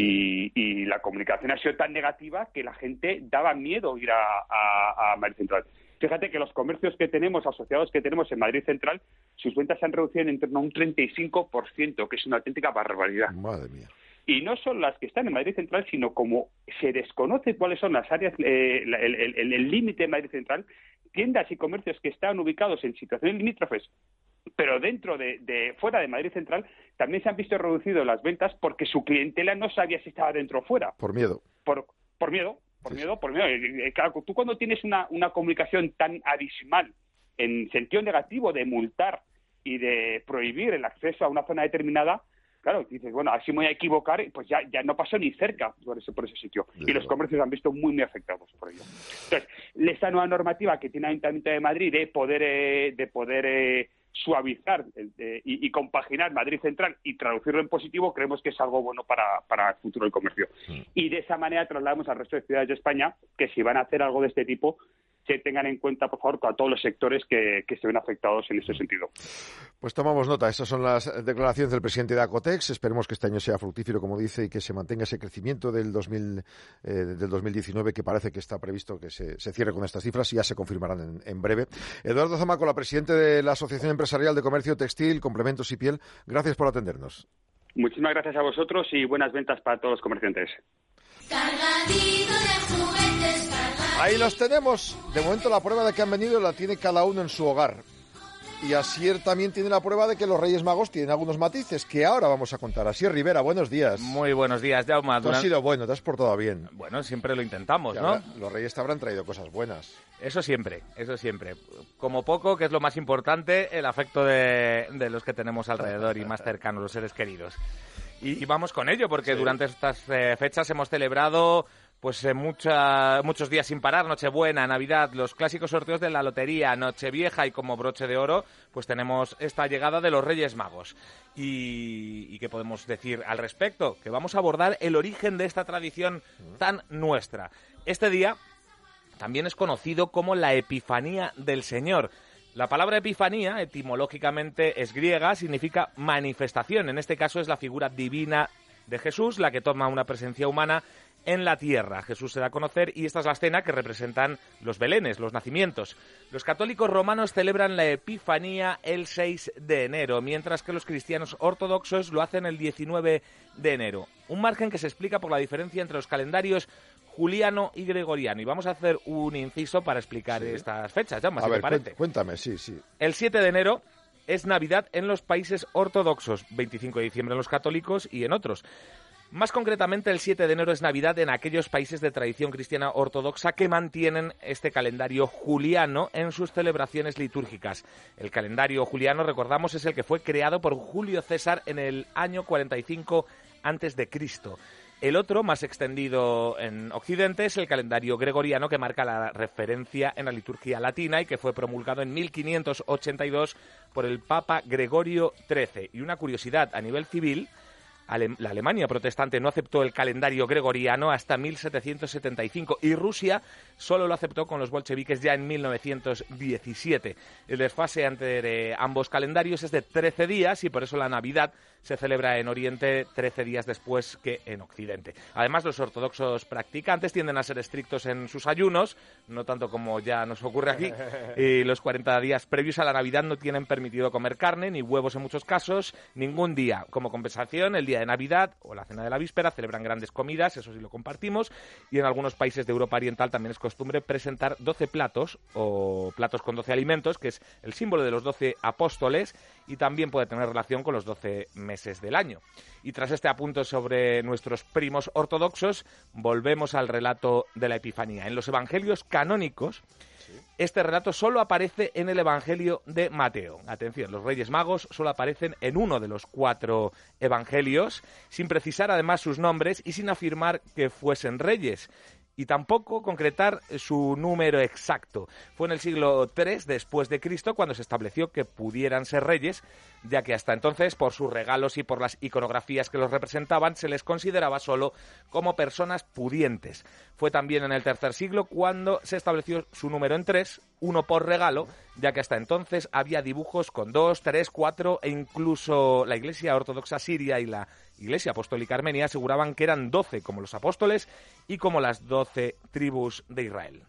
Speaker 15: Y, y la comunicación ha sido tan negativa que la gente daba miedo ir a, a, a Madrid Central. Fíjate que los comercios que tenemos, asociados que tenemos en Madrid Central, sus ventas se han reducido en torno a un treinta y cinco por ciento, que es una auténtica barbaridad.
Speaker 1: Madre mía.
Speaker 15: Y no son las que están en Madrid Central, sino como se desconoce cuáles son las áreas, eh, el límite de Madrid Central, tiendas y comercios que están ubicados en situaciones limítrofes, pero dentro de, de fuera de Madrid Central, también se han visto reducidas las ventas porque su clientela no sabía si estaba dentro o fuera.
Speaker 1: Por miedo.
Speaker 15: Por, por miedo. Por miedo, por miedo. Claro, tú cuando tienes una, una comunicación tan abismal en sentido negativo de multar y de prohibir el acceso a una zona determinada, claro, dices, bueno, así me voy a equivocar, pues ya, ya no pasó ni cerca por ese, por ese sitio. Y los comercios han visto muy, muy afectados por ello. Entonces, esta nueva normativa que tiene el Ayuntamiento de Madrid de poder, eh, de poder eh, suavizar eh, y, y compaginar Madrid Central y traducirlo en positivo, creemos que es algo bueno para, para el futuro del comercio. Mm. Y de esa manera trasladamos al resto de ciudades de España que si van a hacer algo de este tipo, que tengan en cuenta, por favor, a todos los sectores que, que se ven afectados en ese sentido.
Speaker 1: Pues tomamos nota. Estas son las declaraciones del presidente de Acotex. Esperemos que este año sea fructífero, como dice, y que se mantenga ese crecimiento del, dos mil, eh, del dos mil diecinueve, que parece que está previsto que se, se cierre con estas cifras y ya se confirmarán en, en breve. Eduardo Zamacola, presidente de la Asociación Empresarial de Comercio Textil, Complementos y Piel, gracias por atendernos.
Speaker 15: Muchísimas gracias a vosotros y buenas ventas para todos los comerciantes.
Speaker 3: Cargadito de juguetes, cargadito.
Speaker 1: Ahí los tenemos. De momento la prueba de que han venido la tiene cada uno en su hogar. Y Asier también tiene la prueba de que los Reyes Magos tienen algunos matices que ahora vamos a contar. Asier Rivera, buenos días.
Speaker 16: Muy buenos días, Jaume.
Speaker 1: Tú has sido bueno, te has portado bien.
Speaker 16: Bueno, siempre lo intentamos,
Speaker 1: y
Speaker 16: ¿no?
Speaker 1: Ahora, los Reyes te habrán traído cosas buenas.
Speaker 16: Eso siempre, eso siempre. Como poco, que es lo más importante, el afecto de, de los que tenemos alrededor y más cercanos, los seres queridos. Y, y vamos con ello, porque sí. durante estas eh, fechas hemos celebrado pues eh, mucha, muchos días sin parar, Nochebuena, Navidad, los clásicos sorteos de la lotería, Nochevieja, y como broche de oro, pues tenemos esta llegada de los Reyes Magos. Y, y ¿qué podemos decir al respecto? Que vamos a abordar el origen de esta tradición tan nuestra. Este día también es conocido como la Epifanía del Señor. La palabra epifanía, etimológicamente, es griega, significa manifestación. En este caso es la figura divina de Jesús la que toma una presencia humana en la tierra. Jesús se da a conocer y esta es la escena que representan los belenes, los nacimientos. Los católicos romanos celebran la Epifanía el seis de enero, mientras que los cristianos ortodoxos lo hacen el diecinueve de enero. Un margen que se explica por la diferencia entre los calendarios juliano y gregoriano. Y vamos a hacer un inciso para explicar sí. estas fechas. Ya,
Speaker 1: a
Speaker 16: si
Speaker 1: ver,
Speaker 16: te parece.
Speaker 1: Cuéntame, sí, sí.
Speaker 16: El siete de enero es Navidad en los países ortodoxos, veinticinco de diciembre en los católicos y en otros. Más concretamente, el siete de enero es Navidad en aquellos países de tradición cristiana ortodoxa que mantienen este calendario juliano en sus celebraciones litúrgicas. El calendario juliano, recordamos, es el que fue creado por Julio César en el año cuarenta y cinco antes de Cristo. El otro, más extendido en Occidente, es el calendario gregoriano, que marca la referencia en la liturgia latina y que fue promulgado en mil quinientos ochenta y dos por el Papa Gregorio trece. Y una curiosidad, a nivel civil, la Alemania protestante no aceptó el calendario gregoriano hasta mil setecientos setenta y cinco y Rusia solo lo aceptó con los bolcheviques ya en mil novecientos diecisiete. El desfase entre ambos calendarios es de trece días y por eso la Navidad se celebra en Oriente trece días después que en Occidente. Además, los ortodoxos practicantes tienden a ser estrictos en sus ayunos, no tanto como ya nos ocurre aquí, y los cuarenta días previos a la Navidad no tienen permitido comer carne ni huevos en muchos casos, ningún día. Como compensación, el día de Navidad o la cena de la víspera celebran grandes comidas, eso sí lo compartimos, y en algunos países de Europa Oriental también es costumbre presentar doce platos o platos con doce alimentos, que es el símbolo de los doce apóstoles y también puede tener relación con los doce meses del año. Y tras este apunto sobre nuestros primos ortodoxos, volvemos al relato de la Epifanía. En los evangelios canónicos, este relato solo aparece en el Evangelio de Mateo. Atención, los Reyes Magos solo aparecen en uno de los cuatro evangelios, sin precisar además sus nombres y sin afirmar que fuesen reyes, y tampoco concretar su número exacto. Fue en el siglo tres después de Cristo cuando se estableció que pudieran ser reyes, ya que hasta entonces, por sus regalos y por las iconografías que los representaban, se les consideraba solo como personas pudientes. Fue también en el tercer siglo cuando se estableció su número en tres, uno por regalo, ya que hasta entonces había dibujos con dos, tres, cuatro e incluso la Iglesia Ortodoxa Siria y la Iglesia Apostólica Armenia aseguraban que eran doce como los apóstoles y como las doce tribus de Israel.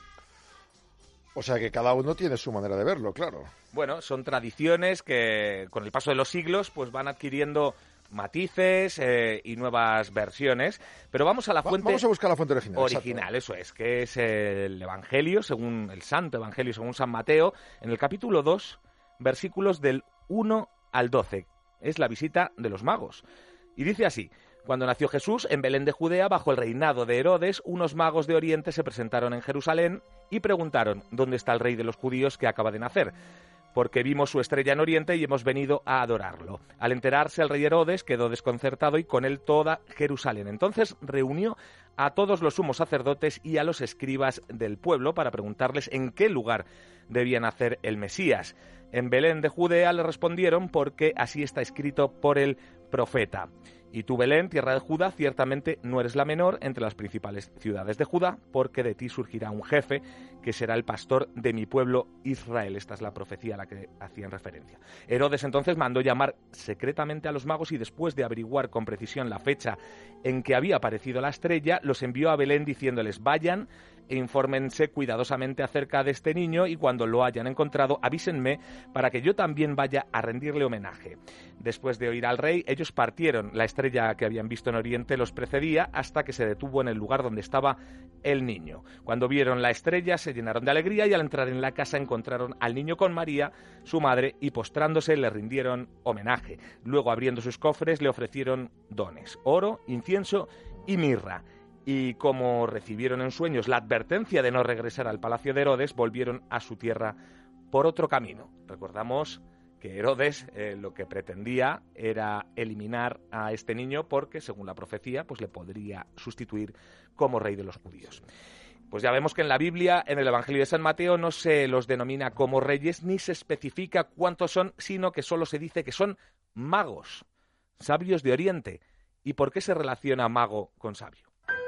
Speaker 1: O sea que cada uno tiene su manera de verlo, claro.
Speaker 16: Bueno, son tradiciones que con el paso de los siglos pues van adquiriendo matices eh, y nuevas versiones, pero vamos a la fuente...
Speaker 1: Vamos a buscar la fuente original.
Speaker 16: Original, exacto. Eso es, que es el Evangelio, según el Santo Evangelio, según San Mateo, en el capítulo dos, versículos del uno al doce. Es la visita de los magos. Y dice así: cuando nació Jesús en Belén de Judea, bajo el reinado de Herodes, unos magos de Oriente se presentaron en Jerusalén y preguntaron: ¿dónde está el rey de los judíos que acaba de nacer? Porque vimos su estrella en Oriente y hemos venido a adorarlo. Al enterarse, el rey Herodes quedó desconcertado y con él toda Jerusalén. Entonces reunió a todos los sumos sacerdotes y a los escribas del pueblo para preguntarles en qué lugar debía nacer el Mesías. En Belén de Judea le respondieron: porque así está escrito por el profeta. Y tú, Belén, tierra de Judá, ciertamente no eres la menor entre las principales ciudades de Judá, porque de ti surgirá un jefe que será el pastor de mi pueblo Israel. Esta es la profecía a la que hacían referencia. Herodes entonces mandó llamar secretamente a los magos y después de averiguar con precisión la fecha en que había aparecido la estrella, los envió a Belén diciéndoles: vayan e infórmense cuidadosamente acerca de este niño y cuando lo hayan encontrado avísenme para que yo también vaya a rendirle homenaje. Después de oír al rey, ellos partieron. La estrella que habían visto en Oriente los precedía hasta que se detuvo en el lugar donde estaba el niño. Cuando vieron la estrella se llenaron de alegría y al entrar en la casa encontraron al niño con María, su madre, y postrándose le rindieron homenaje. Luego, abriendo sus cofres, le ofrecieron dones: oro, incienso y mirra. Y como recibieron en sueños la advertencia de no regresar al palacio de Herodes, volvieron a su tierra por otro camino. Recordamos que Herodes eh, lo que pretendía era eliminar a este niño porque, según la profecía, pues le podría sustituir como rey de los judíos. Pues ya vemos que en la Biblia, en el Evangelio de San Mateo, no se los denomina como reyes ni se especifica cuántos son, sino que solo se dice que son magos, sabios de Oriente. ¿Y por qué se relaciona mago con sabio?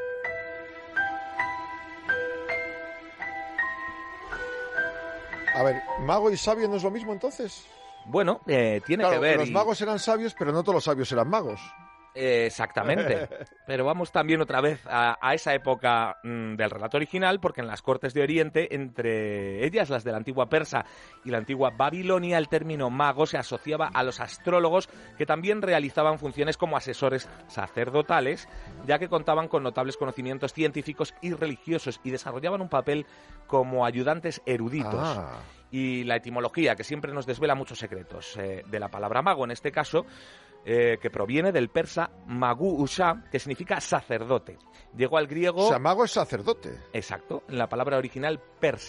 Speaker 1: A ver, ¿mago y sabio no es lo mismo entonces?
Speaker 16: Bueno, eh, tiene
Speaker 1: claro,
Speaker 16: que ver.
Speaker 1: Los
Speaker 16: y...
Speaker 1: magos eran sabios, pero no todos los sabios eran magos.
Speaker 16: Eh, exactamente. Pero vamos también otra vez a, a esa época mmm, del relato original, porque en las cortes de Oriente, entre ellas las de la antigua Persa y la antigua Babilonia, el término mago se asociaba a los astrólogos, que también realizaban funciones como asesores sacerdotales, ya que contaban con notables conocimientos científicos y religiosos y desarrollaban un papel como ayudantes eruditos.
Speaker 1: Ah.
Speaker 16: Y la etimología, que siempre nos desvela muchos secretos eh, de la palabra mago, en este caso, eh, que proviene del persa magu usha, que significa sacerdote. Llegó al griego...
Speaker 1: O sea, mago es sacerdote.
Speaker 16: Exacto, en la palabra original persa.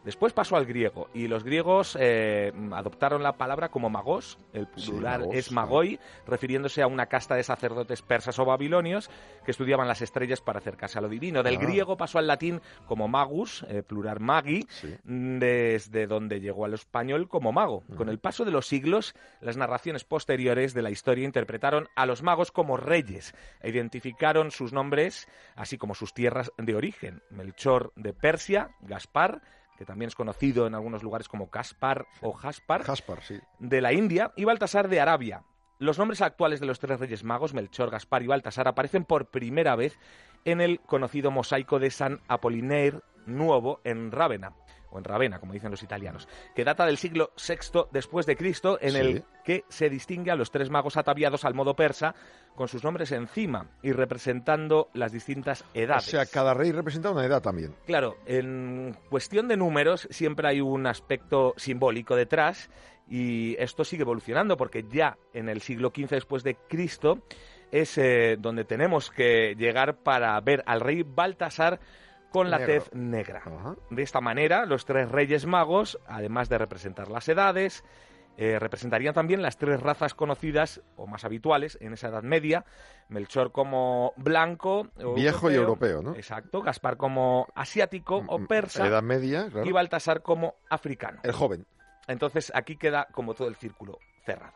Speaker 16: Después pasó al griego y los griegos eh, adoptaron la palabra como magos, el plural
Speaker 1: sí, magos,
Speaker 16: es magoi, refiriéndose a una casta de sacerdotes persas o babilonios que estudiaban las estrellas para acercarse a lo divino. Del
Speaker 1: ah.
Speaker 16: griego pasó al latín como magus, eh, plural magi, sí. desde donde llegó al español como mago. Uh-huh. Con el paso de los siglos, las narraciones posteriores de la historia interpretaron a los magos como reyes e identificaron sus nombres, así como sus tierras de origen. Melchor de Persia, Gaspar, que también es conocido en algunos lugares como Caspar o Jaspar,
Speaker 1: Jaspar sí.
Speaker 16: de la India, y Baltasar de Arabia. Los nombres actuales de los tres reyes magos, Melchor, Gaspar y Baltasar, aparecen por primera vez en el conocido mosaico de San Apolinaire Nuovo en Rávena, o en Ravenna, como dicen los italianos, que data del siglo sexto después de Cristo, en sí. el que se distingue a los tres magos ataviados al modo persa, con sus nombres encima y representando las distintas edades.
Speaker 1: O sea, cada rey representa una edad también.
Speaker 16: Claro, en cuestión de números siempre hay un aspecto simbólico detrás, y esto sigue evolucionando porque ya en el siglo quince después de Cristo es eh, donde tenemos que llegar para ver al rey Baltasar con la
Speaker 1: Negro.
Speaker 16: tez negra.
Speaker 1: Ajá.
Speaker 16: De esta manera, los tres reyes magos, además de representar las edades, eh, representarían también las tres razas conocidas o más habituales en esa Edad Media. Melchor como blanco,
Speaker 1: viejo europeo, y europeo, ¿no?
Speaker 16: Exacto. Gaspar como asiático o persa.
Speaker 1: Edad Media, claro.
Speaker 16: Y Baltasar como africano.
Speaker 1: El joven.
Speaker 16: Entonces aquí queda como todo el círculo cerrado.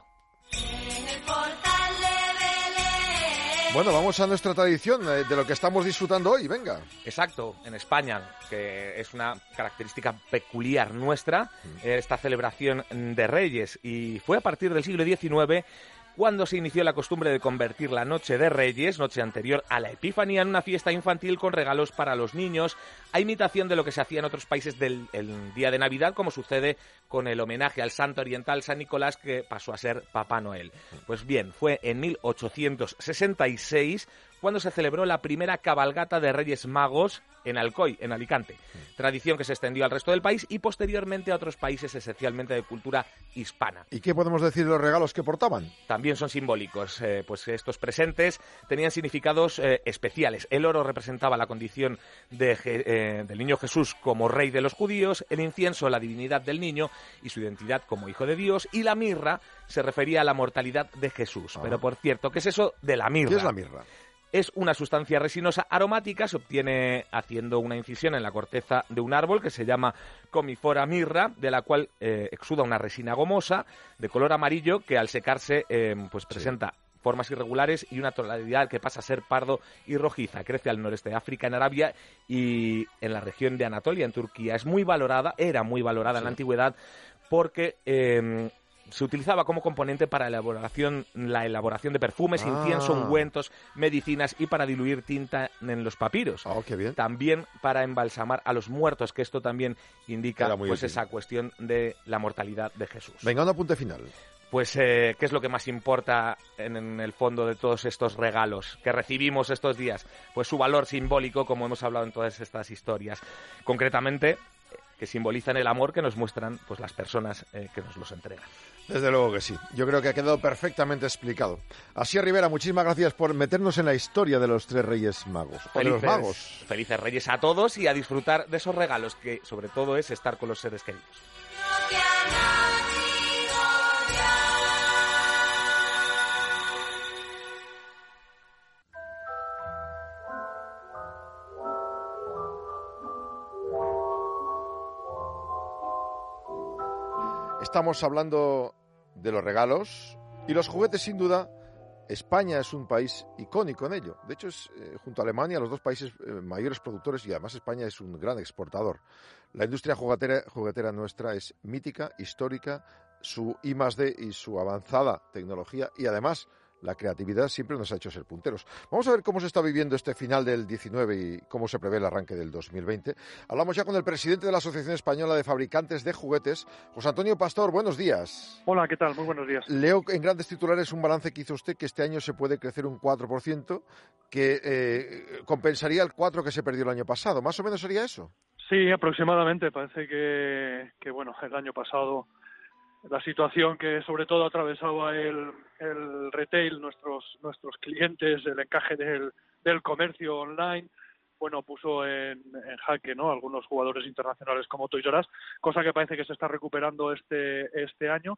Speaker 1: Bueno, vamos a nuestra tradición eh, de lo que estamos disfrutando hoy, venga.
Speaker 16: Exacto, en España, que es una característica peculiar nuestra, eh, esta celebración de Reyes, y fue a partir del siglo diecinueve cuando se inició la costumbre de convertir la Noche de Reyes, noche anterior a la Epifanía, en una fiesta infantil con regalos para los niños, a imitación de lo que se hacía en otros países del el día de Navidad, como sucede con el homenaje al santo oriental San Nicolás, que pasó a ser Papá Noel. Pues bien, fue en mil ochocientos sesenta y seis cuando se celebró la primera cabalgata de Reyes Magos en Alcoy, en Alicante. Tradición que se extendió al resto del país y posteriormente a otros países, esencialmente de cultura hispana.
Speaker 1: ¿Y qué podemos decir de los regalos que portaban?
Speaker 16: También son simbólicos, eh, pues estos presentes tenían significados eh, especiales. El oro representaba la condición de, eh, del niño Jesús como rey de los judíos, el incienso la divinidad del niño y su identidad como hijo de Dios, y la mirra se refería a la mortalidad de Jesús. Ah. Pero por cierto, ¿qué es eso de la mirra?
Speaker 1: ¿Qué es la mirra?
Speaker 16: Es una sustancia resinosa aromática, se obtiene haciendo una incisión en la corteza de un árbol que se llama Comifora mirra, de la cual eh, exuda una resina gomosa de color amarillo que al secarse eh, pues presenta sí. formas irregulares y una tonalidad que pasa a ser pardo y rojiza. Crece al noreste de África, en Arabia y en la región de Anatolia, en Turquía. Es muy valorada, era muy valorada sí. en la antigüedad porque Eh, se utilizaba como componente para elaboración, la elaboración de perfumes, ah. incienso, ungüentos, medicinas y para diluir tinta en los papiros.
Speaker 1: Oh, qué bien.
Speaker 16: También para embalsamar a los muertos, que esto también indica pues esa cuestión de la mortalidad de Jesús.
Speaker 1: Venga, un apunte final.
Speaker 16: Pues, eh, ¿qué es lo que más importa en, en el fondo de todos estos regalos que recibimos estos días? Pues su valor simbólico, como hemos hablado en todas estas historias. Concretamente, que simbolizan el amor que nos muestran pues las personas eh, que nos los entregan.
Speaker 1: Desde luego que sí. Yo creo que ha quedado perfectamente explicado. Asier Rivera, muchísimas gracias por meternos en la historia de los tres Reyes Magos.
Speaker 16: Felices,
Speaker 1: o de los magos.
Speaker 16: Felices Reyes a todos y a disfrutar de esos regalos, que sobre todo es estar con los seres queridos.
Speaker 1: Estamos hablando de los regalos y los juguetes, sin duda. España es un país icónico en ello. De hecho, es eh, junto a Alemania los dos países eh, mayores productores, y además España es un gran exportador. La industria juguetera, juguetera nuestra es mítica, histórica, su I más D y su avanzada tecnología, y además la creatividad siempre nos ha hecho ser punteros. Vamos a ver cómo se está viviendo este final del diecinueve y cómo se prevé el arranque del dos mil veinte. Hablamos ya con el presidente de la Asociación Española de Fabricantes de Juguetes, José Antonio Pastor. Buenos días.
Speaker 17: Hola, ¿qué tal? Muy buenos días.
Speaker 1: Leo en grandes titulares un balance que hizo usted, que este año se puede crecer un cuatro por ciento, que eh, compensaría el cuatro por ciento que se perdió el año pasado. ¿Más o menos sería eso?
Speaker 17: Sí, aproximadamente. Parece que, que bueno, el año pasado la situación que sobre todo atravesaba el, el retail, nuestros nuestros clientes, el encaje del, del comercio online, bueno, puso en, en jaque, ¿no?, algunos jugadores internacionales como Toys R Us, cosa que parece que se está recuperando este este año.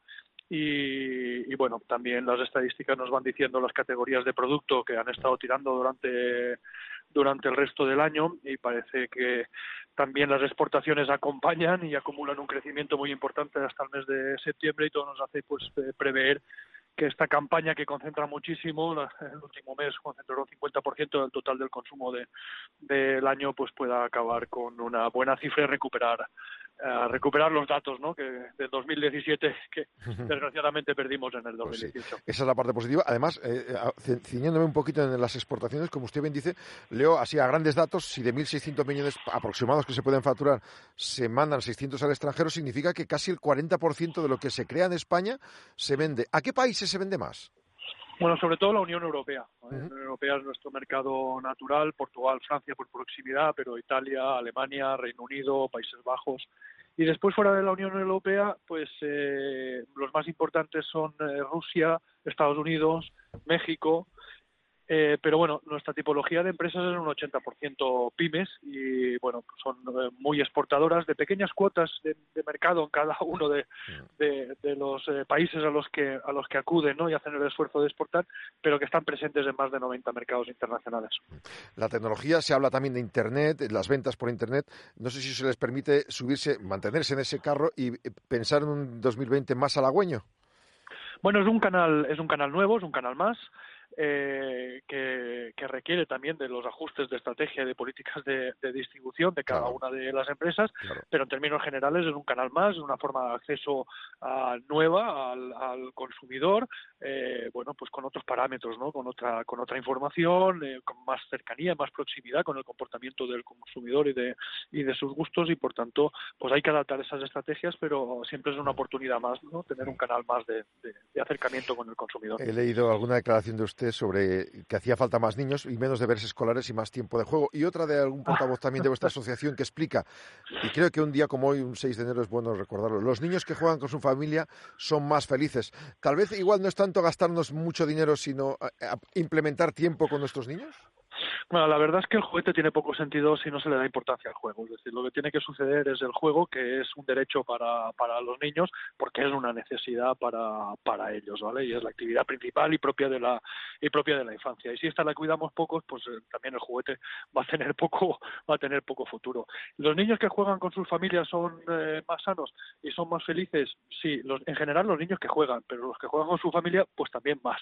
Speaker 17: Y, y bueno, también las estadísticas nos van diciendo las categorías de producto que han estado tirando durante durante el resto del año, y parece que también las exportaciones acompañan y acumulan un crecimiento muy importante hasta el mes de septiembre, y todo nos hace pues prever que esta campaña, que concentra muchísimo, la, el último mes concentró un cincuenta por ciento del total del consumo de del año, pues pueda acabar con una buena cifra y recuperar uh, recuperar los datos, ¿no?, que del dos mil diecisiete, que desgraciadamente perdimos en el dos mil dieciocho.
Speaker 1: Pues sí, esa es la parte positiva. Además, eh, ciñéndome un poquito en las exportaciones, como usted bien dice, leo así a grandes datos, si de mil seiscientos millones aproximados que se pueden facturar se mandan seiscientos al extranjero, significa que casi el cuarenta por ciento de lo que se crea en España se vende. ¿A qué países se vende más?
Speaker 17: Bueno, sobre todo la Unión Europea. Uh-huh. La Unión Europea es nuestro mercado natural, Portugal, Francia por proximidad, pero Italia, Alemania, Reino Unido, Países Bajos. Y después, fuera de la Unión Europea, pues eh, los más importantes son eh, Rusia, Estados Unidos, México. Eh, pero bueno, nuestra tipología de empresas es un ochenta por ciento pymes y bueno, son eh, muy exportadoras de pequeñas cuotas de, de mercado en cada uno de, de, de los eh, países a los que a los que acuden, ¿no?, y hacen el esfuerzo de exportar, pero que están presentes en más de noventa mercados internacionales.
Speaker 1: La tecnología, se habla también de Internet, las ventas por Internet. No sé si se les permite subirse, mantenerse en ese carro y pensar en un dos mil veinte más halagüeño.
Speaker 17: Bueno, es un canal, es un canal nuevo, es un canal más. Eh, que, que requiere también de los ajustes de estrategia y de políticas de, de distribución de cada claro. una de las empresas, claro. pero en términos generales es un canal más, es una forma de acceso uh, nueva al, al consumidor, eh, bueno, pues con otros parámetros, ¿no?, con otra con otra información, eh, con más cercanía, más proximidad con el comportamiento del consumidor y de y de sus gustos, y por tanto, pues hay que adaptar esas estrategias, pero siempre es una oportunidad más, ¿no?, tener un canal más de, de, de acercamiento con el consumidor.
Speaker 1: He leído alguna declaración de usted sobre que hacía falta más niños y menos deberes escolares y más tiempo de juego, y otra de algún portavoz también de vuestra asociación que explica, y creo que un día como hoy, un seis de enero, es bueno recordarlo: los niños que juegan con su familia son más felices. Tal vez igual no es tanto gastarnos mucho dinero, sino implementar tiempo con nuestros niños.
Speaker 17: Bueno, la verdad es que el juguete tiene poco sentido si no se le da importancia al juego. Es decir, lo que tiene que suceder es el juego, que es un derecho para, para los niños, porque es una necesidad para, para ellos, ¿vale? Y es la actividad principal y propia de la y propia de la infancia. Y si esta la cuidamos pocos, pues eh, también el juguete va a tener poco va a tener poco futuro. Los niños que juegan con sus familias son eh, más sanos y son más felices. Sí, los, en general los niños que juegan, pero los que juegan con su familia, pues también más,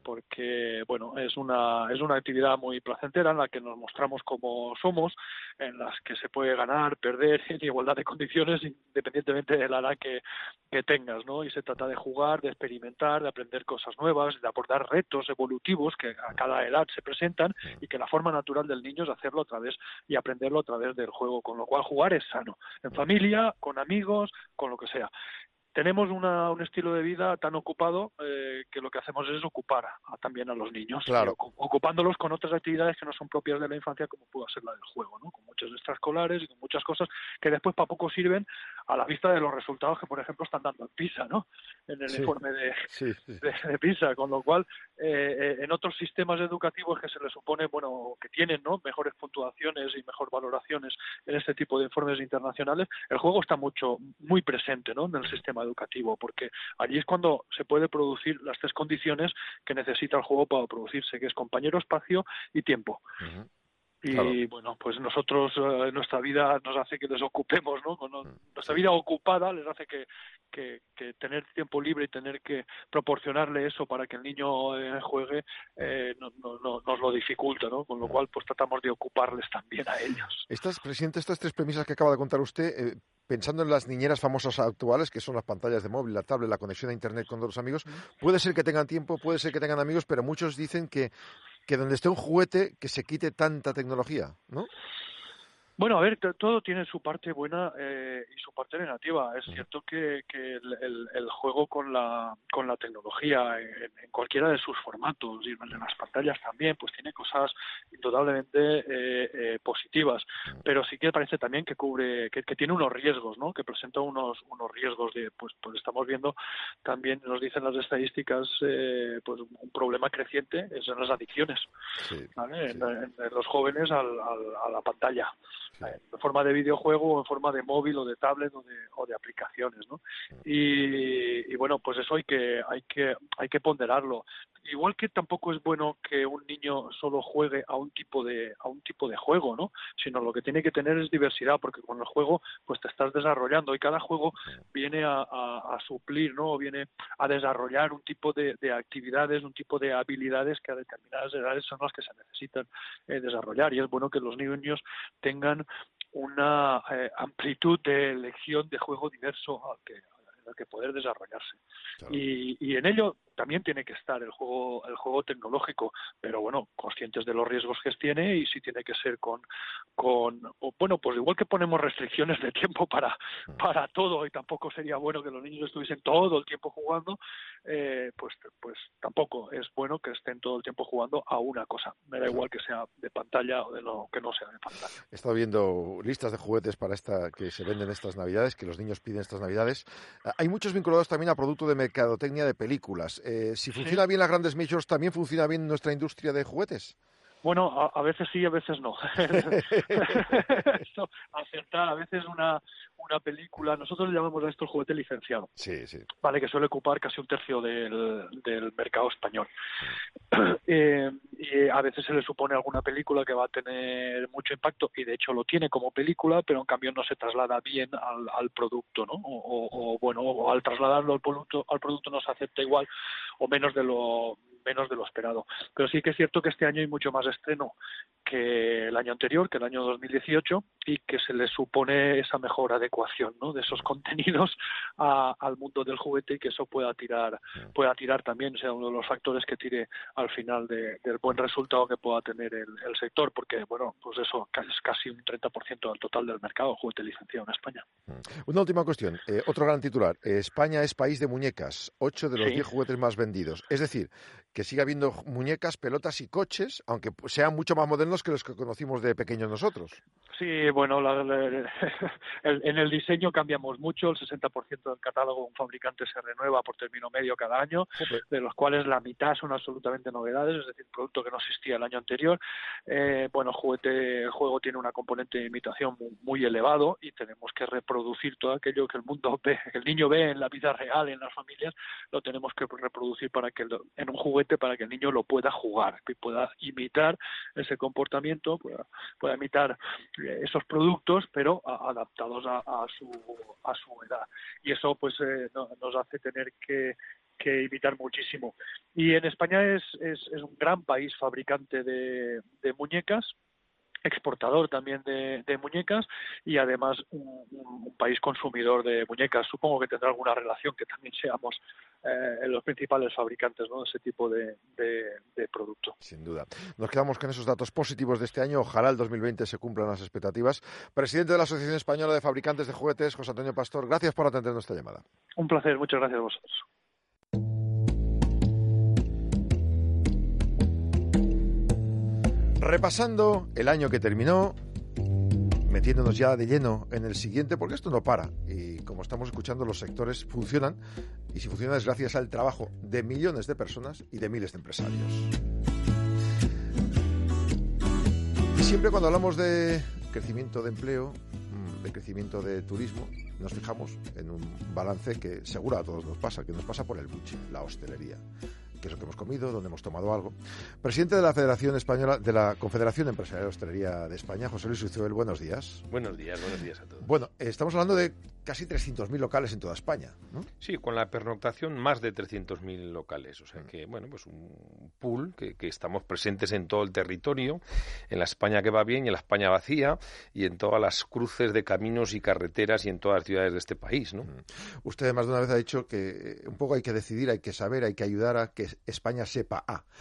Speaker 17: porque bueno, es una es una actividad muy placentera en la que nos mostramos como somos, en las que se puede ganar, perder en igualdad de condiciones independientemente de la edad que, que tengas, ¿no? Y se trata de jugar, de experimentar, de aprender cosas nuevas, de abordar retos evolutivos que a cada edad se presentan, y que la forma natural del niño es hacerlo a través y aprenderlo a través del juego, con lo cual jugar es sano, en familia, con amigos, con lo que sea. Tenemos una, un estilo de vida tan ocupado eh, que lo que hacemos es ocupar a, también a los niños,
Speaker 1: claro.
Speaker 17: pero, ocupándolos con otras actividades que no son propias de la infancia, como puede ser la del juego, ¿no?, con muchos extraescolares y con muchas cosas que después para poco sirven a la vista de los resultados que, por ejemplo, están dando en PISA, ¿no?, en el sí. informe de, sí, sí. de, de PISA, con lo cual eh, en otros sistemas educativos que se les supone, bueno, que tienen, ¿no?, mejores puntuaciones y mejor valoraciones en este tipo de informes internacionales, el juego está mucho muy presente, ¿no?, en el sistema educativo, porque allí es cuando se puede producir las tres condiciones que necesita el juego para producirse, que es compañero, espacio y tiempo. Uh-huh. Y claro. bueno, pues nosotros, eh, nuestra vida nos hace que desocupemos, ¿no? Con, nuestra vida ocupada les hace que, que, que tener tiempo libre y tener que proporcionarle eso para que el niño eh, juegue eh, no, no, no, nos lo dificulta, ¿no? Con lo cual, pues tratamos de ocuparles también a ellos.
Speaker 1: Estas, presidente, estas tres premisas que acaba de contar usted, eh, pensando en las niñeras famosas actuales, que son las pantallas de móvil, la tablet, la conexión a Internet con los amigos, puede ser que tengan tiempo, puede ser que tengan amigos, pero muchos dicen que que donde esté un juguete, que se quite tanta tecnología, ¿no?
Speaker 17: Bueno, a ver, t- todo tiene su parte buena eh, y su parte negativa. Es cierto que, que el, el, el juego con la con la tecnología en, en cualquiera de sus formatos y en las pantallas también, pues tiene cosas indudablemente eh, eh, positivas. Pero sí que parece también que cubre, que, que tiene unos riesgos, ¿no? Que presenta unos unos riesgos de, pues, pues estamos viendo también, nos dicen las estadísticas, eh, pues un problema creciente es en las adicciones, sí, ¿vale? Sí. En, en, en los jóvenes al, al, a la pantalla. Sí. En forma de videojuego o en forma de móvil o de tablet o de, o de aplicaciones, ¿no? Y, y bueno, pues eso hay que hay que hay que ponderarlo. Igual que tampoco es bueno que un niño solo juegue a un tipo de a un tipo de juego, ¿no? Sino lo que tiene que tener es diversidad, porque con el juego pues te estás desarrollando y cada juego viene a, a, a suplir, ¿no? O viene a desarrollar un tipo de, de actividades, un tipo de habilidades que a determinadas edades son las que se necesitan eh, desarrollar, y es bueno que los niños tengan una eh, amplitud de elección de juego diverso al que, al que poder desarrollarse. Claro. Y, y en ello también tiene que estar el juego el juego tecnológico, pero bueno, conscientes de los riesgos que tiene, y si tiene que ser con con o, bueno, pues igual que ponemos restricciones de tiempo para para todo, y tampoco sería bueno que los niños estuviesen todo el tiempo jugando, eh, pues pues tampoco es bueno que estén todo el tiempo jugando a una cosa. Me da igual que sea de pantalla o de lo que no sea de pantalla.
Speaker 1: He estado viendo listas de juguetes para esta que se venden estas Navidades, que los niños piden estas Navidades. Hay muchos vinculados también a producto de mercadotecnia de películas. Eh, si funciona sí. bien las grandes majors, ¿también funciona bien nuestra industria de juguetes?
Speaker 17: Bueno, a, a veces sí, a veces no. Esto, acertar, a veces una una película, nosotros le llamamos a esto el juguete licenciado.
Speaker 1: Sí, sí.
Speaker 17: Vale, que suele ocupar casi un tercio del, del mercado español. Mm. Eh, y a veces se le supone alguna película que va a tener mucho impacto, y de hecho lo tiene como película, pero en cambio no se traslada bien al, al producto, ¿no? O, o, o bueno, o al trasladarlo al producto, al producto no se acepta igual o menos de lo menos de lo esperado. Pero sí que es cierto que este año hay mucho más estreno que el año anterior, que el año dos mil dieciocho, y que se le supone esa mejor adecuación, ¿no? De esos contenidos a, al mundo del juguete, y que eso pueda tirar pueda tirar también, sea uno de los factores que tire al final de, del buen resultado que pueda tener el, el sector, porque, bueno, pues eso es casi un treinta por ciento del total del mercado juguete licenciado en España.
Speaker 1: Una última cuestión, eh, otro gran titular. España es país de muñecas, ocho de los diez sí. juguetes más vendidos. Es decir, que siga habiendo muñecas, pelotas y coches, aunque sean mucho más modernos que los que conocimos de pequeños nosotros.
Speaker 17: Sí, bueno, la, la, el, en el diseño cambiamos mucho. El sesenta por ciento del catálogo de un fabricante se renueva por término medio cada año, okay. de los cuales la mitad son absolutamente novedades, es decir, producto que no existía el año anterior. Eh, bueno, el juguete, el juego tiene una componente de imitación muy, muy elevado, y tenemos que reproducir todo aquello que el mundo ve, que el niño ve en la vida real, en las familias, lo tenemos que reproducir para que lo, en un juguete, para que el niño lo pueda jugar, que pueda imitar ese comportamiento, pueda, pueda imitar esos productos, pero a, adaptados a, a su a su edad. Y eso pues eh, no, nos hace tener que que imitar muchísimo. Y en España es, es, es un gran país fabricante de, de muñecas, exportador también de, de muñecas, y además un, un país consumidor de muñecas. Supongo que tendrá alguna relación que también seamos eh, los principales fabricantes, ¿no?, de ese tipo de, de, de producto.
Speaker 1: Sin duda. Nos quedamos con esos datos positivos de este año. Ojalá el dos mil veinte se cumplan las expectativas. Presidente de la Asociación Española de Fabricantes de Juguetes, José Antonio Pastor, gracias por atender nuestra llamada.
Speaker 17: Un placer, muchas gracias a vosotros.
Speaker 1: Repasando el año que terminó, metiéndonos ya de lleno en el siguiente, porque esto no para, y como estamos escuchando, los sectores funcionan, y si funcionan es gracias al trabajo de millones de personas y de miles de empresarios. Y siempre cuando hablamos de crecimiento de empleo, de crecimiento de turismo, nos fijamos en un balance que seguro a todos nos pasa, que nos pasa por el buche, la hostelería. ¿Qué es lo que hemos comido? ¿Dónde hemos tomado algo? Presidente de la Federación Española, de la Confederación Empresarial de Hostelería de España, José Luis Ucebel, buenos días.
Speaker 18: Buenos días, buenos días a todos.
Speaker 1: Bueno, estamos hablando de casi trescientos mil locales en toda España, ¿no?
Speaker 18: Sí, con la pernoctación más de trescientos mil locales, o sea que, bueno, pues un pool que, que estamos presentes en todo el territorio, en la España que va bien y en la España vacía, y en todas las cruces de caminos y carreteras y en todas las ciudades de este país, ¿no?
Speaker 1: Usted más de una vez ha dicho que un poco hay que decidir, hay que saber, hay que ayudar a que España sepa A.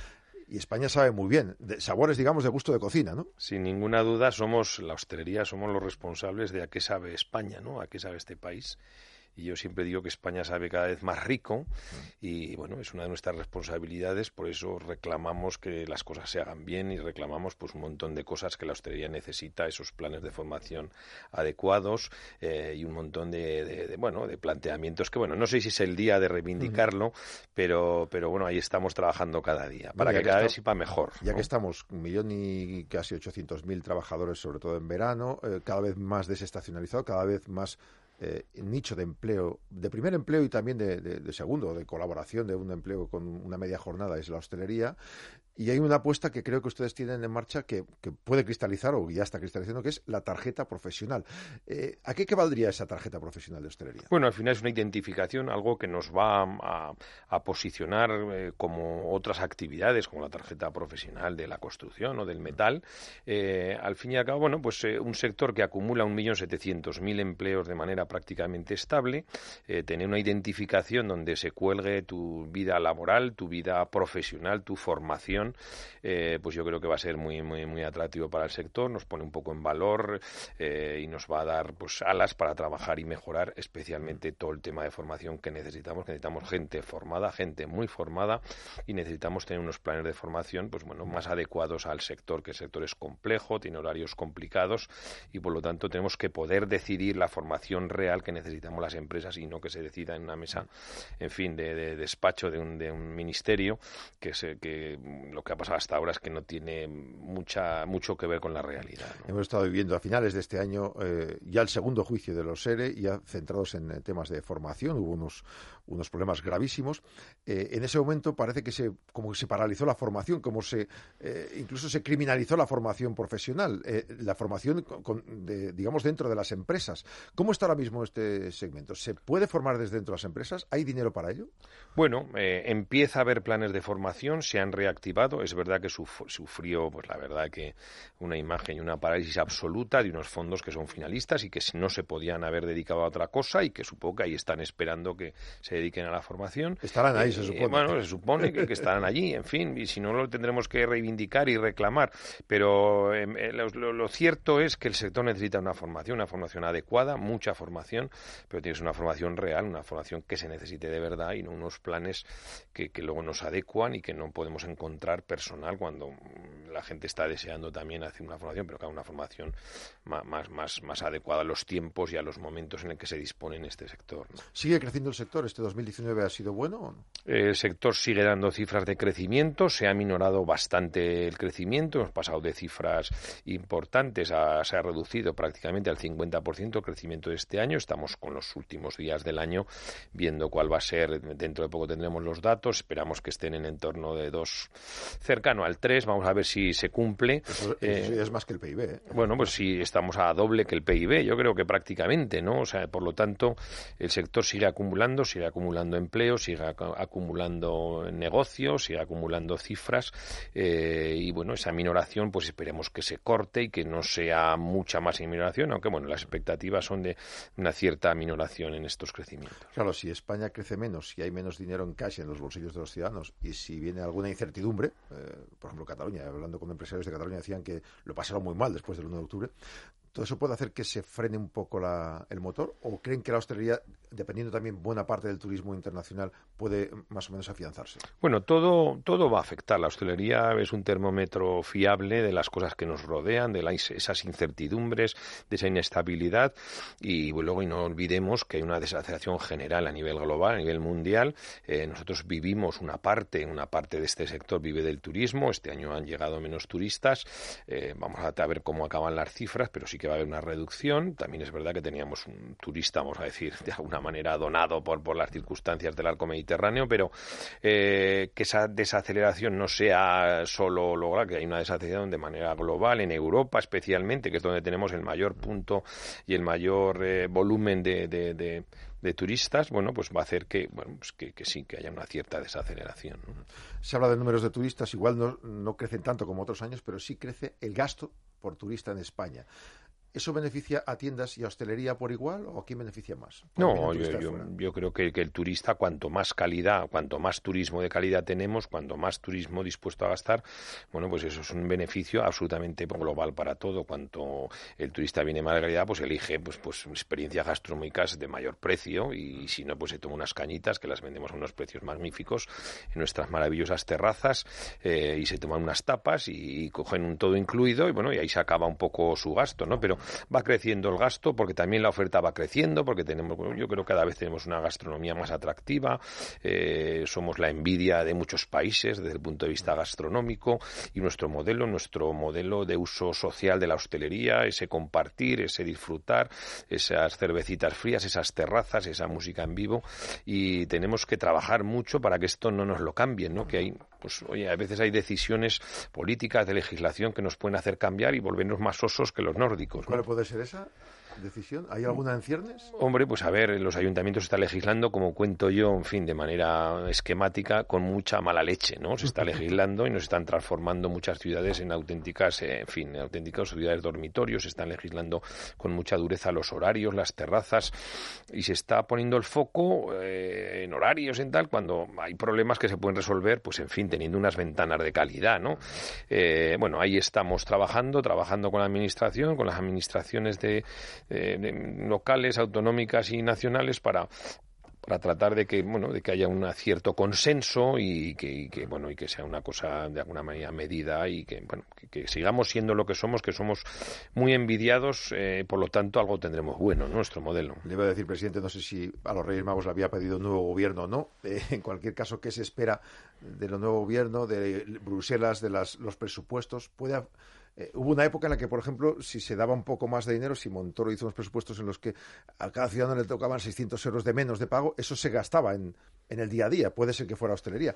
Speaker 1: y España sabe muy bien, de sabores, digamos, de gusto de cocina, ¿no?
Speaker 18: Sin ninguna duda, somos la hostelería, somos los responsables de a qué sabe España, ¿no? A qué sabe este país. Y yo siempre digo que España sabe cada vez más rico y, bueno, es una de nuestras responsabilidades, por eso reclamamos que las cosas se hagan bien y reclamamos pues un montón de cosas que la hostelería necesita, esos planes de formación adecuados eh, y un montón de, de, de, bueno, de planteamientos que, bueno, no sé si es el día de reivindicarlo, uh-huh. pero, pero, bueno, ahí estamos trabajando cada día, para bueno, que, que cada está, vez sepa mejor.
Speaker 1: Ya
Speaker 18: ¿no?
Speaker 1: que estamos, un millón y casi ochocientos mil trabajadores, sobre todo en verano, eh, cada vez más desestacionalizado, cada vez más Eh, nicho de empleo, de primer empleo y también de, de, de segundo, de colaboración de un empleo con una media jornada, es la hostelería. Y hay una apuesta que creo que ustedes tienen en marcha que, que puede cristalizar, o ya está cristalizando, que es la tarjeta profesional. Eh, ¿A qué valdría esa tarjeta profesional de hostelería?
Speaker 18: Bueno, al final es una identificación, algo que nos va a, a posicionar eh, como otras actividades, como la tarjeta profesional de la construcción o del metal. Eh, al fin y al cabo, bueno, pues eh, un sector que acumula un millón setecientos mil empleos de manera prácticamente estable, eh, tener una identificación donde se cuelgue tu vida laboral, tu vida profesional, tu formación, eh, pues yo creo que va a ser muy muy muy atractivo para el sector, nos pone un poco en valor eh, y nos va a dar pues alas para trabajar y mejorar especialmente todo el tema de formación que necesitamos, que necesitamos gente formada, gente muy formada y necesitamos tener unos planes de formación pues bueno más adecuados al sector, que el sector es complejo, tiene horarios complicados y por lo tanto tenemos que poder decidir la formación real que necesitamos las empresas y no que se decida en una mesa, en fin, de, de despacho de un, de un ministerio que, se, que lo que ha pasado hasta ahora es que no tiene mucha mucho que ver con la realidad, ¿no?
Speaker 1: Hemos estado viviendo a finales de este año eh, ya el segundo juicio de los ERE, ya centrados en eh, temas de formación, hubo unos unos problemas gravísimos. Eh, en ese momento parece que se como que se paralizó la formación, como se eh, incluso se criminalizó la formación profesional, eh, la formación con, con, de, digamos dentro de las empresas. ¿Cómo está ahora mismo este segmento? ¿Se puede formar desde dentro de las empresas? ¿Hay dinero para ello?
Speaker 18: Bueno, eh, empieza a haber planes de formación, se han reactivado. Es verdad que suf- sufrió, pues la verdad que una imagen y una parálisis absoluta de unos fondos que son finalistas y que no se podían haber dedicado a otra cosa y que supongo que ahí están esperando que se dediquen a la formación.
Speaker 1: Estarán ahí,
Speaker 18: eh,
Speaker 1: se supone.
Speaker 18: Bueno, se supone que, que estarán allí, en fin, y si no lo tendremos que reivindicar y reclamar. Pero eh, lo, lo cierto es que el sector necesita una formación, una formación adecuada, mucha formación, pero tienes una formación real, una formación que se necesite de verdad y no unos planes que, que luego nos adecuan y que no podemos encontrar personal cuando la gente está deseando también hacer una formación, pero que haga una formación más, más, más, más adecuada a los tiempos y a los momentos en el que se dispone en este sector, ¿no?
Speaker 1: ¿Sigue creciendo el sector? ¿Este dos mil diecinueve ha sido bueno o no?
Speaker 18: El sector sigue dando cifras de crecimiento, se ha minorado bastante el crecimiento, hemos pasado de cifras importantes, a, se ha reducido prácticamente al cincuenta por ciento el crecimiento de este año, estamos con los últimos días del año viendo cuál va a ser, dentro de poco tendremos los datos, esperamos que estén en entorno de dos, cercano al tres, vamos a ver si se cumple.
Speaker 1: Eso, eso eh, es más que el P I B, ¿eh?
Speaker 18: Bueno, pues sí, estamos a doble que el P I B, yo creo que prácticamente, ¿no? O sea, por lo tanto, el sector sigue acumulando, sigue acumulando empleo, sigue ac- acumulando negocios, sigue acumulando cifras eh, y bueno, esa minoración pues esperemos que se corte y que no sea mucha más minoración, aunque bueno, las expectativas son de una cierta minoración en estos crecimientos.
Speaker 1: Claro, si España crece menos, si hay menos dinero en cash en los bolsillos de los ciudadanos y si viene alguna incertidumbre, eh, por ejemplo Cataluña, hablando con empresarios de Cataluña decían que lo pasaron muy mal después del uno de octubre, ¿todo eso puede hacer que se frene un poco la, el motor? ¿O creen que la hostelería, dependiendo también buena parte del turismo internacional, puede más o menos afianzarse?
Speaker 18: Bueno, todo, todo va a afectar. La hostelería es un termómetro fiable de las cosas que nos rodean, de la, esas incertidumbres, de esa inestabilidad. Y luego, y no olvidemos que hay una desaceleración general a nivel global, a nivel mundial. Eh, nosotros vivimos una parte, una parte de este sector vive del turismo. Este año han llegado menos turistas. Eh, vamos a ver cómo acaban las cifras, pero sí que va a haber una reducción. También es verdad que teníamos un turista, vamos a decir, de alguna manera donado por, por las circunstancias del arco mediterráneo, pero eh, que esa desaceleración no sea solo lograr, que hay una desaceleración de manera global, en Europa especialmente, que es donde tenemos el mayor punto y el mayor eh, volumen de, de, de, de turistas, bueno, pues va a hacer que, bueno, pues que, que sí, que haya una cierta desaceleración, ¿no?
Speaker 1: Se habla de números de turistas, igual no, no crecen tanto como otros años, pero sí crece el gasto por turista en España. ¿eso beneficia a tiendas y a hostelería por igual o a quién beneficia más?
Speaker 18: No, yo, yo, yo creo que, que el turista, cuanto más calidad, cuanto más turismo de calidad tenemos, cuanto más turismo dispuesto a gastar, bueno, pues eso es un beneficio absolutamente global para todo. Cuanto el turista viene más de calidad, pues elige pues, pues experiencias gastronómicas de mayor precio y, y si no, pues se toma unas cañitas que las vendemos a unos precios magníficos en nuestras maravillosas terrazas eh, y se toman unas tapas y, y cogen un todo incluido y bueno, y ahí se acaba un poco su gasto, ¿no? Pero va creciendo el gasto porque también la oferta va creciendo, porque tenemos, yo creo que cada vez tenemos una gastronomía más atractiva, eh, somos la envidia de muchos países desde el punto de vista gastronómico y nuestro modelo, nuestro modelo de uso social de la hostelería, ese compartir, ese disfrutar, esas cervecitas frías, esas terrazas, esa música en vivo y tenemos que trabajar mucho para que esto no nos lo cambien, ¿no? Que hay, pues oye, a veces hay decisiones políticas de legislación que nos pueden hacer cambiar y volvernos más osos que los nórdicos, ¿no?
Speaker 1: ¿Cuál puede ser esa decisión? ¿Hay alguna en ciernes?
Speaker 18: Hombre, pues a ver, los ayuntamientos están legislando, como cuento yo, en fin, de manera esquemática, con mucha mala leche, ¿no? Se está legislando y nos están transformando muchas ciudades en auténticas, eh, en fin, en auténticas ciudades dormitorios, se están legislando con mucha dureza los horarios, las terrazas, y se está poniendo el foco eh, en horarios, en tal, cuando hay problemas que se pueden resolver, pues en fin, teniendo unas ventanas de calidad, ¿no? Eh, bueno, ahí estamos trabajando, trabajando con la administración, con las administraciones de Eh, locales, autonómicas y nacionales para para tratar de que bueno de que haya un cierto consenso y que, y que bueno y que sea una cosa de alguna manera medida y que bueno que, que sigamos siendo lo que somos, que somos muy envidiados, eh, por lo tanto algo tendremos bueno, ¿no? Nuestro modelo.
Speaker 1: Le iba a decir, presidente, no sé si a los Reyes Magos le había pedido un nuevo gobierno o no. Eh, en cualquier caso, ¿qué se espera de lo nuevo gobierno, de Bruselas, de las, los presupuestos? ¿Puede Eh, hubo una época en la que, por ejemplo, si se daba un poco más de dinero, si Montoro hizo unos presupuestos en los que a cada ciudadano le tocaban seiscientos euros de menos de pago, eso se gastaba en, en el día a día, puede ser que fuera hostelería.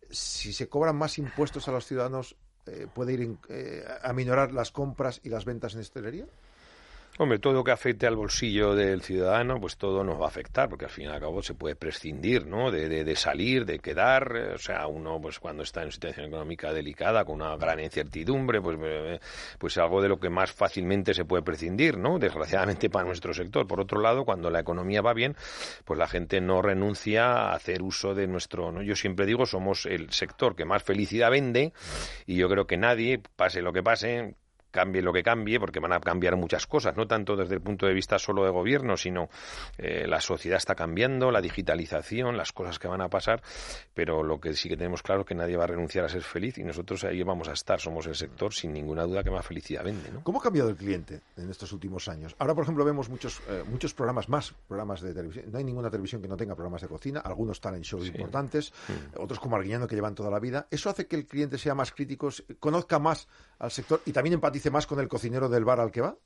Speaker 1: Si se cobran más impuestos a los ciudadanos, eh, ¿puede ir eh, a minorar las compras y las ventas en hostelería?
Speaker 18: Hombre, todo lo que afecte al bolsillo del ciudadano, pues todo nos va a afectar, porque al fin y al cabo se puede prescindir, ¿no? De, de, de salir, de quedar, o sea, uno pues cuando está en una situación económica delicada, con una gran incertidumbre, pues, pues algo de lo que más fácilmente se puede prescindir, ¿no? Desgraciadamente para nuestro sector. Por otro lado, cuando la economía va bien, pues la gente no renuncia a hacer uso de nuestro, ¿no? Yo siempre digo, somos el sector que más felicidad vende y yo creo que nadie, pase lo que pase, cambie lo que cambie, porque van a cambiar muchas cosas, no tanto desde el punto de vista solo de gobierno, sino eh, la sociedad está cambiando, la digitalización, las cosas que van a pasar, pero lo que sí que tenemos claro es que nadie va a renunciar a ser feliz y nosotros ahí vamos a estar, somos el sector sin ninguna duda que más felicidad vende, ¿no?
Speaker 1: ¿Cómo ha cambiado el cliente en estos últimos años? Ahora, por ejemplo, vemos muchos eh, muchos programas más, programas de televisión. No hay ninguna televisión que no tenga programas de cocina, algunos están en shows sí. importantes, mm. otros como Arguiñano que llevan toda la vida. ¿Eso hace que el cliente sea más crítico, conozca más al sector y también empatice más con el cocinero del bar al que va?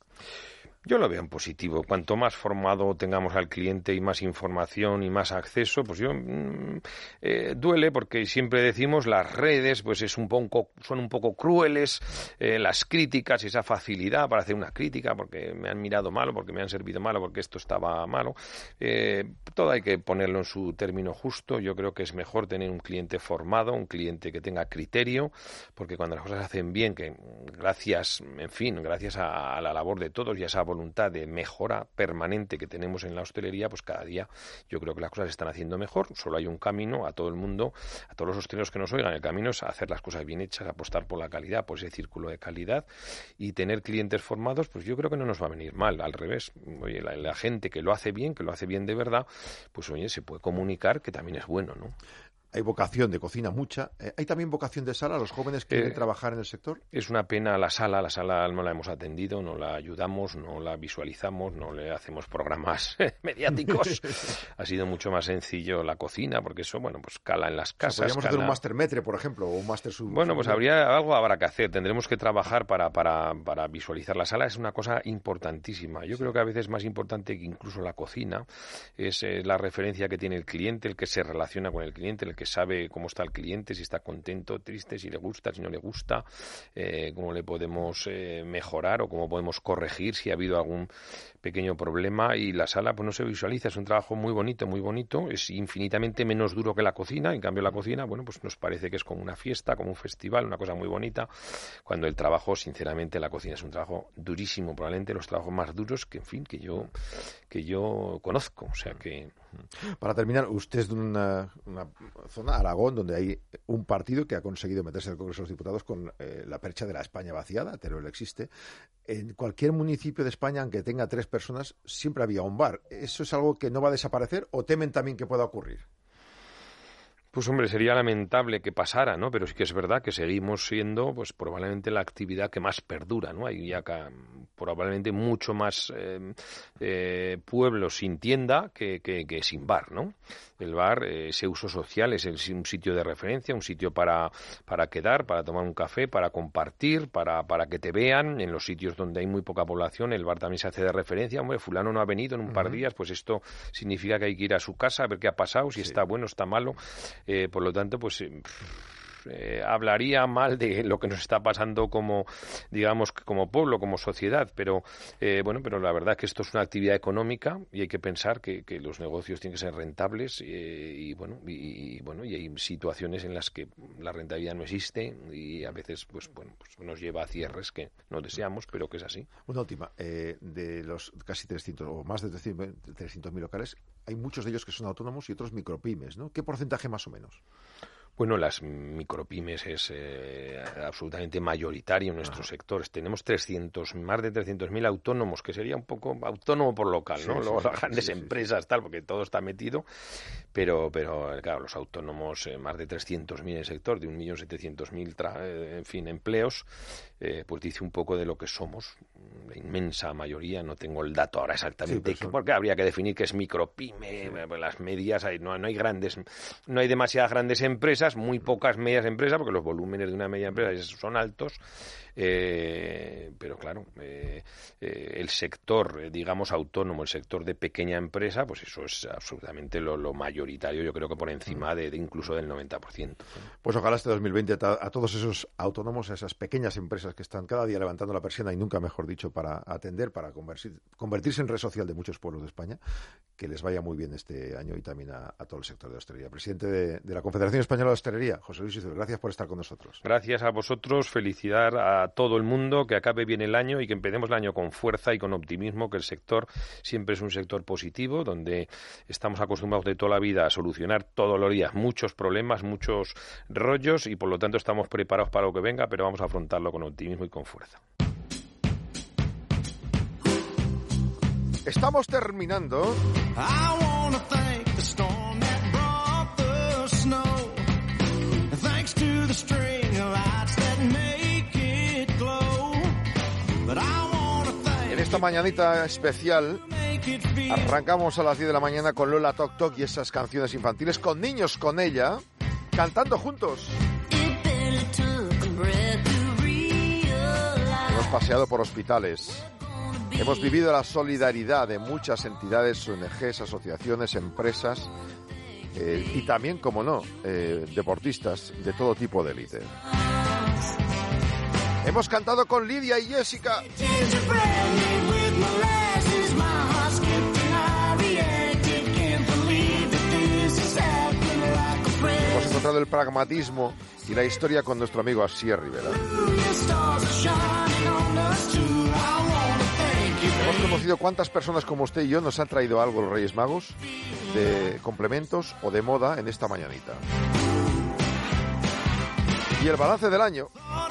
Speaker 18: Yo lo veo en positivo. Cuanto más formado tengamos al cliente y más información y más acceso, pues yo mmm, eh, duele porque siempre decimos las redes pues es un poco son un poco crueles, eh, las críticas y esa facilidad para hacer una crítica porque me han mirado malo, porque me han servido malo, porque esto estaba malo. Eh, todo hay que ponerlo en su término justo. Yo creo que es mejor tener un cliente formado, un cliente que tenga criterio, porque cuando las cosas se hacen bien, que gracias, en fin, gracias a, a la labor de todos y a esa voluntad de mejora permanente que tenemos en la hostelería, pues cada día yo creo que las cosas se están haciendo mejor. Solo hay un camino a todo el mundo, a todos los hosteleros que nos oigan, el camino es hacer las cosas bien hechas, apostar por la calidad, por ese círculo de calidad y tener clientes formados, pues yo creo que no nos va a venir mal, al revés. Oye, la, la gente que lo hace bien, que lo hace bien de verdad, pues oye, se puede comunicar que también es bueno, ¿no?
Speaker 1: Hay vocación de cocina mucha. Eh, ¿Hay también vocación de sala? ¿Los jóvenes quieren
Speaker 18: eh,
Speaker 1: trabajar en el sector?
Speaker 18: Es una pena la sala. La sala no la hemos atendido, no la ayudamos, no la visualizamos, no le hacemos programas mediáticos. Ha sido mucho más sencillo la cocina, porque eso, bueno, pues cala en las casas.
Speaker 1: O sea, podríamos
Speaker 18: cala...
Speaker 1: hacer un máster metre, por ejemplo, o un máster sub...
Speaker 18: Bueno, pues habría algo habrá que hacer. Tendremos que trabajar para, para, para visualizar la sala. Es una cosa importantísima. Yo creo que a veces más importante que incluso la cocina es eh, la referencia que tiene el cliente, el que se relaciona con el cliente, el que que sabe cómo está el cliente, si está contento, triste, si le gusta, si no le gusta, eh, cómo le podemos eh, mejorar o cómo podemos corregir si ha habido algún pequeño problema. Y la sala pues no se visualiza, es un trabajo muy bonito, muy bonito, es infinitamente menos duro que la cocina. En cambio la cocina, bueno, pues nos parece que es como una fiesta, como un festival, una cosa muy bonita, cuando el trabajo, sinceramente, la cocina es un trabajo durísimo, probablemente los trabajos más duros que, en fin, que yo que yo conozco, o sea que...
Speaker 1: Para terminar, usted es de una, una zona, Aragón, donde hay un partido que ha conseguido meterse al Congreso de los Diputados con eh, la percha de la España vaciada, Teruel existe. En cualquier municipio de España, aunque tenga tres personas, siempre había un bar. ¿Eso es algo que no va a desaparecer o temen también que pueda ocurrir?
Speaker 18: Pues hombre, sería lamentable que pasara, ¿no? Pero sí que es verdad que seguimos siendo, pues probablemente la actividad que más perdura, ¿no? Hay ya acá, probablemente mucho más eh, eh, pueblos sin tienda que, que, que sin bar, ¿no? El bar, eh, ese uso social, es el, un sitio de referencia, un sitio para, para quedar, para tomar un café, para compartir, para, para que te vean. En los sitios donde hay muy poca población, el bar también se hace de referencia. Hombre, fulano no ha venido en un uh-huh. par de días, pues esto significa que hay que ir a su casa a ver qué ha pasado, si sí. está bueno, está malo. Eh, por lo tanto, pues eh, eh, hablaría mal de lo que nos está pasando como, digamos, como pueblo, como sociedad, pero eh, bueno, pero la verdad es que esto es una actividad económica y hay que pensar que, que los negocios tienen que ser rentables eh, y bueno, y, y bueno, y hay situaciones en las que la rentabilidad no existe y a veces, pues bueno, pues nos lleva a cierres que no deseamos, pero que es así.
Speaker 1: Una última, eh, de los casi trescientos o más de trescientos mil locales, hay muchos de ellos que son autónomos y otros micropymes, ¿no? ¿Qué porcentaje más o menos?
Speaker 18: Bueno, las micropymes es eh, absolutamente mayoritario en nuestros sectores. Tenemos trescientos, más de trescientos mil autónomos, que sería un poco autónomo por local, ¿no? Sí, Luego sí, las grandes sí, empresas, sí. tal, porque todo está metido. Pero, pero claro, los autónomos, eh, más de trescientos mil en el sector, de un millón setecientos mil, eh, en fin, empleos, eh, pues dice un poco de lo que somos. La inmensa mayoría, no tengo el dato ahora exactamente, sí, son... porque habría que definir qué es micropyme, sí. las medias, hay, no, no hay grandes, no hay demasiadas grandes empresas, muy pocas medias empresas, porque los volúmenes de una media empresa son altos, eh, pero claro, eh, eh, el sector, eh, digamos, autónomo, el sector de pequeña empresa, pues eso es absolutamente lo, lo mayoritario, yo creo que por encima de, de incluso del noventa por ciento.
Speaker 1: Pues ojalá este dos mil veinte a, a todos esos autónomos, a esas pequeñas empresas que están cada día levantando la persiana y nunca mejor dicho para atender, para convertir, convertirse en red social de muchos pueblos de España, que les vaya muy bien este año y también a, a todo el sector de hostelería. Presidente de, de la Confederación Española de Hostelería, José Luis Izuel, gracias por estar con nosotros.
Speaker 18: Gracias a vosotros, felicidad a todo el mundo, que acabe bien el año y que empecemos el año con fuerza y con optimismo, que el sector siempre es un sector positivo, donde estamos acostumbrados de toda la vida a solucionar todos los días muchos problemas, muchos rollos y por lo tanto estamos preparados para lo que venga, pero vamos a afrontarlo con optimismo y con fuerza.
Speaker 1: Estamos terminando. En esta mañanita especial arrancamos a las diez de la mañana con Lola Toc Toc y esas canciones infantiles, con niños con ella, cantando juntos. Hemos paseado por hospitales. Hemos vivido la solidaridad de muchas entidades, O N Ges, asociaciones, empresas eh, y también, como no, eh, deportistas de todo tipo de élite. Hemos cantado con Lidia y Jessica. Hemos encontrado el pragmatismo y la historia con nuestro amigo Asier Rivera. Hemos conocido cuántas personas como usted y yo nos han traído algo los Reyes Magos de complementos o de moda en esta mañanita. Y el balance del año.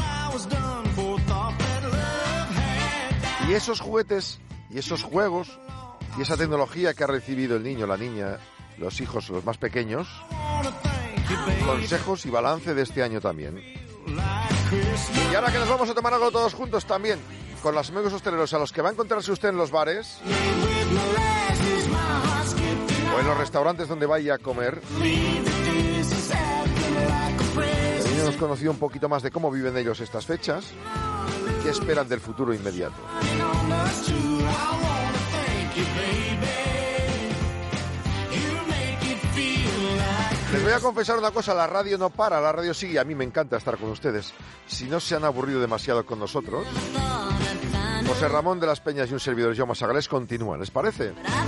Speaker 1: Y esos juguetes y esos juegos y esa tecnología que ha recibido el niño, la niña, los hijos, los más pequeños. Consejos y balance de este año también. Y ahora que nos vamos a tomar algo todos juntos también, con los amigos hosteleros a los que va a encontrarse usted en los bares o en los restaurantes donde vaya a comer. Hemos conocido un poquito más de cómo viven ellos estas fechas y qué esperan del futuro inmediato. Les voy a confesar una cosa, la radio no para, la radio sigue, a mí me encanta estar con ustedes. Si no se han aburrido demasiado con nosotros, José Ramón de las Peñas y un servidor, Jaume Sagalés, continúan, ¿les parece?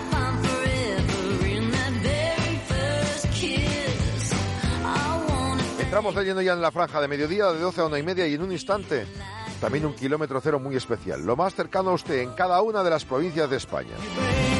Speaker 1: Entramos leyendo ya en la franja de mediodía de doce a una y media y en un instante también un kilómetro cero muy especial, lo más cercano a usted en cada una de las provincias de España.